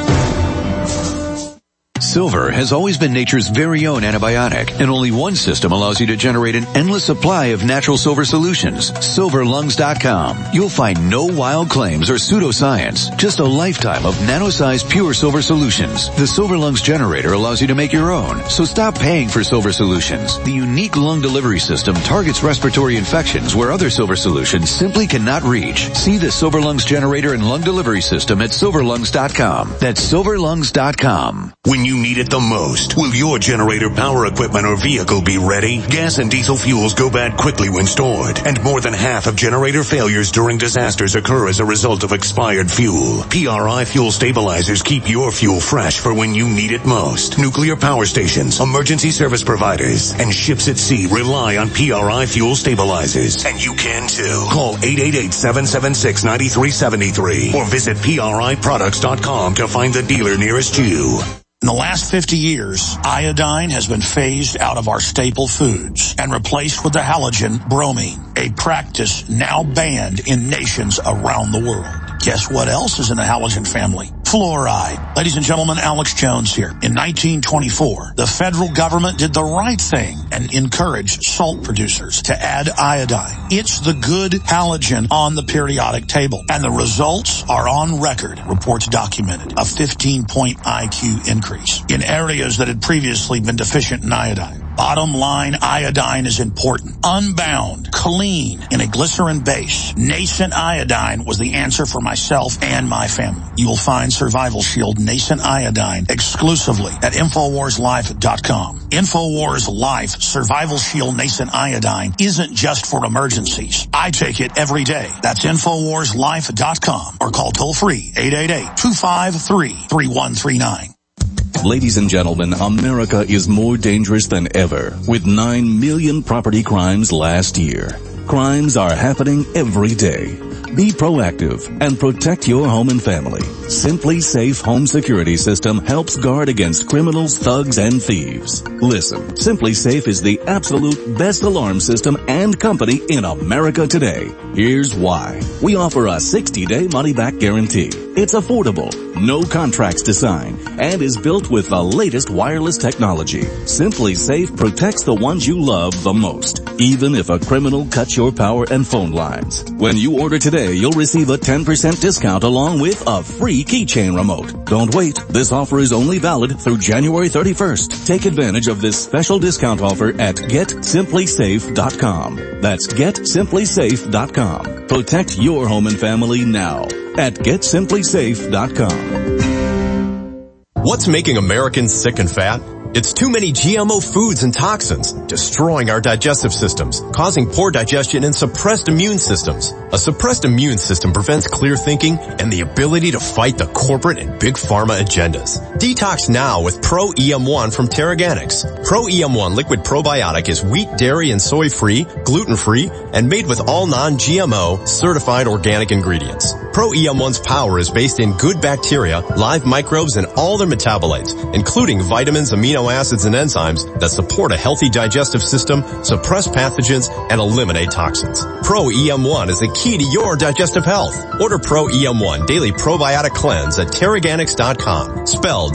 Silver has always been nature's very own antibiotic, and only one system allows you to generate an endless supply of natural silver solutions. SilverLungs.com. You'll find no wild claims or pseudoscience, just a lifetime of nano-sized pure silver solutions. The Silver Lungs generator allows you to make your own, so stop paying for silver solutions. The unique lung delivery system targets respiratory infections where other silver solutions simply cannot reach. See the Silver Lungs generator and lung delivery system at SilverLungs.com. That's SilverLungs.com. When you need it the most, will your generator, power equipment, or vehicle be ready? Gas and diesel fuels go bad quickly when stored, and more than half of generator failures during disasters occur as a result of expired fuel. PRI fuel stabilizers keep your fuel fresh for when you need it most. Nuclear power stations, emergency service providers, and ships at sea rely on PRI fuel stabilizers, and you can too. Call 888-776-9373 or visit PRIproducts.com to find the dealer nearest you. In the last 50 years, iodine has been phased out of our staple foods and replaced with the halogen bromine, a practice now banned in nations around the world. Guess what else is in the halogen family? Fluoride. Ladies and gentlemen, Alex Jones here. In 1924, the federal government did the right thing and encouraged salt producers to add iodine. It's the good halogen on the periodic table, and the results are on record. Reports documented a 15-point IQ increase in areas that had previously been deficient in iodine. Bottom line, iodine is important. Unbound, clean, in a glycerin base. Nascent iodine was the answer for myself and my family. You will find Survival Shield Nascent Iodine exclusively at InfoWarsLife.com. InfoWars Life Survival Shield Nascent Iodine isn't just for emergencies. I take it every day. That's InfoWarsLife.com or call toll-free 888-253-3139. Ladies and gentlemen, America is more dangerous than ever, with 9 million property crimes last year. Crimes are happening every day. Be proactive and protect your home and family. Simply Safe Home Security System helps guard against criminals, thugs, and thieves. Listen, Simply Safe is the absolute best alarm system and company in America today. Here's why. We offer a 60-day money-back guarantee. It's affordable, no contracts to sign, and is built with the latest wireless technology. Simply Safe protects the ones you love the most, even if a criminal cuts your power and phone lines. When you order today, you'll receive a 10% discount along with a free keychain remote. Don't wait. This offer is only valid through January 31st. Take advantage of this special discount offer at GetSimplySafe.com. That's GetSimplySafe.com. Protect your home and family now at GetSimplySafe.com. What's making Americans sick and fat? It's too many GMO foods and toxins, destroying our digestive systems, causing poor digestion and suppressed immune systems. A suppressed immune system prevents clear thinking and the ability to fight the corporate and big pharma agendas. Detox now with Pro EM1 from Teraganix. Pro EM1 liquid probiotic is wheat, dairy, and soy-free, gluten-free, and made with all non-GMO, certified organic ingredients. Pro EM1's power is based in good bacteria, live microbes, and all their metabolites, including vitamins, amino acids, and enzymes that support a healthy digestive system, suppress pathogens, and eliminate toxins. Pro EM1 is the key to your digestive health. Order Pro EM1 Daily Probiotic Cleanse at Teraganix.com, spelled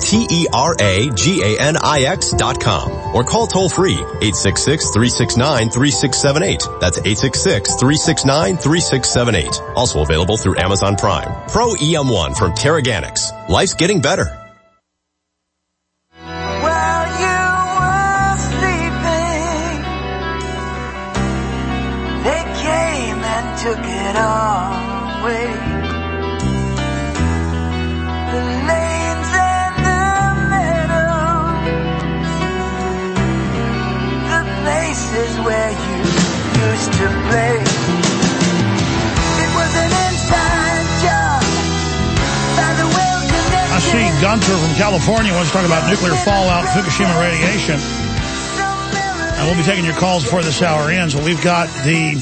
Teraganix.com, or call toll-free 866-369-3678. That's 866-369-3678. Also available through Amazon Prime. Pro EM1 from Teraganix. Life's getting better. Took it all away. The lanes and the meadows Gunther from California wants to talk about nuclear fallout, Fukushima radiation. And we'll be taking your calls before this hour ends. Well, we've got the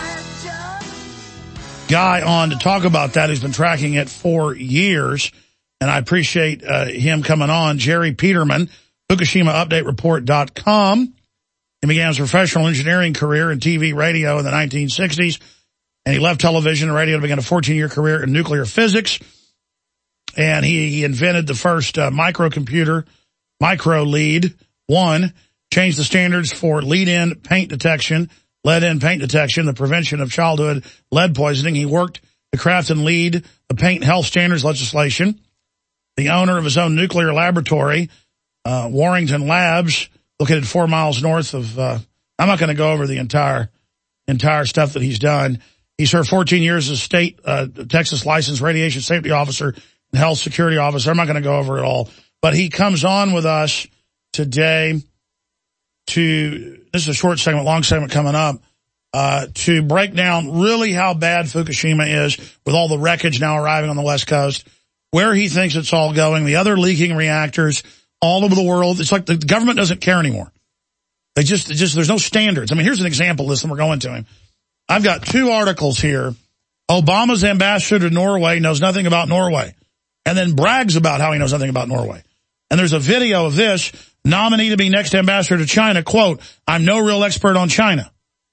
guy on to talk about that who's been tracking it for years. And I appreciate him coming on. Jerry Peterman, FukushimaUpdateReport.com. He began his professional engineering career in TV radio in the 1960s. And he left television and radio to begin a 14-year career in nuclear physics. And he invented the first microcomputer, MicroLED 1, changed the standards for lead-in paint detection, lead-in paint detection, the prevention of childhood lead poisoning. He worked to craft and lead the paint health standards legislation. The owner of his own nuclear laboratory, Warrington Labs, located 4 miles north of, I'm not going to go over the entire stuff that he's done. He served 14 years as state Texas licensed radiation safety officer and health security officer. I'm not going to go over it all. But he comes on with us today this is a short segment, long segment coming up, to break down really how bad Fukushima is with all the wreckage now arriving on the West Coast, where he thinks it's all going, the other leaking reactors all over the world. It's like the government doesn't care anymore. There's no standards. I mean, here's an example of this, and we're going to him. I've got 2 articles here. Obama's ambassador to Norway knows nothing about Norway, and then brags about how he knows nothing about Norway. And there's a video of this, nominee to be next ambassador to China, quote, "I'm no real expert on China."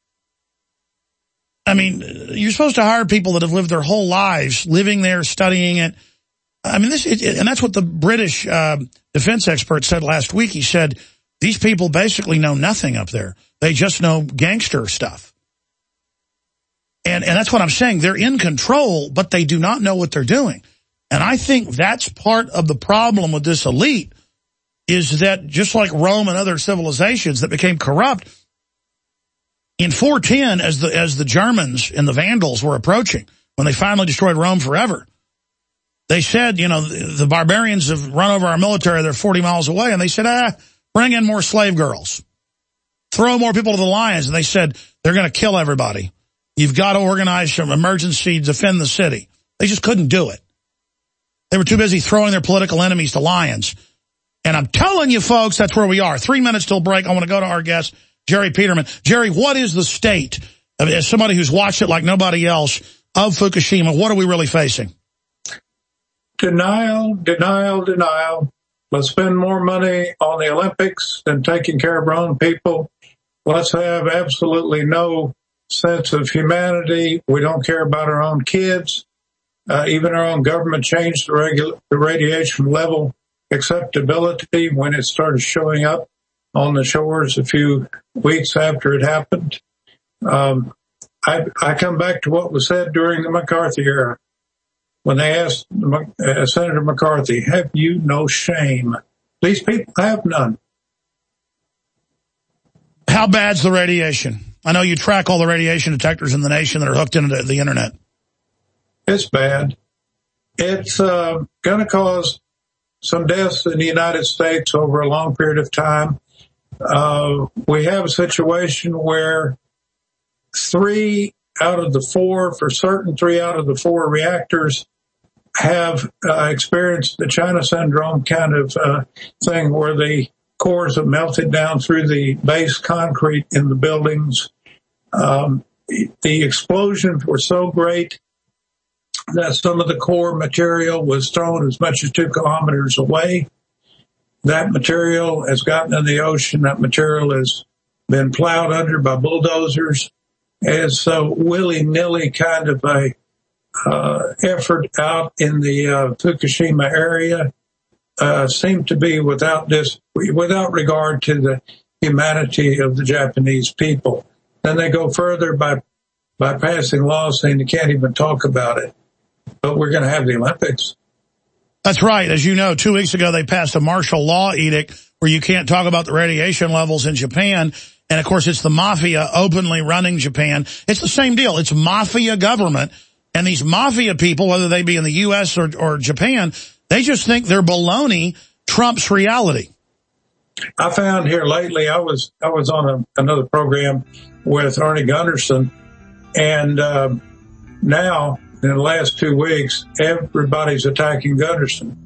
I mean, you're supposed to hire people that have lived their whole lives living there, studying it. I mean, and that's what the British defense expert said last week. He said, these people basically know nothing up there. They just know gangster stuff. And that's what I'm saying. They're in control, but they do not know what they're doing. And I think that's part of the problem with this elite, is that just like Rome and other civilizations that became corrupt, in 410, as the Germans and the Vandals were approaching, when they finally destroyed Rome forever, they said, the barbarians have run over our military, they're 40 miles away, and they said, bring in more slave girls. Throw more people to the lions. And they said, they're going to kill everybody. You've got to organize some emergency, defend the city. They just couldn't do it. They were too busy throwing their political enemies to lions. And I'm telling you, folks, that's where we are. 3 minutes till break. I want to go to our guest, Jerry Peterman. Jerry, what is the state, as somebody who's watched it like nobody else, of Fukushima? What are we really facing? Denial, denial, denial. Let's spend more money on the Olympics than taking care of our own people. Let's have absolutely no sense of humanity. We don't care about our own kids. Even our own government changed the radiation level acceptability when it started showing up on the shores a few weeks after it happened. I come back to what was said during the McCarthy era when they asked Senator McCarthy, have you no shame? These people have none. How bad's the radiation? I know you track all the radiation detectors in the nation that are hooked into the internet. It's bad. It's going to cause some deaths in the United States over a long period of time. We have a situation where 3 out of the 4 reactors have experienced the China syndrome kind of thing where the cores have melted down through the base concrete in the buildings. The explosions were so great that some of the core material was thrown as much as 2 kilometers away. That material has gotten in the ocean. That material has been plowed under by bulldozers. It's a willy-nilly kind of a effort out in the Fukushima area. Seemed to be without regard to the humanity of the Japanese people. Then they go further by passing laws saying you can't even talk about it. But we're going to have the Olympics. That's right. As you know, 2 weeks ago, they passed a martial law edict where you can't talk about the radiation levels in Japan. And, of course, it's the mafia openly running Japan. It's the same deal. It's mafia government. And these mafia people, whether they be in the U.S. or Japan, they just think their baloney trumps reality. I found here lately, I was on another program with Arnie Gunderson, and now, in the last 2 weeks, everybody's attacking Gunderson.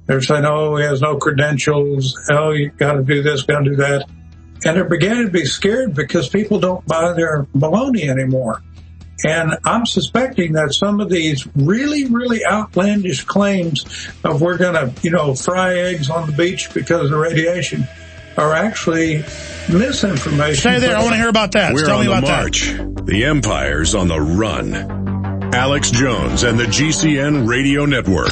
They're saying, oh, he has no credentials. Oh, you got to do this, got to do that. And they're beginning to be scared because people don't buy their baloney anymore. And I'm suspecting that some of these really, really outlandish claims of we're going to, fry eggs on the beach because of the radiation are actually misinformation. Stay there. I want to hear about that. We're Tell on me the about march. that. The empire's on the run. Alex Jones and the GCN Radio Network.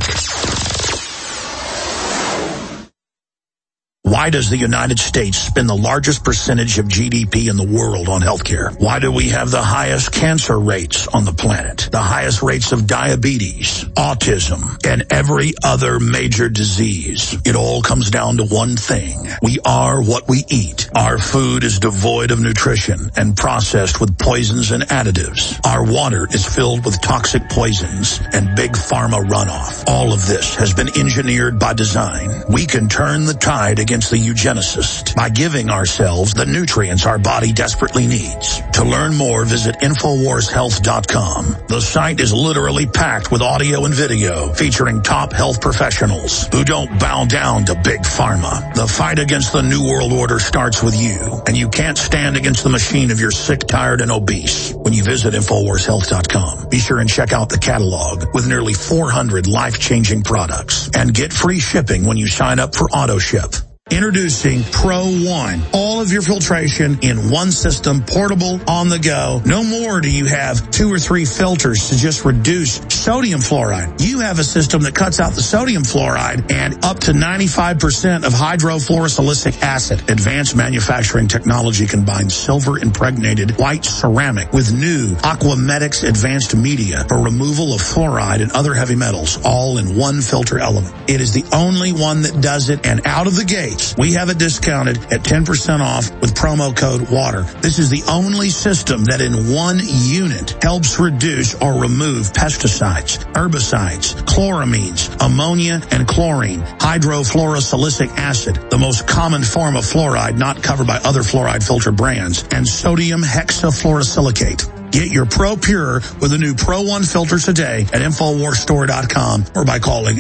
Why does the United States spend the largest percentage of GDP in the world on healthcare? Why do we have the highest cancer rates on the planet, the highest rates of diabetes, autism, and every other major disease? It all comes down to one thing. We are what we eat. Our food is devoid of nutrition and processed with poisons and additives. Our water is filled with toxic poisons and big pharma runoff. All of this has been engineered by design. We can turn the tide against the eugenicist by giving ourselves the nutrients our body desperately needs. To learn more, visit InfoWarsHealth.com. The site is literally packed with audio and video featuring top health professionals who don't bow down to big pharma. The fight against the New World Order starts with you, and you can't stand against the machine if you're sick, tired, and obese. When you visit InfoWarsHealth.com, be sure and check out the catalog with nearly 400 life-changing products and get free shipping when you sign up for AutoShip. Introducing Pro One. All of your filtration in one system, portable, on the go. No more do you have 2 or 3 filters to just reduce sodium fluoride. You have a system that cuts out the sodium fluoride and up to 95% of hydrofluorosilicic acid. Advanced manufacturing technology combines silver-impregnated white ceramic with new Aquamedics advanced media for removal of fluoride and other heavy metals, all in one filter element. It is the only one that does it, and out of the gate, we have it discounted at 10% off with promo code WATER. This is the only system that in one unit helps reduce or remove pesticides, herbicides, chloramines, ammonia, and chlorine, hydrofluorosilicic acid, the most common form of fluoride not covered by other fluoride filter brands, and sodium hexafluorosilicate. Get your Pro Pure with the new Pro One filter today at InfoWarsStore.com or by calling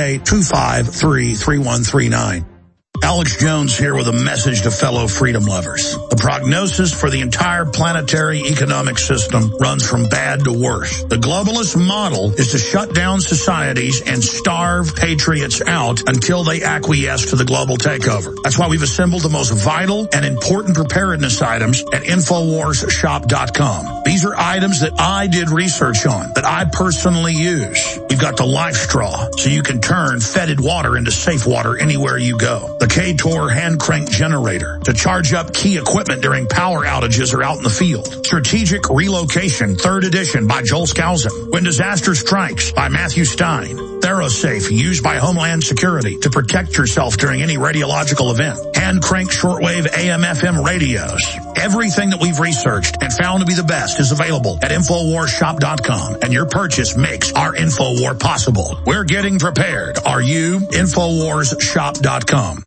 888-253-3139. Alex Jones here with a message to fellow freedom lovers. The prognosis for the entire planetary economic system runs from bad to worse. The globalist model is to shut down societies and starve patriots out until they acquiesce to the global takeover. That's why we've assembled the most vital and important preparedness items at InfoWarsShop.com. These are items that I did research on, that I personally use. We've got the Life Straw, so you can turn fetid water into safe water anywhere you go. The K-Tor hand crank generator to charge up key equipment during power outages or out in the field. Strategic Relocation, 3rd edition by Joel Skousen. When Disaster Strikes by Matthew Stein. ThyroSafe, used by Homeland Security to protect yourself during any radiological event. Hand crank shortwave AM/FM radios. Everything that we've researched and found to be the best is available at InfoWarsShop.com, and your purchase makes our InfoWar possible. We're getting prepared. Are you? InfoWarsShop.com.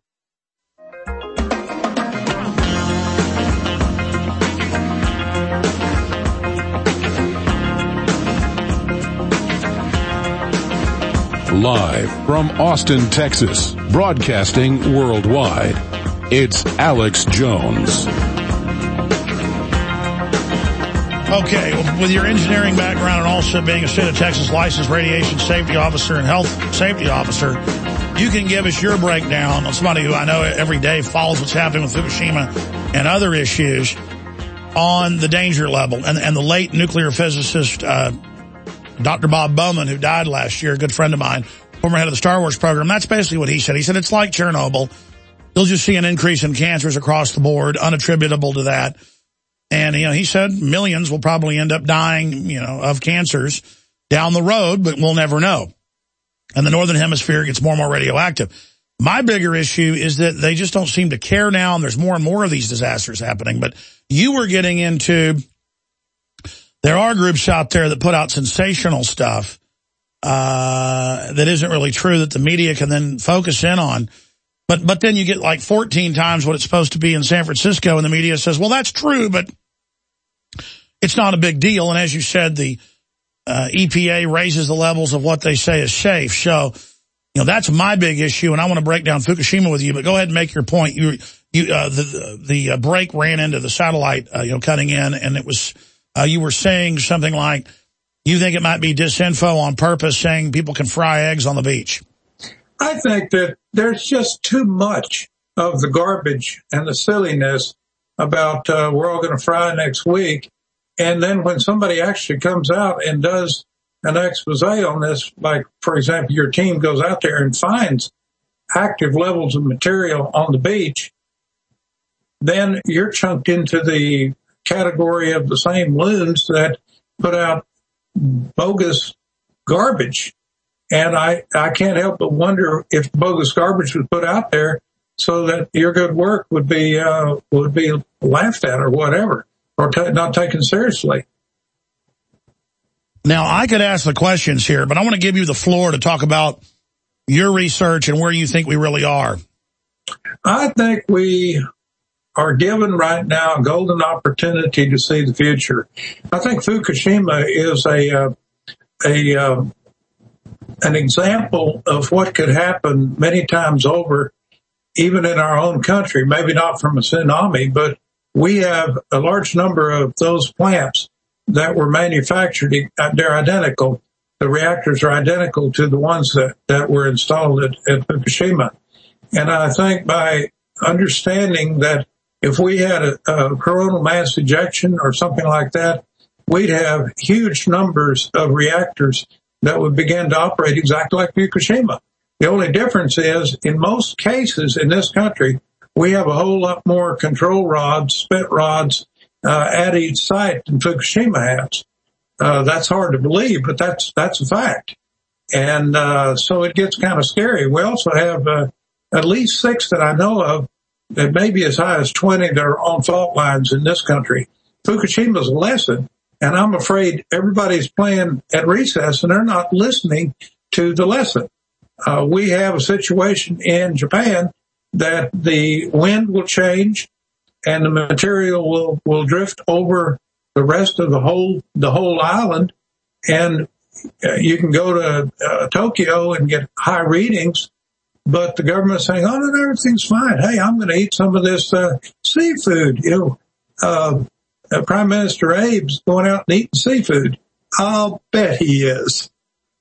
Live from Austin, Texas, broadcasting worldwide, it's Alex Jones. Okay, with your engineering background and also being a state of Texas licensed radiation safety officer and health safety officer, you can give us your breakdown on somebody who I know every day follows what's happening with Fukushima and other issues on the danger level. And the late nuclear physicist, Dr. Bob Bowman, who died last year, a good friend of mine, former head of the Star Wars program, that's basically what he said. He said it's like Chernobyl. You'll just see an increase in cancers across the board, unattributable to that. And, he said millions will probably end up dying, of cancers down the road, but we'll never know. And the Northern Hemisphere gets more and more radioactive. My bigger issue is that they just don't seem to care now, and there's more and more of these disasters happening. But you were getting into, there are groups out there that put out sensational stuff that isn't really true, that the media can then focus in on. But then you get like 14 times what it's supposed to be in San Francisco, and the media says, well, that's true, but it's not a big deal. And as you said, the EPA raises the levels of what they say is safe. So, that's my big issue, and I want to break down Fukushima with you, but go ahead and make your point. The break ran into the satellite, cutting in, and it was, you were saying something like, you think it might be disinfo on purpose, saying people can fry eggs on the beach. I think that there's just too much of the garbage and the silliness about we're all going to fry next week. And then when somebody actually comes out and does an expose on this, like, for example, your team goes out there and finds active levels of material on the beach, then you're chunked into the category of the same loons that put out bogus garbage. And I can't help but wonder if bogus garbage was put out there so that your good work would be laughed at or whatever, or not taken seriously. Now, I could ask the questions here, but I want to give you the floor to talk about your research and where you think we really are. I think we are given right now a golden opportunity to see the future. I think Fukushima is an example of what could happen many times over, even in our own country, maybe not from a tsunami, but we have a large number of those plants that were manufactured. They're identical. The reactors are identical to the ones that were installed at Fukushima. And I think by understanding that if we had a coronal mass ejection or something like that, we'd have huge numbers of reactors that would begin to operate exactly like Fukushima. The only difference is, in most cases in this country, we have a whole lot more control rods, spit rods, at each site than Fukushima has. That's hard to believe, but that's a fact. And so it gets kind of scary. We also have at least 6 that I know of, that may be as high as 20 that are on fault lines in this country. Fukushima's a lesson, and I'm afraid everybody's playing at recess and they're not listening to the lesson. We have a situation in Japan that the wind will change and the material will drift over the rest of the whole island. And you can go to Tokyo and get high readings, but the government's saying, oh, no, everything's fine. Hey, I'm going to eat some of this seafood. Prime Minister Abe's going out and eating seafood. I'll bet he is.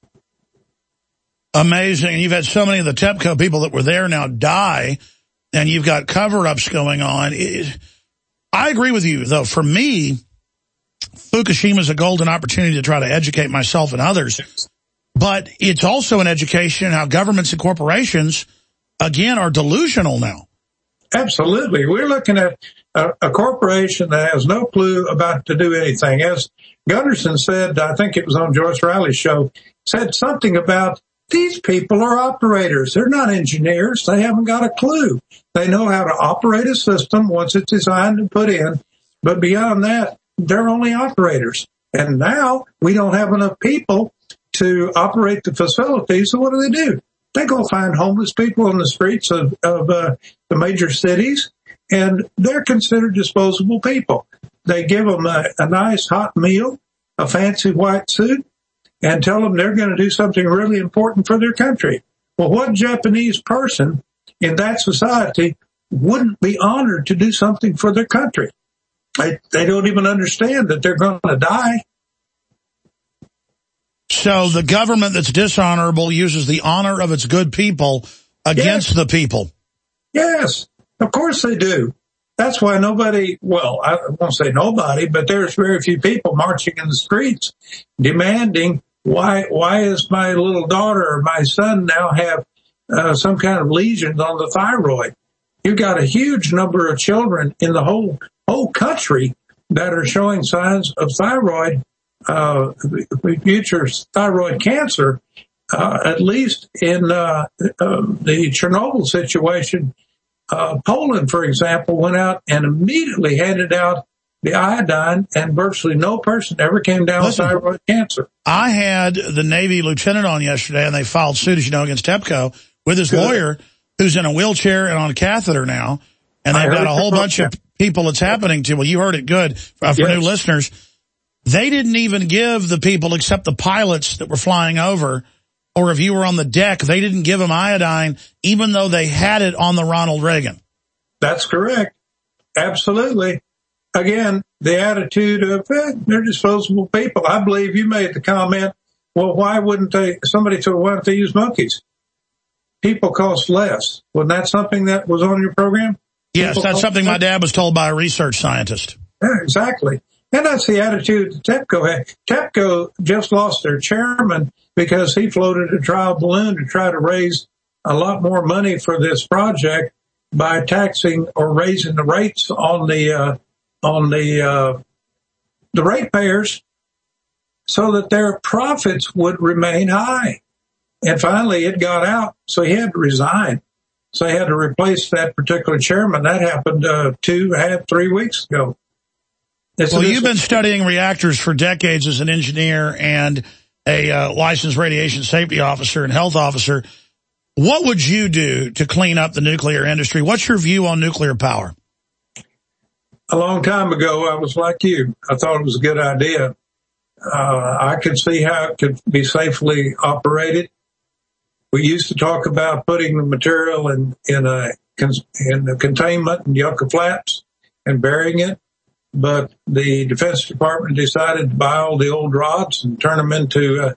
Amazing. You've had so many of the TEPCO people that were there now die, and you've got cover-ups going on. I agree with you, though. For me, Fukushima is a golden opportunity to try to educate myself and others. But it's also an education in how governments and corporations, again, are delusional now. Absolutely. We're looking at a corporation that has no clue about to do anything. As Gunderson said, I think it was on Joyce Riley's show, said something about these people are operators. They're not engineers. They haven't got a clue. They know how to operate a system once it's designed and put in. But beyond that, they're only operators. And now we don't have enough people to operate the facilities. So what do? They go find homeless people on the streets of the major cities, and they're considered disposable people. They give them a nice hot meal, a fancy white suit, and tell them they're going to do something really important for their country. Well, what Japanese person in that society wouldn't be honored to do something for their country? They don't even understand that they're going to die. So the government that's dishonorable uses the honor of its good people against the people. Yes, of course they do. That's why nobody, well, I won't say nobody, but there's very few people marching in the streets demanding, why is my little daughter or my son now have some kind of lesions on the thyroid? You've got a huge number of children in the whole country that are showing signs of thyroid, future thyroid cancer. At least in the Chernobyl situation, Poland, for example, went out and immediately handed out the iodine, and virtually no person ever came down with thyroid cancer. I had the Navy lieutenant on yesterday, and they filed suit, as you know, against TEPCO with his lawyer, who's in a wheelchair and on a catheter now. And they've got a whole bunch of people it's happening to. Well, you heard it good for new listeners. They didn't even give the people, except the pilots that were flying over, or if you were on the deck, they didn't give them iodine, even though they had it on the Ronald Reagan. That's correct. Absolutely. Again, the attitude of, they're disposable people. I believe you made the comment, well, why wouldn't they, somebody said, why don't they use monkeys? People cost less. Wasn't that something that was on your program? Yes, People that's something my dad was told by a research scientist. Yeah, exactly. And that's the attitude TEPCO had. TEPCO just lost their chairman because he floated a trial balloon to try to raise a lot more money for this project by taxing or raising the rates on the ratepayers so that their profits would remain high. And finally it got out, so he had to resign. So he had to replace that particular chairman. That happened 3 weeks ago. Well, you've been studying reactors for decades as an engineer and a licensed radiation safety officer and health officer. What would you do to clean up the nuclear industry? What's your view on nuclear power? A long time ago, I was like you. I thought it was a good idea. I could see how it could be safely operated. We used to talk about putting the material in the containment in Yucca Flats and burying it. But the Defense Department decided to buy all the old rods and turn them into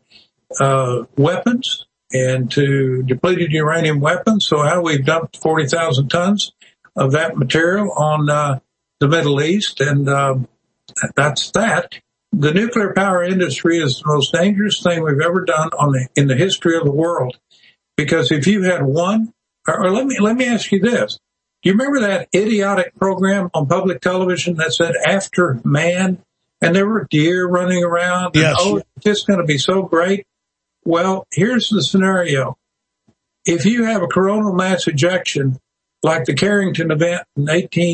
weapons and to depleted uranium weapons. So how we've dumped 40,000 tons of that material on the Middle East, and that's that. The nuclear power industry is the most dangerous thing we've ever done in the history of the world. Because if you had one, or let me ask you this. Do you remember that idiotic program on public television that said After Man? And there were deer running around. Yes. And, it's just going to be so great. Well, here's the scenario. If you have a coronal mass ejection, like the Carrington event in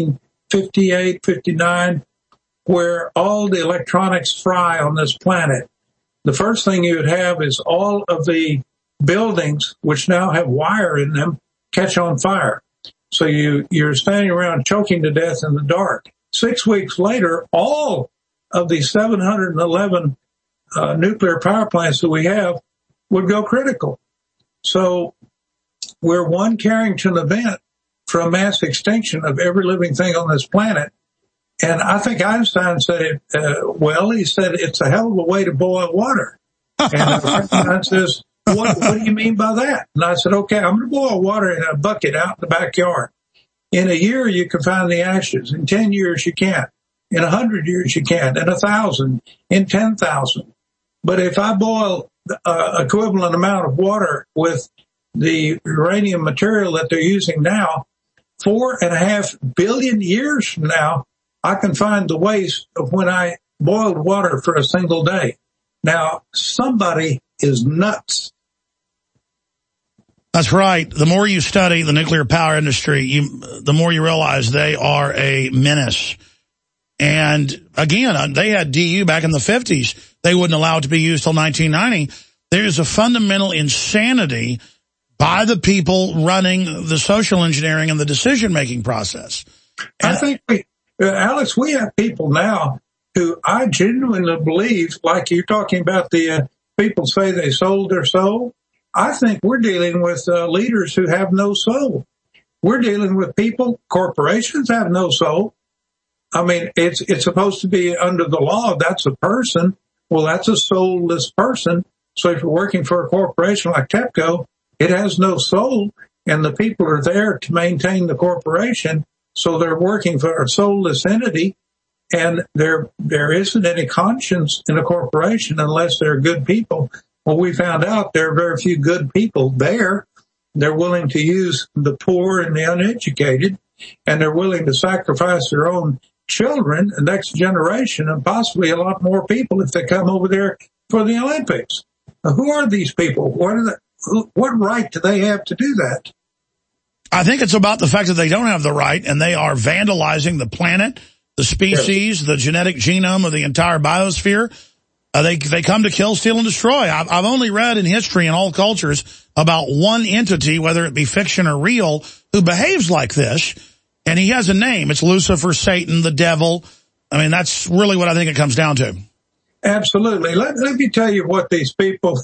1858, 59, where all the electronics fry on this planet, the first thing you would have is all of the buildings, which now have wire in them, catch on fire. So you're standing around choking to death in the dark. 6 weeks later, all of the 711 nuclear power plants that we have would go critical. So we're one Carrington event from mass extinction of every living thing on this planet. And I think Einstein said it well. He said it's a hell of a way to boil water. And Einstein says, what do you mean by that? And I said, okay, I'm going to boil water in a bucket out in the backyard. In a year, you can find the ashes. In 10 years, you can't. In 100 years, you can't. In 1,000, in 10,000. But if I boil equivalent amount of water with the uranium material that they're using now, 4.5 billion years from now, I can find the waste of when I boiled water for a single day. Now, somebody is nuts. That's right. The more you study the nuclear power industry, the more you realize they are a menace. And again, they had DU back in the 50s. They wouldn't allow it to be used till 1990. There's a fundamental insanity by the people running the social engineering and the decision-making process. And I think, Alex, we have people now who I genuinely believe, like you're talking about the people say they sold their soul. I think we're dealing with leaders who have no soul. We're dealing with people, corporations have no soul. I mean, it's supposed to be under the law. That's a person. Well, that's a soulless person. So if you're working for a corporation like TEPCO, it has no soul, and the people are there to maintain the corporation. So they're working for a soulless entity, and there isn't any conscience in a corporation unless they're good people. Well, we found out there are very few good people there. They're willing to use the poor and the uneducated, and they're willing to sacrifice their own children, the next generation, and possibly a lot more people if they come over there for the Olympics. Now, who are these people? What right do they have to do that? I think it's about the fact that they don't have the right, and they are vandalizing the planet, the species, the genetic genome of the entire biosphere. They come to kill, steal, and destroy. I've only read in history and all cultures about one entity, whether it be fiction or real, who behaves like this, and he has a name. It's Lucifer, Satan, the devil. I mean, that's really what I think it comes down to. Absolutely. Let me tell you what these people,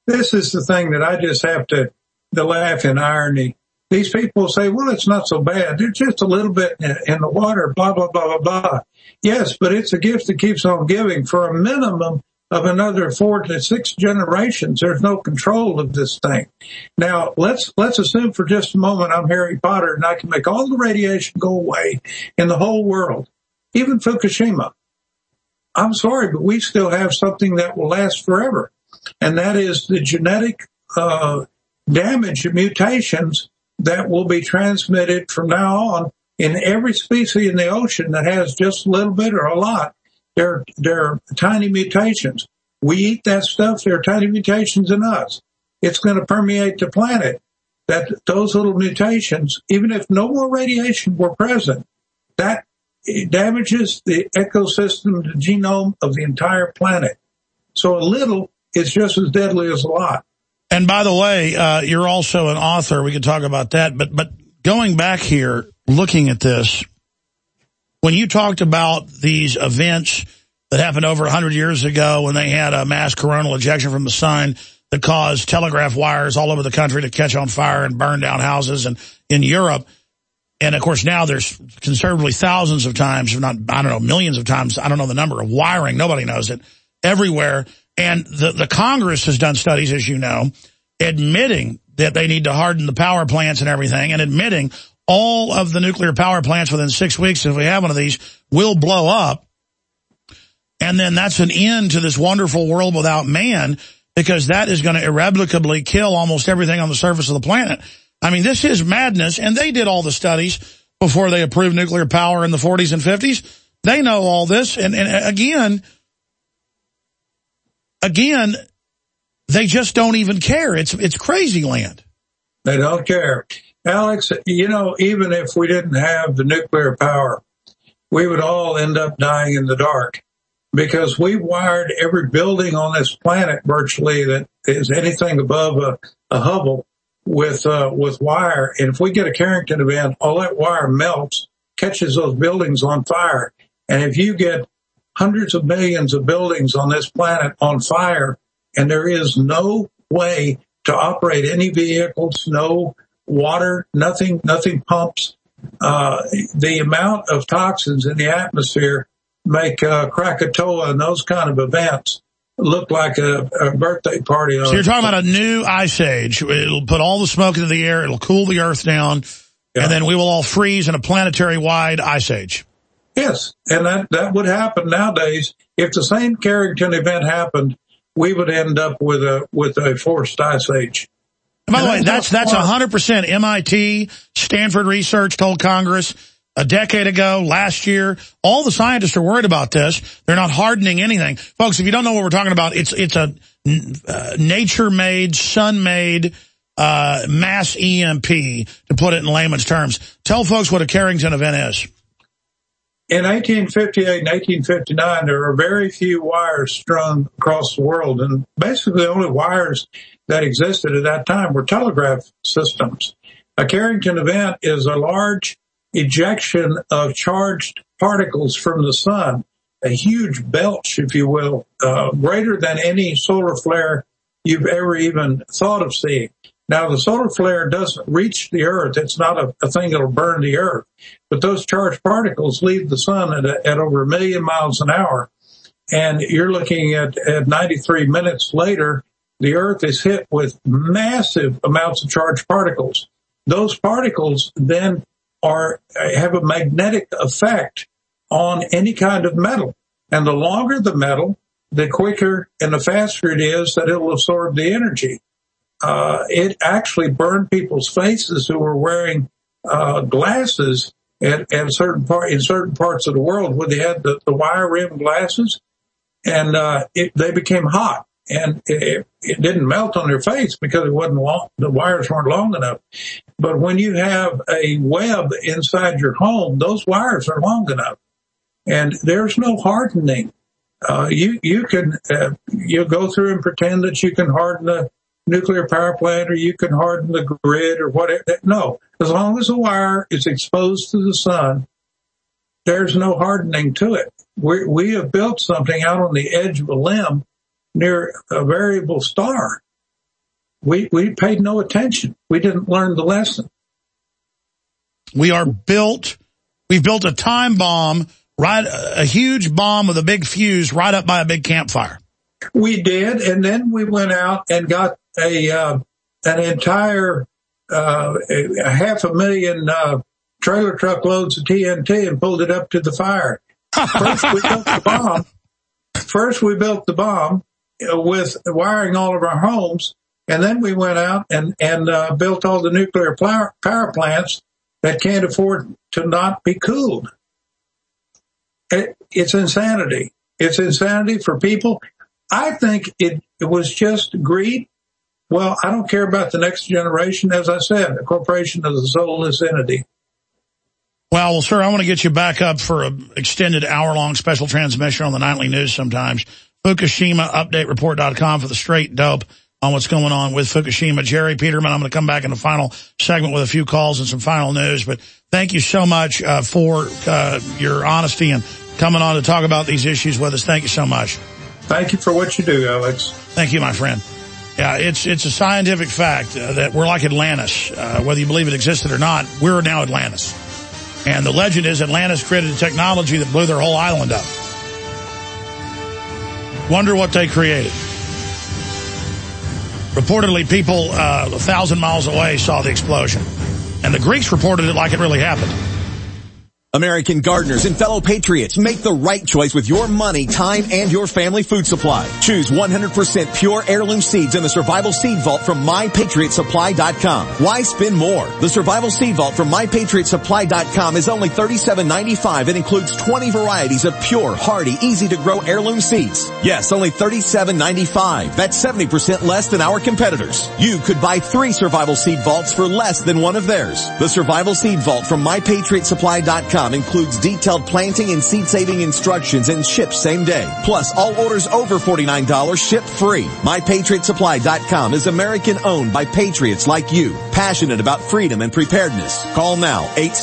this is the thing that I just have to laugh in irony. These people say, well, it's not so bad. There's just a little bit in the water, blah, blah, blah, blah, blah. Yes, but it's a gift that keeps on giving for a minimum of another 4 to 6 generations. There's no control of this thing. Now, let's assume for just a moment I'm Harry Potter and I can make all the radiation go away in the whole world, even Fukushima. I'm sorry, but we still have something that will last forever. And that is the genetic damage and mutations that will be transmitted from now on in every species in the ocean that has just a little bit or a lot. They're tiny mutations. We eat that stuff. There are tiny mutations in us. It's going to permeate the planet. That those little mutations, even if no more radiation were present, that damages the ecosystem, the genome of the entire planet. So a little is just as deadly as a lot. And by the way, you're also an author. We could talk about that. But going back here, looking at this, when you talked about these events that happened over 100 years ago when they had a mass coronal ejection from the sun that caused telegraph wires all over the country to catch on fire and burn down houses and in Europe. And, of course, now there's conservatively thousands of times, if not, I don't know, millions of times, I don't know the number of wiring, nobody knows it, everywhere. And the Congress has done studies, as you know, admitting that they need to harden the power plants and everything, and admitting all of the nuclear power plants within 6 weeks, if we have one of these, will blow up. And then that's an end to this wonderful world without man, because that is going to irrevocably kill almost everything on the surface of the planet. I mean, this is madness, and they did all the studies before they approved nuclear power in the 40s and 50s. They know all this, and again, they just don't even care. It's crazy land. They don't care. Alex, you know, even if we didn't have the nuclear power, we would all end up dying in the dark, because we wired every building on this planet virtually that is anything above a Hubble with wire. And if we get a Carrington event, all that wire melts, catches those buildings on fire. And if you get hundreds of millions of buildings on this planet on fire, and there is no way to operate any vehicles, no water, nothing pumps, the amount of toxins in the atmosphere make Krakatoa and those kind of events look like a birthday party. So you're talking about a new ice age. It'll put all the smoke into the air. It'll cool the earth down. Yeah. And then we will all freeze in a planetary-wide ice age. Yes, and that would happen nowadays. If the same Carrington event happened, we would end up with a forced ice age. And by the way, that's 100% MIT, Stanford research told Congress a decade ago, last year. All the scientists are worried about this. They're not hardening anything. Folks, if you don't know what we're talking about, it's a nature-made, sun-made mass EMP, to put it in layman's terms. Tell folks what a Carrington event is. In 1858 and 1859, there were very few wires strung across the world, and basically the only wires that existed at that time were telegraph systems. A Carrington event is a large ejection of charged particles from the sun, a huge belch, if you will, greater than any solar flare you've ever even thought of seeing. Now, the solar flare doesn't reach the earth. It's not a thing that'll burn the earth. But those charged particles leave the sun at over 1 million miles an hour. And you're looking at 93 minutes later, the earth is hit with massive amounts of charged particles. Those particles then have a magnetic effect on any kind of metal. And the longer the metal, the quicker and the faster it is that it will absorb the energy. It actually burned people's faces who were wearing glasses in certain parts of the world where they had the wire rimmed glasses, and they became hot. And it didn't melt on their face because it wasn't long, the wires weren't long enough. But when you have a web inside your home, those wires are long enough, and there's no hardening. You can go through and pretend that you can harden the nuclear power plant, or you can harden the grid, or whatever. No, as long as the wire is exposed to the sun, there's no hardening to it. We have built something out on the edge of a limb near a variable star, we paid no attention. We didn't learn the lesson. We've built a time bomb, a huge bomb with a big fuse right up by a big campfire. We did, and then we went out and got an entire 500,000 trailer truck loads of TNT and pulled it up to the fire. First, we built the bomb with wiring all of our homes, and then we went out and built all the nuclear power plants that can't afford to not be cooled. It's insanity. It's insanity for people. I think it was just greed. Well, I don't care about the next generation. As I said, a corporation is a soulless entity. Well, sir, I want to get you back up for an extended hour-long special transmission on the nightly news sometimes. FukushimaUpdateReport.com for the straight dope on what's going on with Fukushima. Jerry Peterman, I'm going to come back in the final segment with a few calls and some final news. But thank you so much for your honesty and coming on to talk about these issues with us. Thank you so much. Thank you for what you do, Alex. Thank you, my friend. Yeah, it's a scientific fact that we're like Atlantis. Whether you believe it existed or not, we're now Atlantis. And the legend is Atlantis created a technology that blew their whole island up. Wonder what they created. Reportedly, people 1,000 miles away saw the explosion. And the Greeks reported it like it really happened. American gardeners and fellow patriots, make the right choice with your money, time, and your family food supply. Choose 100% pure heirloom seeds in the Survival Seed Vault from MyPatriotSupply.com. Why spend more? The Survival Seed Vault from MyPatriotSupply.com is only $37.95 and includes 20 varieties of pure, hardy, easy-to-grow heirloom seeds. Yes, only $37.95. That's 70% less than our competitors. You could buy 3 Survival Seed Vaults for less than one of theirs. The Survival Seed Vault from MyPatriotSupply.com includes detailed planting and seed-saving instructions and ships same day. Plus, all orders over $49 ship free. MyPatriotSupply.com is American-owned by patriots like you, passionate about freedom and preparedness. Call now,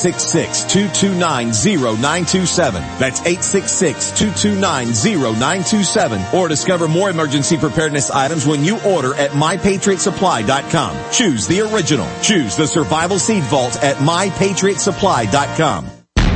866-229-0927. That's 866-229-0927. Or discover more emergency preparedness items when you order at MyPatriotSupply.com. Choose the original. Choose the Survival Seed Vault at MyPatriotSupply.com.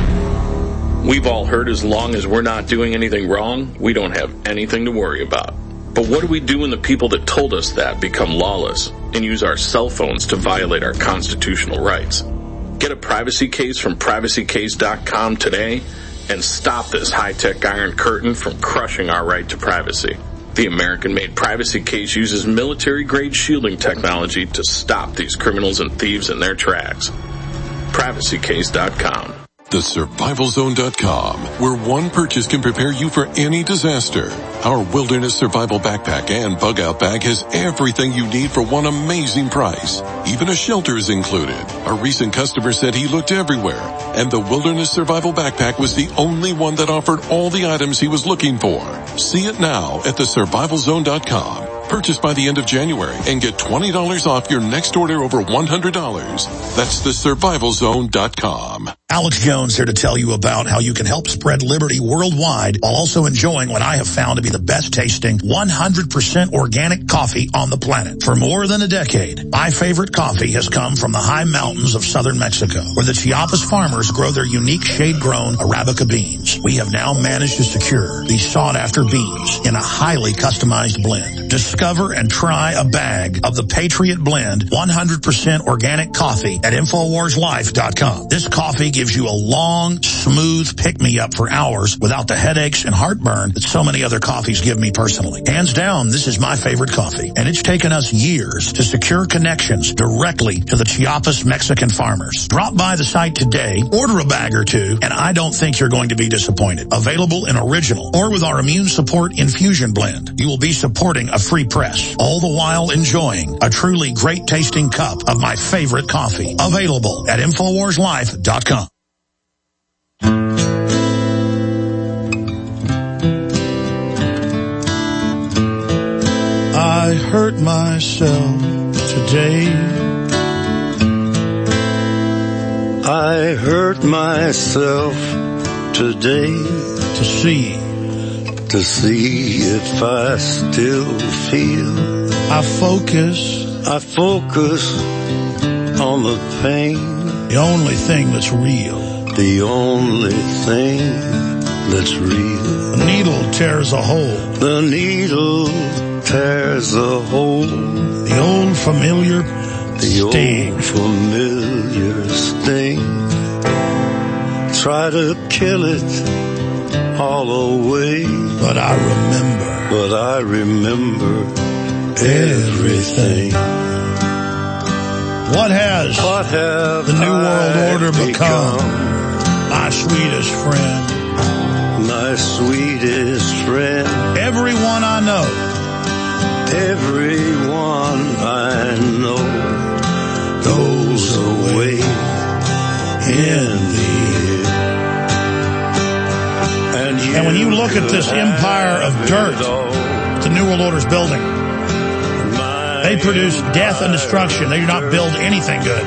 We've all heard as long as we're not doing anything wrong, we don't have anything to worry about. But what do we do when the people that told us that become lawless and use our cell phones to violate our constitutional rights? Get a privacy case from PrivacyCase.com today and stop this high-tech iron curtain from crushing our right to privacy. The American-made Privacy Case uses military-grade shielding technology to stop these criminals and thieves in their tracks. PrivacyCase.com. TheSurvivalZone.com, where one purchase can prepare you for any disaster. Our Wilderness Survival Backpack and Bug Out Bag has everything you need for one amazing price. Even a shelter is included. A recent customer said he looked everywhere, and the Wilderness Survival Backpack was the only one that offered all the items he was looking for. See it now at TheSurvivalZone.com. Purchase by the end of January and get $20 off your next order over $100. That's TheSurvivalZone.com. Alex Jones here to tell you about how you can help spread liberty worldwide while also enjoying what I have found to be the best tasting 100% organic coffee on the planet. For more than a decade, my favorite coffee has come from the high mountains of southern Mexico, where the Chiapas farmers grow their unique shade-grown Arabica beans. We have now managed to secure these sought-after beans in a highly customized blend. Discover and try a bag of the Patriot Blend 100% organic coffee at InfoWarsLife.com. This coffee gives you a long, smooth pick-me-up for hours without the headaches and heartburn that so many other coffees give me personally. Hands down, this is my favorite coffee, and it's taken us years to secure connections directly to the Chiapas Mexican farmers. Drop by the site today, order a bag or two, and I don't think you're going to be disappointed. Available in original or with our Immune Support Infusion Blend. You will be supporting a free press, all the while enjoying a truly great-tasting cup of my favorite coffee. Available at InfoWarsLife.com. I hurt myself today. I hurt myself today to see if I still feel. I focus I focus on the pain. The only thing that's real. The only thing that's real. The needle tears a hole. The needle tears a hole. The old familiar sting. The old familiar sting. Try to kill it all away. But I remember everything. What has the New World Order become? My sweetest friend. My sweetest friend. Everyone I know. Everyone I know goes away in the air. And when you look at this empire of dirt the New World Order's building, they produce death and destruction. They do not build anything good.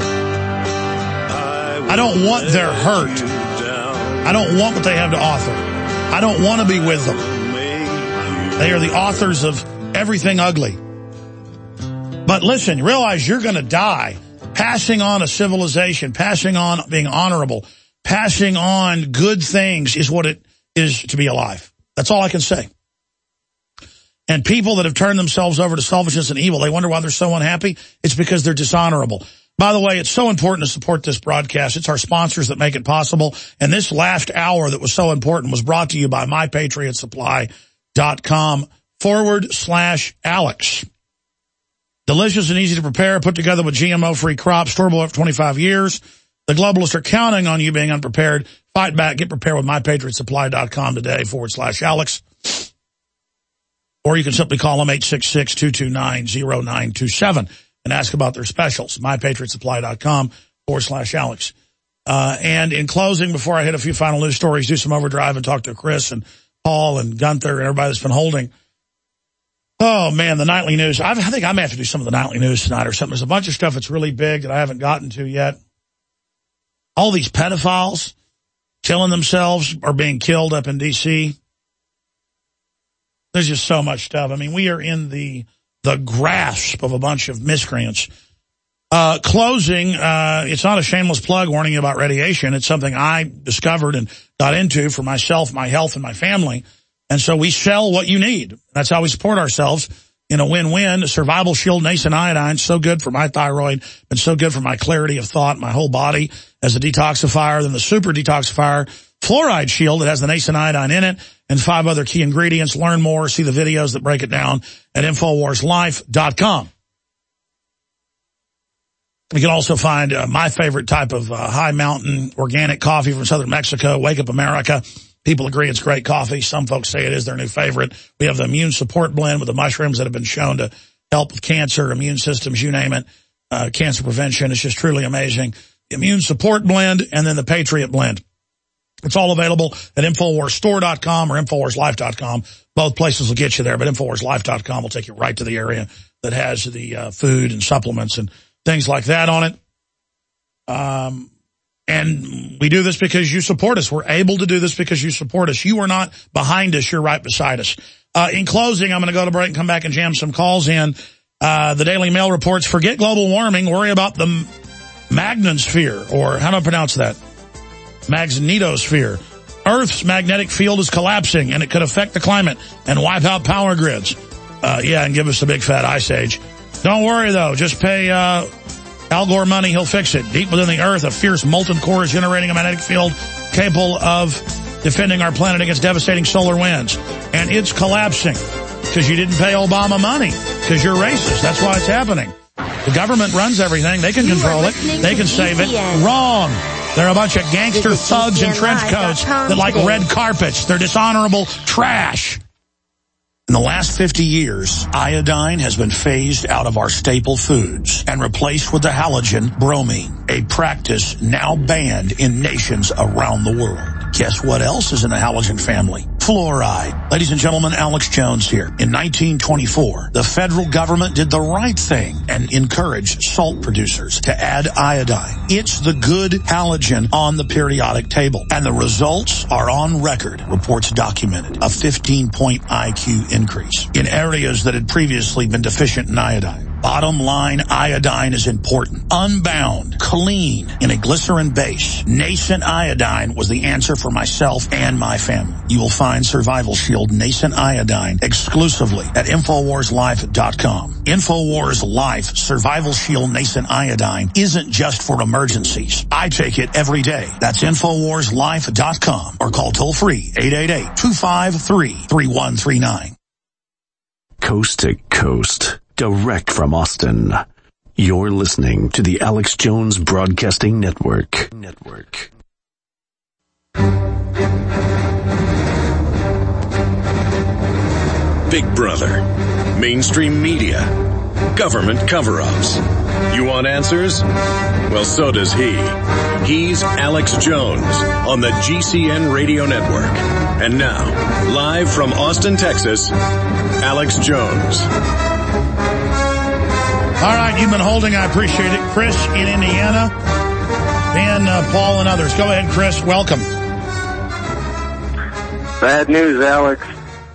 I don't want their hurt. I don't want what they have to offer. I don't want to be with them. They are the authors of everything ugly. But listen, realize you're going to die. Passing on a civilization, passing on being honorable, passing on good things is what it is to be alive. That's all I can say. And people that have turned themselves over to selfishness and evil, they wonder why they're so unhappy. It's because they're dishonorable. By the way, it's so important to support this broadcast. It's our sponsors that make it possible. And this last hour that was so important was brought to you by mypatriotsupply.com/Alex. Delicious and easy to prepare, put together with GMO-free crops, storable for 25 years. The globalists are counting on you being unprepared. Fight back. Get prepared with mypatriotsupply.com today /Alex. Or you can simply call them 866-229-0927 and ask about their specials. mypatriotsupply.com /Alex. And in closing, before I hit a few final news stories, do some overdrive and talk to Chris and Paul and Gunther and everybody that's been holding. Oh, man, the nightly news. I think I may have to do some of the nightly news tonight or something. There's a bunch of stuff that's really big that I haven't gotten to yet. All these pedophiles killing themselves or being killed up in D.C. There's just so much stuff. I mean, we are in the grasp of a bunch of miscreants. Closing, it's not a shameless plug warning you about radiation. It's something I discovered and got into for myself, my health, and my family. And so we sell what you need. That's how we support ourselves in a win-win. Survival Shield Nascent Iodine, so good for my thyroid, and so good for my clarity of thought, my whole body as a detoxifier. Then the Super Detoxifier Fluoride Shield that has the Nascent Iodine in it and 5 other key ingredients. Learn more, see the videos that break it down at InfoWarsLife.com. You can also find my favorite type of high mountain organic coffee from southern Mexico, Wake Up America. People agree it's great coffee. Some folks say it is their new favorite. We have the Immune Support Blend with the mushrooms that have been shown to help with cancer, immune systems, you name it, cancer prevention. It's just truly amazing. The Immune Support Blend and then the Patriot Blend. It's all available at InfoWarsStore.com or InfoWarsLife.com. Both places will get you there, but InfoWarsLife.com will take you right to the area that has the food and supplements and things like that on it. And we do this because you support us. We're able to do this because you support us. You are not behind us. You're right beside us. In closing, I'm going to go to break and come back and jam some calls in. The Daily Mail reports, forget global warming, worry about the magnetosphere, or how do I pronounce that? Magnetosphere. Earth's magnetic field is collapsing, and it could affect the climate and wipe out power grids. And give us a big fat ice age. Don't worry, though. Just pay Al Gore money. He'll fix it. Deep within the Earth, a fierce molten core is generating a magnetic field capable of defending our planet against devastating solar winds. And it's collapsing because you didn't pay Obama money because you're racist. That's why it's happening. The government runs everything. They can control it. They can save it. Wrong. They're a bunch of gangster thugs in trench coats that like red carpets. They're dishonorable trash. In the last 50 years, iodine has been phased out of our staple foods and replaced with the halogen bromine, a practice now banned in nations around the world. Guess what else is in the halogen family? Fluoride. Ladies and gentlemen, Alex Jones here. In 1924, the federal government did the right thing and encouraged salt producers to add iodine. It's the good halogen on the periodic table. And the results are on record, reports documented. A 15-point IQ increase in areas that had previously been deficient in iodine. Bottom line, iodine is important. Unbound, clean, in a glycerin base. Nascent iodine was the answer for myself and my family. You will find Survival Shield Nascent Iodine exclusively at InfoWarsLife.com. InfoWars Life Survival Shield Nascent Iodine isn't just for emergencies. I take it every day. That's InfoWarsLife.com or call toll-free 888-253-3139. Coast to coast, direct from Austin. You're listening to the Alex Jones Broadcasting Network. Big Brother, mainstream media, government cover-ups. You want answers? Well, so does he. He's Alex Jones on the GCN Radio Network. And now, live from Austin, Texas, Alex Jones. All right, you've been holding. I appreciate it. Chris in Indiana, Dan, Paul, and others. Go ahead, Chris. Welcome. Bad news, Alex.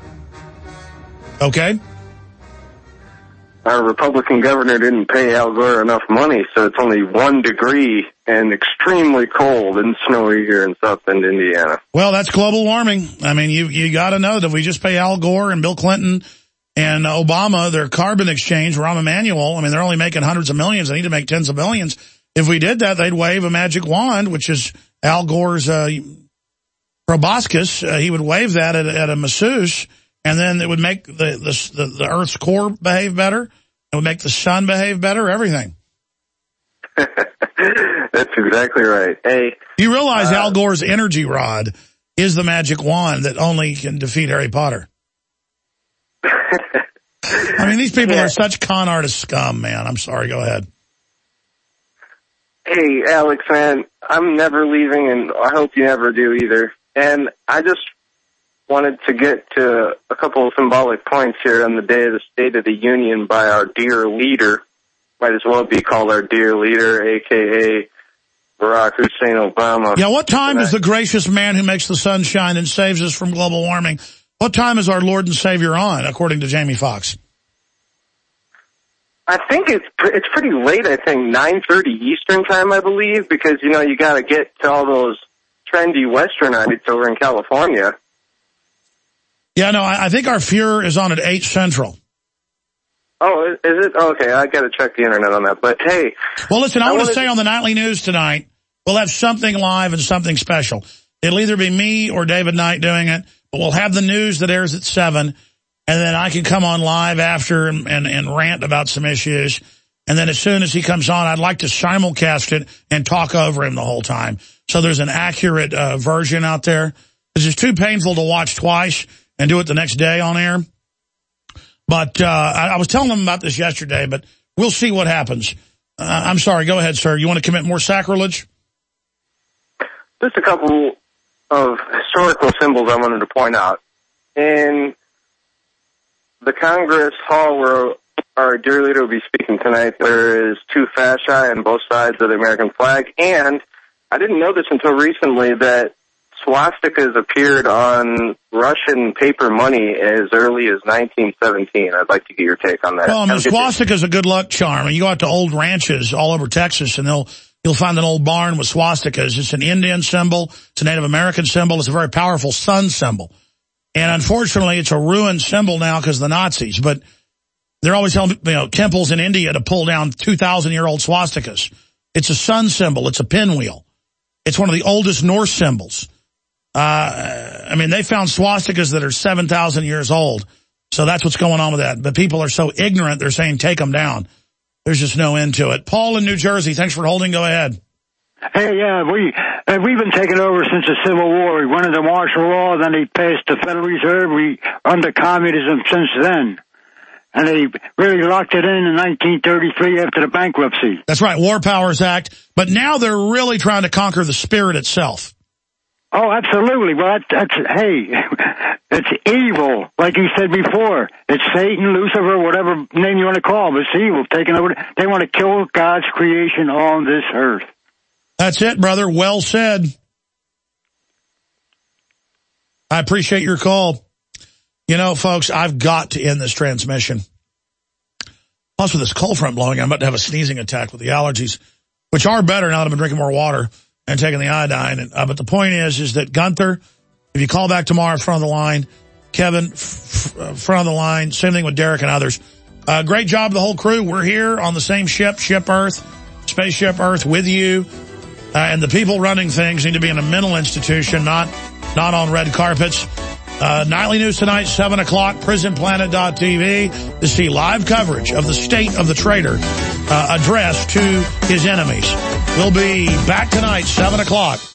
Okay. Our Republican governor didn't pay Al Gore enough money, so it's only 1 degree and extremely cold and snowy here in South Bend, Indiana. Well, that's global warming. I mean, you got to know that if we just pay Al Gore and Bill Clinton and Obama their carbon exchange, Rahm Emanuel, I mean, they're only making hundreds of millions. They need to make tens of billions. If we did that, they'd wave a magic wand, which is Al Gore's proboscis. He would wave that at a masseuse, and then it would make the Earth's core behave better. It would make the sun behave better, everything. That's exactly right. Hey, you realize Al Gore's energy rod is the magic wand that only can defeat Harry Potter. I mean, these people are such con artist scum, man. I'm sorry. Go ahead. Hey, Alex, man, I'm never leaving, and I hope you never do either. And I just wanted to get to a couple of symbolic points here on the day of the State of the Union by our dear leader. Might as well be called our dear leader, a.k.a. Barack Hussein Obama. Yeah, what time does the gracious man who makes the sun shine and saves us from global warming, what time is our Lord and Savior on, according to Jamie Foxx? I think it's pretty late, I think, 9:30 Eastern time, I believe, because, you know, you got to get to all those trendy Westernites over in California. Yeah, no, I think our Fuhrer is on at 8 Central. Oh, is it? Okay, I got to check the internet on that. But, hey. Well, listen, I want to say on the nightly news tonight, we'll have something live and something special. It'll either be me or David Knight doing it, but we'll have the news that airs at 7, and then I can come on live after and rant about some issues. And then as soon as he comes on, I'd like to simulcast it and talk over him the whole time. So there's an accurate version out there. This is too painful to watch twice and do it the next day on air. But I was telling them about this yesterday, but we'll see what happens. I'm sorry. Go ahead, sir. You want to commit more sacrilege? Just a couple of historical symbols I wanted to point out. In the Congress Hall where our dear leader will be speaking tonight, there is 2 fasci on both sides of the American flag. And I didn't know this until recently that swastikas appeared on Russian paper money as early as 1917. I'd like to get your take on that. Well, I mean, swastika is a good luck charm. And you go out to old ranches all over Texas, and you'll find an old barn with swastikas. It's an Indian symbol. It's a Native American symbol. It's a very powerful sun symbol. And unfortunately, it's a ruined symbol now because of the Nazis. But they're always telling temples in India to pull down 2,000-year-old swastikas. It's a sun symbol. It's a pinwheel. It's one of the oldest Norse symbols. I mean, they found swastikas that are 7,000 years old. So that's what's going on with that. But people are so ignorant, they're saying take them down. There's just no end to it. Paul in New Jersey, thanks for holding. Go ahead. Hey, yeah, we've been taking over since the Civil War. We went into martial law, then they passed the Federal Reserve. We under communism since then. And they really locked it in 1933 after the bankruptcy. That's right, War Powers Act. But now they're really trying to conquer the spirit itself. Oh, absolutely. Well, hey, it's evil, like you said before. It's Satan, Lucifer, whatever name you want to call him. It's evil, taking over. They want to kill God's creation on this earth. That's it, brother. Well said. I appreciate your call. You know, folks, I've got to end this transmission. Plus, with this cold front blowing, I'm about to have a sneezing attack with the allergies, which are better now that I've been drinking more water and taking the iodine. But the point is that Gunther, if you call back tomorrow, front of the line, Kevin, front of the line, same thing with Derek and others. Great job, the whole crew. We're here on the same ship, Ship Earth, Spaceship Earth, with you. And the people running things need to be in a mental institution, not on red carpets. Nightly news tonight, 7 o'clock, prisonplanet.tv, to see live coverage of the state of the traitor addressed to his enemies. We'll be back tonight, 7 o'clock.